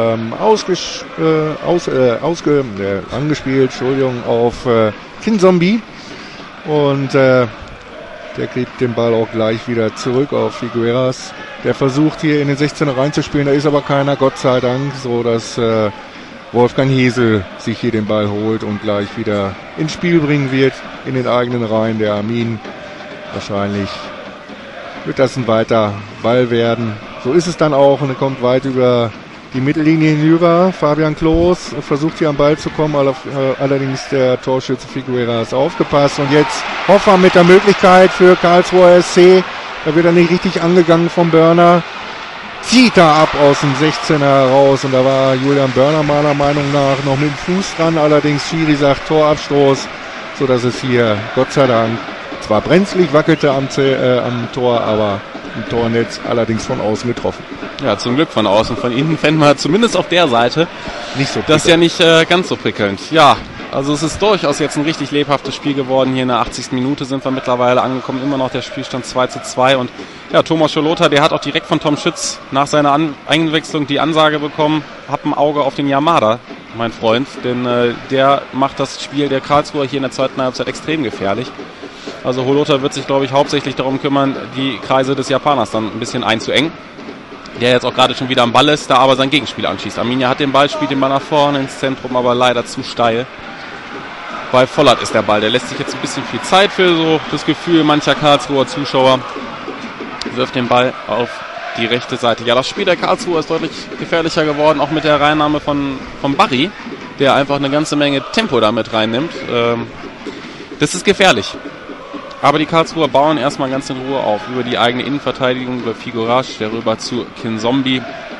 angespielt, auf Kinzombie und der kriegt den Ball auch gleich wieder zurück auf Figueras. Der versucht hier in den 16er reinzuspielen, da ist aber keiner, Gott sei Dank, so dass Wolfgang Hesel sich hier den Ball holt und gleich wieder ins Spiel bringen wird in den eigenen Reihen der Armin. Wahrscheinlich wird das ein weiter Ball werden. So ist es dann auch und er kommt weit über die Mittellinie hinüber. Fabian Klos versucht hier am Ball zu kommen, allerdings der Torschütze Figueras aufgepasst. Und jetzt Hoffa mit der Möglichkeit für Karlsruher SC. Da wird er nicht richtig angegangen vom Börner. Zieht er ab aus dem 16er heraus. Und da war Julian Börner meiner Meinung nach noch mit dem Fuß dran. Allerdings Schiri sagt Torabstoß, sodass es hier Gott sei Dank zwar brenzlig wackelte am Tor, aber im Tornetz allerdings von außen getroffen. Ja, zum Glück von außen. Von innen fänden wir zumindest auf der Seite nicht so prickelnd. Das ist ja nicht ganz so prickelnd. Ja, also es ist durchaus jetzt ein richtig lebhaftes Spiel geworden. Hier in der 80. Minute sind wir mittlerweile angekommen. Immer noch der Spielstand 2:2. Und ja, Tomasz Holota, der hat auch direkt von Tom Schütz nach seiner Einwechslung die Ansage bekommen, hab ein Auge auf den Yamada, mein Freund. Denn der macht das Spiel der Karlsruher hier in der zweiten Halbzeit extrem gefährlich. Also Holota wird sich, glaube ich, hauptsächlich darum kümmern, die Kreise des Japaners dann ein bisschen einzuengen. Der jetzt auch gerade schon wieder am Ball ist, da aber sein Gegenspiel anschießt. Arminia hat den Ball, spielt den Ball nach vorne ins Zentrum, aber leider zu steil. Bei Vollert ist der Ball. Der lässt sich jetzt ein bisschen viel Zeit für so das Gefühl mancher Karlsruher Zuschauer. Wirft den Ball auf die rechte Seite. Ja, das Spiel der Karlsruher ist deutlich gefährlicher geworden, auch mit der Reinnahme von Barry, der einfach eine ganze Menge Tempo damit reinnimmt. Das ist gefährlich. Aber die Karlsruher bauen erstmal ganz in Ruhe auf. Über die eigene Innenverteidigung, über Figueras, der rüber zu Kinzombie.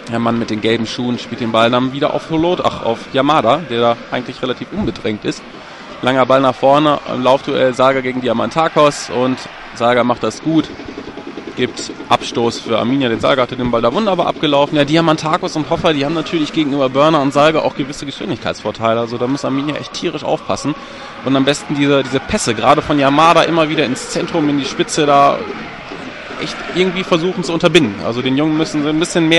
Der Mann mit den gelben Schuhen spielt den Ball dann wieder auf auf Yamada, der da eigentlich relativ unbedrängt ist. Langer Ball nach vorne, im Laufduell Saga gegen Diamantakos und Saga macht das gut. Gibt Abstoß für Arminia, den Salga hatte den Ball da wunderbar abgelaufen. Ja, Diamantakos und Hoffer, die haben natürlich gegenüber Börner und Salga auch gewisse Geschwindigkeitsvorteile. Also da muss Arminia echt tierisch aufpassen. Und am besten diese Pässe, gerade von Yamada immer wieder ins Zentrum, in die Spitze, da echt irgendwie versuchen zu unterbinden. Also den Jungen müssen sie ein bisschen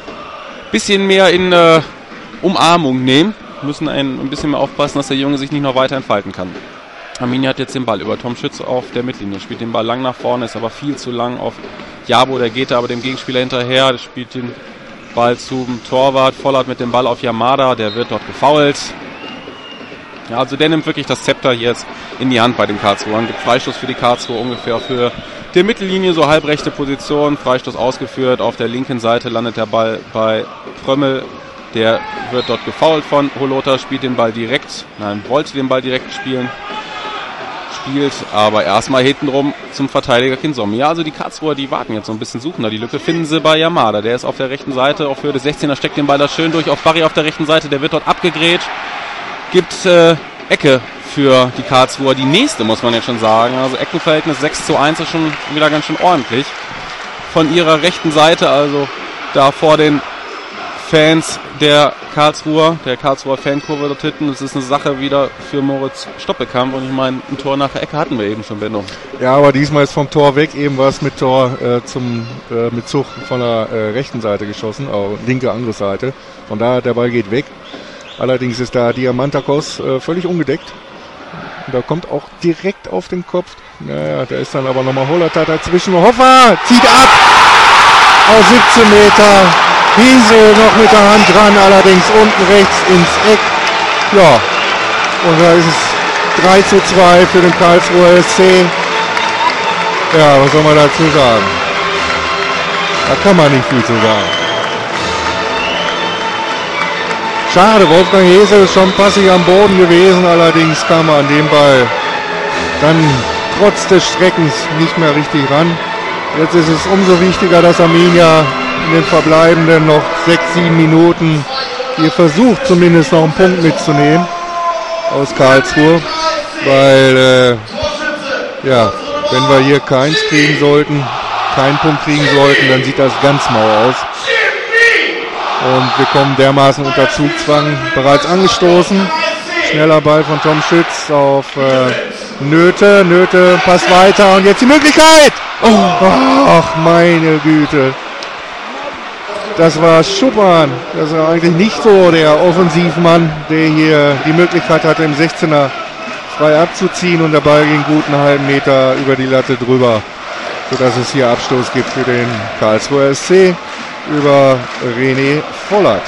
mehr in Umarmung nehmen. Müssen ein bisschen mehr aufpassen, dass der Junge sich nicht noch weiter entfalten kann. Arminia hat jetzt den Ball über Tom Schütz auf der Mittellinie, spielt den Ball lang nach vorne, ist aber viel zu lang auf Jabo, der geht da aber dem Gegenspieler hinterher, der spielt den Ball zum Torwart, Vollert mit dem Ball auf Yamada, der wird dort gefoult. Ja, also der nimmt wirklich das Zepter hier jetzt in die Hand bei den Karlsruhern, gibt Freistoß für die Karlsruhe ungefähr auf Höhe der Mittellinie, so halbrechte Position, Freistoß ausgeführt, auf der linken Seite landet der Ball bei Frömmel. Der wird dort gefoult von Holota, wollte den Ball direkt spielen. Spielt aber erstmal hintenrum zum Verteidiger Kinzombie. Ja, also die Karlsruher, die warten jetzt so ein bisschen, suchen da die Lücke, finden sie bei Yamada. Der ist auf der rechten Seite, auf Höhe des 16er, steckt den Ball da schön durch auf Barry auf der rechten Seite, der wird dort abgegrätscht. Gibt Ecke für die Karlsruher, die nächste, muss man jetzt schon sagen. Also Eckenverhältnis 6:1 ist schon wieder ganz schön ordentlich. Von ihrer rechten Seite, also da vor den Fans der Karlsruher Fankurve dort hinten. Das ist eine Sache wieder für Moritz Stoppelkamp und ich meine, ein Tor nach der Ecke hatten wir eben schon, Benno. Ja, aber diesmal ist vom Tor weg, eben was mit Tor mit Zug von der rechten Seite geschossen, auch linke andere Seite. Von daher, der Ball geht weg. Allerdings ist da Diamantakos völlig ungedeckt. Und da kommt auch direkt auf den Kopf. Naja, da ist dann aber nochmal Holata dazwischen. Hoffer zieht ab aus 17 Meter. Hiesel noch mit der Hand dran, allerdings unten rechts ins Eck. Ja, und da ist es 3:2 für den Karlsruher SC. Ja, was soll man dazu sagen? Da kann man nicht viel zu sagen. Schade, Wolfgang Hesel ist schon passig am Boden gewesen, allerdings kam er an dem Ball dann trotz des Streckens nicht mehr richtig ran. Jetzt ist es umso wichtiger, dass Arminia in den verbleibenden noch 6-7 Minuten hier versucht, zumindest noch einen Punkt mitzunehmen aus Karlsruhe, weil wenn wir hier keinen Punkt kriegen sollten, dann sieht das ganz mau aus. Und wir kommen dermaßen unter Zugzwang, bereits angestoßen. Schneller Ball von Tom Schütz auf Nöte. Nöte passt weiter und jetzt die Möglichkeit. Ach, meine Güte. Das war Schuppan. Das war eigentlich nicht so der Offensivmann, der hier die Möglichkeit hatte, im 16er frei abzuziehen. Und der Ball ging gut einen halben Meter über die Latte drüber, sodass es hier Abstoß gibt für den Karlsruher SC über René Vollert.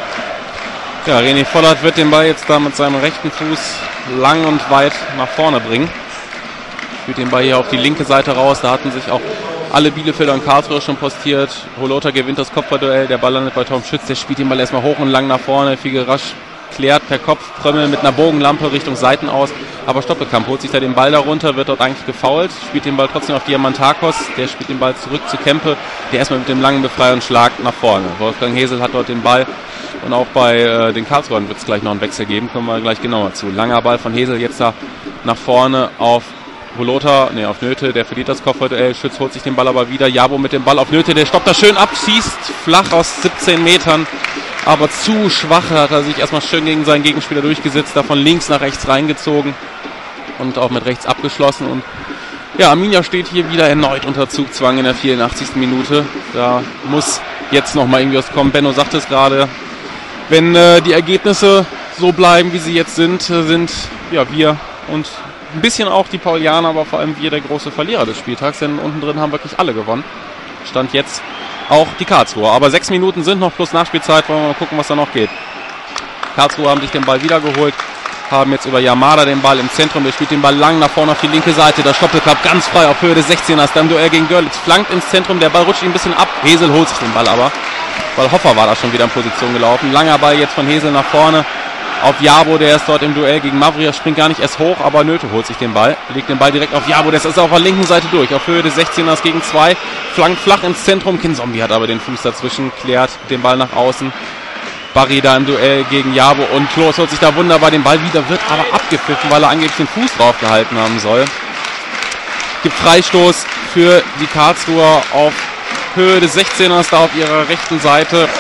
Ja, René Vollert wird den Ball jetzt da mit seinem rechten Fuß lang und weit nach vorne bringen. Spielt den Ball hier auf die linke Seite raus. Da hatten sich auch alle Bielefelder und Karlsruher schon postiert. Holota gewinnt das Kopfballduell. Der Ball landet bei Tom Schütz. Der spielt den Ball erstmal hoch und lang nach vorne. Figerasch klärt per Kopf. Prömmel mit einer Bogenlampe Richtung Seiten aus. Aber Stoppelkamp holt sich da den Ball darunter, wird dort eigentlich gefoult. Spielt den Ball trotzdem auf Diamantakos. Der spielt den Ball zurück zu Kempe. Der erstmal mit dem langen Befreiungsschlag nach vorne. Wolfgang Hesel hat dort den Ball. Und auch bei den Karlsruhern wird es gleich noch einen Wechsel geben. Kommen wir gleich genauer zu. Langer Ball von Hesel jetzt da nach vorne auf auf Nöte, der verliert das Kopfballduell. Schütz holt sich den Ball aber wieder. Jabo mit dem Ball auf Nöte, der stoppt da schön ab, schießt flach aus 17 Metern. Aber zu schwach, hat er sich erstmal schön gegen seinen Gegenspieler durchgesetzt, da von links nach rechts reingezogen und auch mit rechts abgeschlossen. Und ja, Arminia steht hier wieder erneut unter Zugzwang in der 84. Minute. Da muss jetzt nochmal irgendwie was kommen. Benno sagt es gerade, wenn die Ergebnisse so bleiben, wie sie jetzt sind wir und ein bisschen auch die Paulianer, aber vor allem wir der große Verlierer des Spieltags, denn unten drin haben wirklich alle gewonnen. Stand jetzt auch die Karlsruher. Aber 6 Minuten sind noch plus Nachspielzeit, wollen wir mal gucken, was da noch geht. Karlsruher haben sich den Ball wiedergeholt, haben jetzt über Yamada den Ball im Zentrum, der spielt den Ball lang nach vorne auf die linke Seite, der Stoppelklapp ganz frei auf Höhe des 16ers, dann Duell gegen Görlitz, flankt ins Zentrum, der Ball rutscht ein bisschen ab, Hesel holt sich den Ball aber, weil Hoffer war da schon wieder in Position gelaufen. Langer Ball jetzt von Hesel nach vorne auf Jabo, der ist dort im Duell gegen Mavria, springt gar nicht erst hoch, aber Nöte holt sich den Ball, legt den Ball direkt auf Jabo, der ist auf der linken Seite durch, auf Höhe des 16ers gegen 2, flankt flach ins Zentrum, Kinzombie hat aber den Fuß dazwischen, klärt den Ball nach außen. Barry da im Duell gegen Jabo und Klos holt sich da wunderbar den Ball wieder, wird aber abgepfiffen, weil er angeblich den Fuß drauf gehalten haben soll. Gibt Freistoß für die Karlsruher auf Höhe des 16ers da auf ihrer rechten Seite.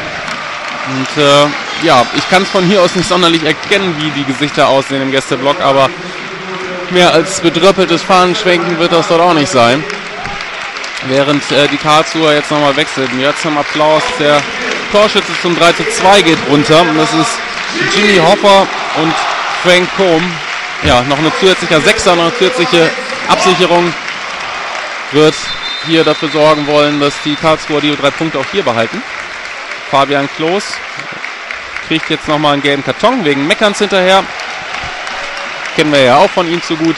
Und ja, ich kann es von hier aus nicht sonderlich erkennen, wie die Gesichter aussehen im Gästeblock, aber mehr als bedröppeltes Fahnenschwenken wird das dort auch nicht sein. Während die Karlsruher jetzt nochmal wechseln. Jetzt zum Applaus, der Torschütze zum 3:2 geht runter. Und das ist Jimmy Hoffer und Frank Kohm. Ja, noch ein zusätzlicher Sechser, noch eine zusätzliche Absicherung wird hier dafür sorgen wollen, dass die Karlsruher die 3 Punkte auch hier behalten. Fabian Klos kriegt jetzt nochmal einen gelben Karton wegen Meckerns hinterher. Kennen wir ja auch von ihm zu gut.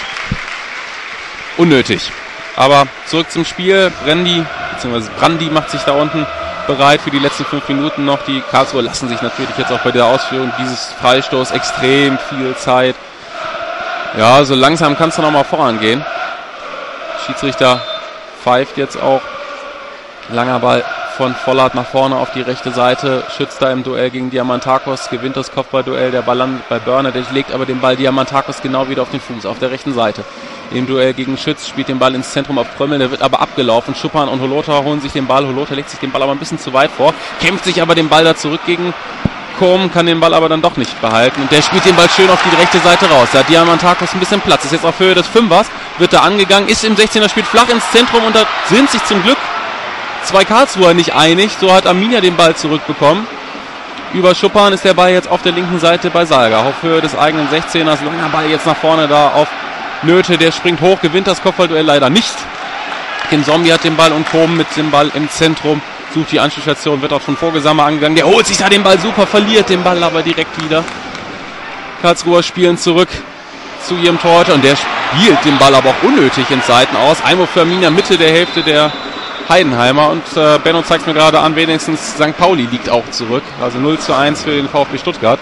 Unnötig. Aber zurück zum Spiel. Brandi macht sich da unten bereit für die letzten 5 Minuten noch. Die Karlsruher lassen sich natürlich jetzt auch bei der Ausführung dieses Freistoß extrem viel Zeit. Ja, so langsam kannst du noch mal vorangehen. Schiedsrichter pfeift jetzt auch. Langer Ball von Vollert nach vorne auf die rechte Seite. Schützt da im Duell gegen Diamantakos. Gewinnt das Kopfballduell. Der Ball landet bei Börner. Der legt aber den Ball Diamantakos genau wieder auf den Fuß. Auf der rechten Seite. Im Duell gegen Schütz spielt den Ball ins Zentrum auf Prömmel. Der wird aber abgelaufen. Schuppan und Holota holen sich den Ball. Holota legt sich den Ball aber ein bisschen zu weit vor. Kämpft sich aber den Ball da zurück gegen Kohm, kann den Ball aber dann doch nicht behalten. Und der spielt den Ball schön auf die rechte Seite raus. Da hat Diamantakos ein bisschen Platz. Ist jetzt auf Höhe des 5ers. Wird da angegangen. Ist im 16er, spielt flach ins Zentrum. Und da sind sich zum Glück 2 Karlsruher nicht einig. So hat Arminia den Ball zurückbekommen. Über Schuppan ist der Ball jetzt auf der linken Seite bei Salga. Auf Höhe des eigenen 16ers. Langer Ball jetzt nach vorne da auf Nöte. Der springt hoch, gewinnt das Kopfballduell leider nicht. Kinzombie hat den Ball und Kohm mit dem Ball im Zentrum. Sucht die Anspielstation, wird auch von Vogelsammer angegangen. Der holt sich da den Ball super, verliert den Ball aber direkt wieder. Karlsruher spielen zurück zu ihrem Torhüter und der spielt den Ball aber auch unnötig ins Seiten aus. Einwurf für Arminia, Mitte der Hälfte der Heidenheimer und Benno zeigt mir gerade an, wenigstens St. Pauli liegt auch zurück. Also 0:1 für den VfB Stuttgart.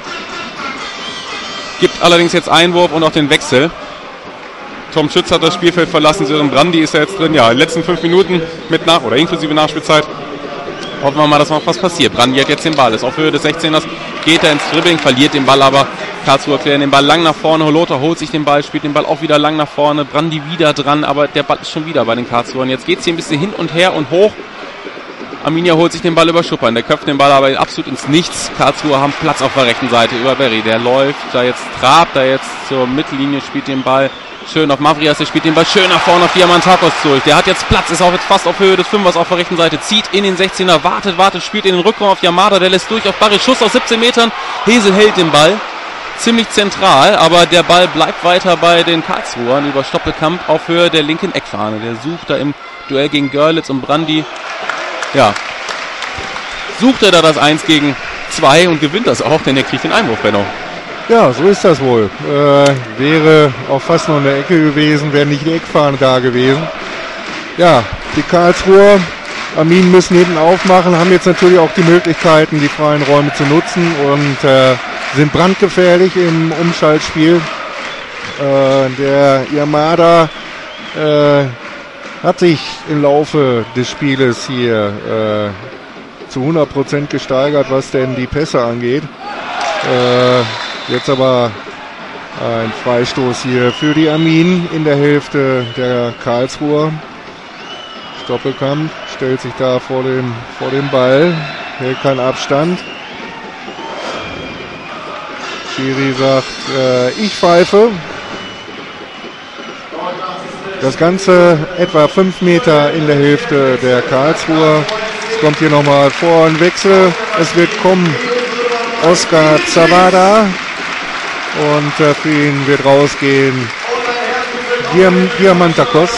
Gibt allerdings jetzt Einwurf und auch den Wechsel. Tom Schütz hat das Spielfeld verlassen, Sören Brandi ist ja jetzt drin. Ja, in den letzten 5 Minuten mit oder inklusive Nachspielzeit. Hoffen wir mal, dass noch was passiert. Brandi hat jetzt den Ball, ist auf Höhe des 16ers, geht er ins Dribbling, verliert den Ball aber. Karlsruher klären den Ball lang nach vorne, Holota holt sich den Ball, spielt den Ball auch wieder lang nach vorne, Brandi wieder dran, aber der Ball ist schon wieder bei den Karlsruhern. Jetzt geht es hier ein bisschen hin und her und hoch. Arminia holt sich den Ball über Schuppan, der köpft den Ball aber absolut ins Nichts. Karlsruher haben Platz auf der rechten Seite über Berry, der läuft, da jetzt trabt, da jetzt zur Mittellinie, spielt den Ball schön auf Mavrias, der spielt den Ball schön nach vorne auf Diamantakos durch. Der hat jetzt Platz, ist auch jetzt fast auf Höhe des 5ers auf der rechten Seite, zieht in den 16er, wartet, spielt in den Rückraum auf Yamada, der lässt durch auf Barry, Schuss aus 17 Metern. Hesel hält den Ball, ziemlich zentral, aber der Ball bleibt weiter bei den Karlsruhern über Stoppelkamp auf Höhe der linken Eckfahne. Der sucht da im Duell gegen Görlitz und Brandi. Ja, sucht er da das 1 gegen 2 und gewinnt das auch, denn er kriegt den Einwurf, Benno. Ja, so ist das wohl. Wäre auch fast noch in der Ecke gewesen, wäre nicht die Eckfahne da gewesen. Ja, die Karlsruher, Armin müssen hinten aufmachen, haben jetzt natürlich auch die Möglichkeiten, die freien Räume zu nutzen und sind brandgefährlich im Umschaltspiel. Der Yamada hat sich im Laufe des Spieles hier zu 100% gesteigert, was denn die Pässe angeht. Jetzt aber ein Freistoß hier für die Armin in der Hälfte der Karlsruher. Stoppelkamp stellt sich da vor dem Ball, hält keinen Abstand. Schiri sagt, ich pfeife. Das Ganze etwa 5 Meter in der Hälfte der Karlsruher. Es kommt hier nochmal vor ein Wechsel. Es wird kommen Oskar Zawada. Und für ihn wird rausgehen Diamantakos.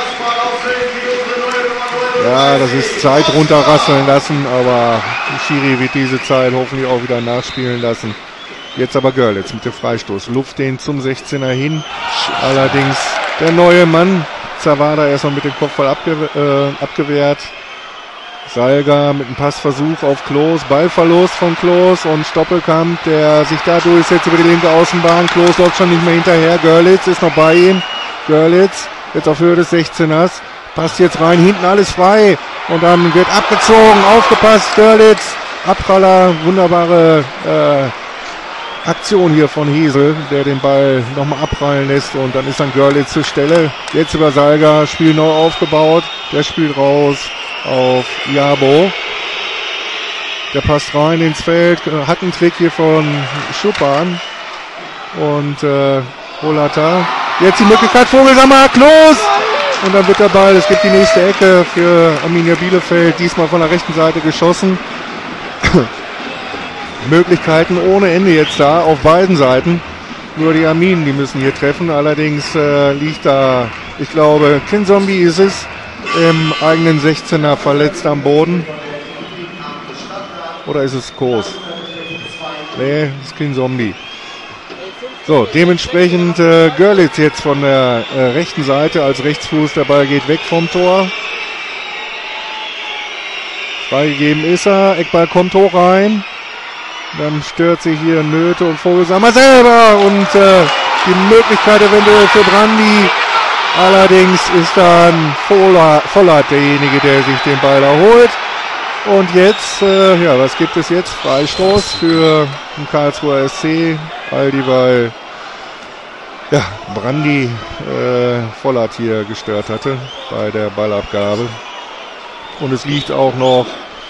Ja, das ist Zeit runterrasseln lassen, aber Schiri wird diese Zeit hoffentlich auch wieder nachspielen lassen. Jetzt aber Görlitz mit dem Freistoß. Luft den zum 16er hin. Allerdings der neue Mann, Zawada, erstmal mit dem Kopfball abgewehrt. Salga mit einem Passversuch auf Klos, Ballverlust von Klos und Stoppelkamp, der sich da durchsetzt über die linke Außenbahn. Klos läuft schon nicht mehr hinterher, Görlitz ist noch bei ihm. Görlitz jetzt auf Höhe des 16ers, passt jetzt rein, hinten alles frei und dann wird abgezogen, aufgepasst, Görlitz, Abpraller, wunderbare Aktion hier von Hesel, der den Ball nochmal abprallen lässt und dann ist dann Görlitz zur Stelle. Jetzt über Salga, Spiel neu aufgebaut, der spielt raus auf Jabo. Der passt rein ins Feld, hat einen Trick hier von Schuppan und Holata. Jetzt die Möglichkeit, Vogelsammer, Klos! Und dann wird der Ball, es gibt die nächste Ecke für Arminia Bielefeld, diesmal von der rechten Seite geschossen. Möglichkeiten ohne Ende jetzt da, auf beiden Seiten. Nur die Arminen, die müssen hier treffen. Allerdings liegt da, ich glaube, Kinzombie ist es, im eigenen 16er verletzt am Boden. Oder ist es Kos? Nee, es ist Kinzombie. So, dementsprechend Görlitz jetzt von der rechten Seite als Rechtsfuß. Der Ball geht weg vom Tor. Freigegeben ist er. Eckball kommt hoch rein. Dann stört sich hier Nöte und Vogelsammer selber. Und die Möglichkeit eventuell für Brandi. Allerdings ist dann Vollert derjenige, der sich den Ball erholt. Und jetzt, was gibt es jetzt? Freistoß für den Karlsruher SC, all dieweil Brandi Vollert hier gestört hatte bei der Ballabgabe. Und es liegt auch noch,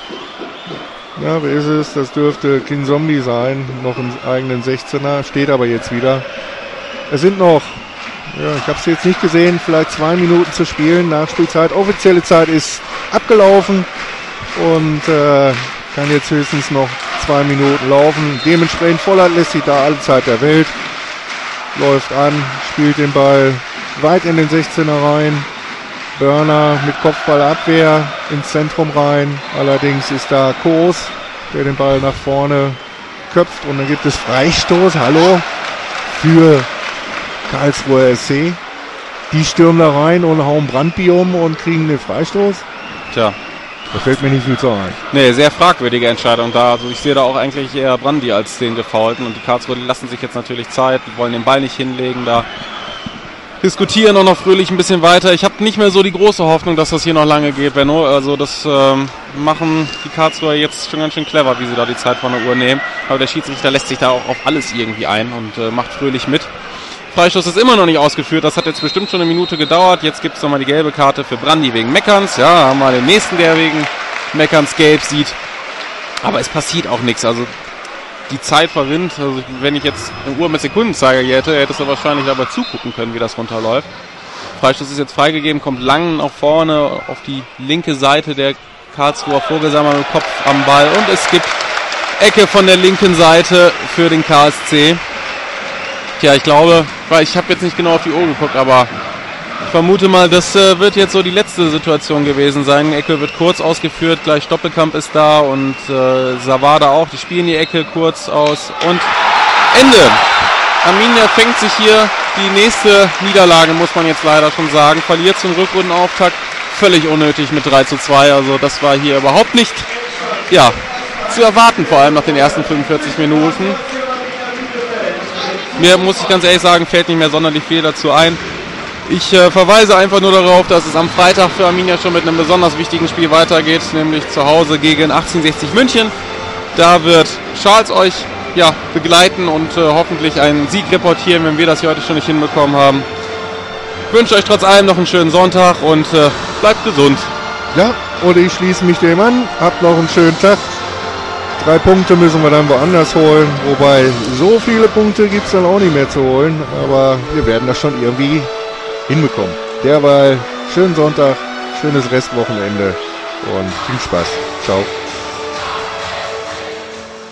wer ist es? Das dürfte Kinzombie sein, noch im eigenen 16er, steht aber jetzt wieder. Es sind noch, ich habe es jetzt nicht gesehen, vielleicht 2 Minuten zu spielen, Nachspielzeit. Offizielle Zeit ist abgelaufen. Und kann jetzt höchstens noch 2 Minuten laufen. Dementsprechend Vollert lässt sich da alle Zeit der Welt. Läuft an, spielt den Ball weit in den 16er rein. Börner mit Kopfballabwehr ins Zentrum rein. Allerdings ist da Kos, der den Ball nach vorne köpft. Und dann gibt es Freistoß, für Karlsruher SC. Die stürmen da rein und hauen Brandby um und kriegen den Freistoß. Tja. Da fällt mir nicht viel zu ein. Nee, sehr fragwürdige Entscheidung da. Also ich sehe da auch eigentlich eher Brandi als den Gefoulten. Und die Karlsruher lassen sich jetzt natürlich Zeit, die wollen den Ball nicht hinlegen. Da diskutieren auch noch fröhlich ein bisschen weiter. Ich habe nicht mehr so die große Hoffnung, dass das hier noch lange geht, Benno. Also das machen die Karlsruher jetzt schon ganz schön clever, wie sie da die Zeit von der Uhr nehmen. Aber der Schiedsrichter lässt sich da auch auf alles irgendwie ein und macht fröhlich mit. Freistoß ist immer noch nicht ausgeführt, das hat jetzt bestimmt schon eine Minute gedauert. Jetzt gibt es nochmal die gelbe Karte für Brandi wegen Meckerns. Ja, haben wir den nächsten, der wegen Meckerns gelb sieht. Aber es passiert auch nichts. Also die Zeit verrinnt. Also wenn ich jetzt eine Uhr mit Sekundenzeiger hier hättest du wahrscheinlich dabei zugucken können, wie das runterläuft. Freistoß ist jetzt freigegeben, kommt lang nach vorne auf die linke Seite der Karlsruher Vogelsammer mit dem Kopf am Ball. Und es gibt Ecke von der linken Seite für den KSC. Tja, ich glaube, ich habe jetzt nicht genau auf die Uhr geguckt, aber ich vermute mal, das wird jetzt so die letzte Situation gewesen sein. Ecke wird kurz ausgeführt, gleich Stoppelkamp ist da und Savada auch. Die spielen die Ecke kurz aus und Ende. Arminia fängt sich hier die nächste Niederlage, muss man jetzt leider schon sagen. Verliert zum Rückrundenauftakt völlig unnötig mit 3:2. Also das war hier überhaupt nicht zu erwarten, vor allem nach den ersten 45 Minuten. Mir, muss ich ganz ehrlich sagen, fällt nicht mehr sonderlich viel dazu ein. Ich verweise einfach nur darauf, dass es am Freitag für Arminia schon mit einem besonders wichtigen Spiel weitergeht, nämlich zu Hause gegen 1860 München. Da wird Charles euch begleiten und hoffentlich einen Sieg reportieren, wenn wir das hier heute schon nicht hinbekommen haben. Ich wünsche euch trotz allem noch einen schönen Sonntag und bleibt gesund. Ja, und ich schließe mich dem an. Habt noch einen schönen Tag. 3 Punkte müssen wir dann woanders holen, wobei so viele Punkte gibt es dann auch nicht mehr zu holen, aber wir werden das schon irgendwie hinbekommen. Derweil schönen Sonntag, schönes Restwochenende und viel Spaß. Ciao.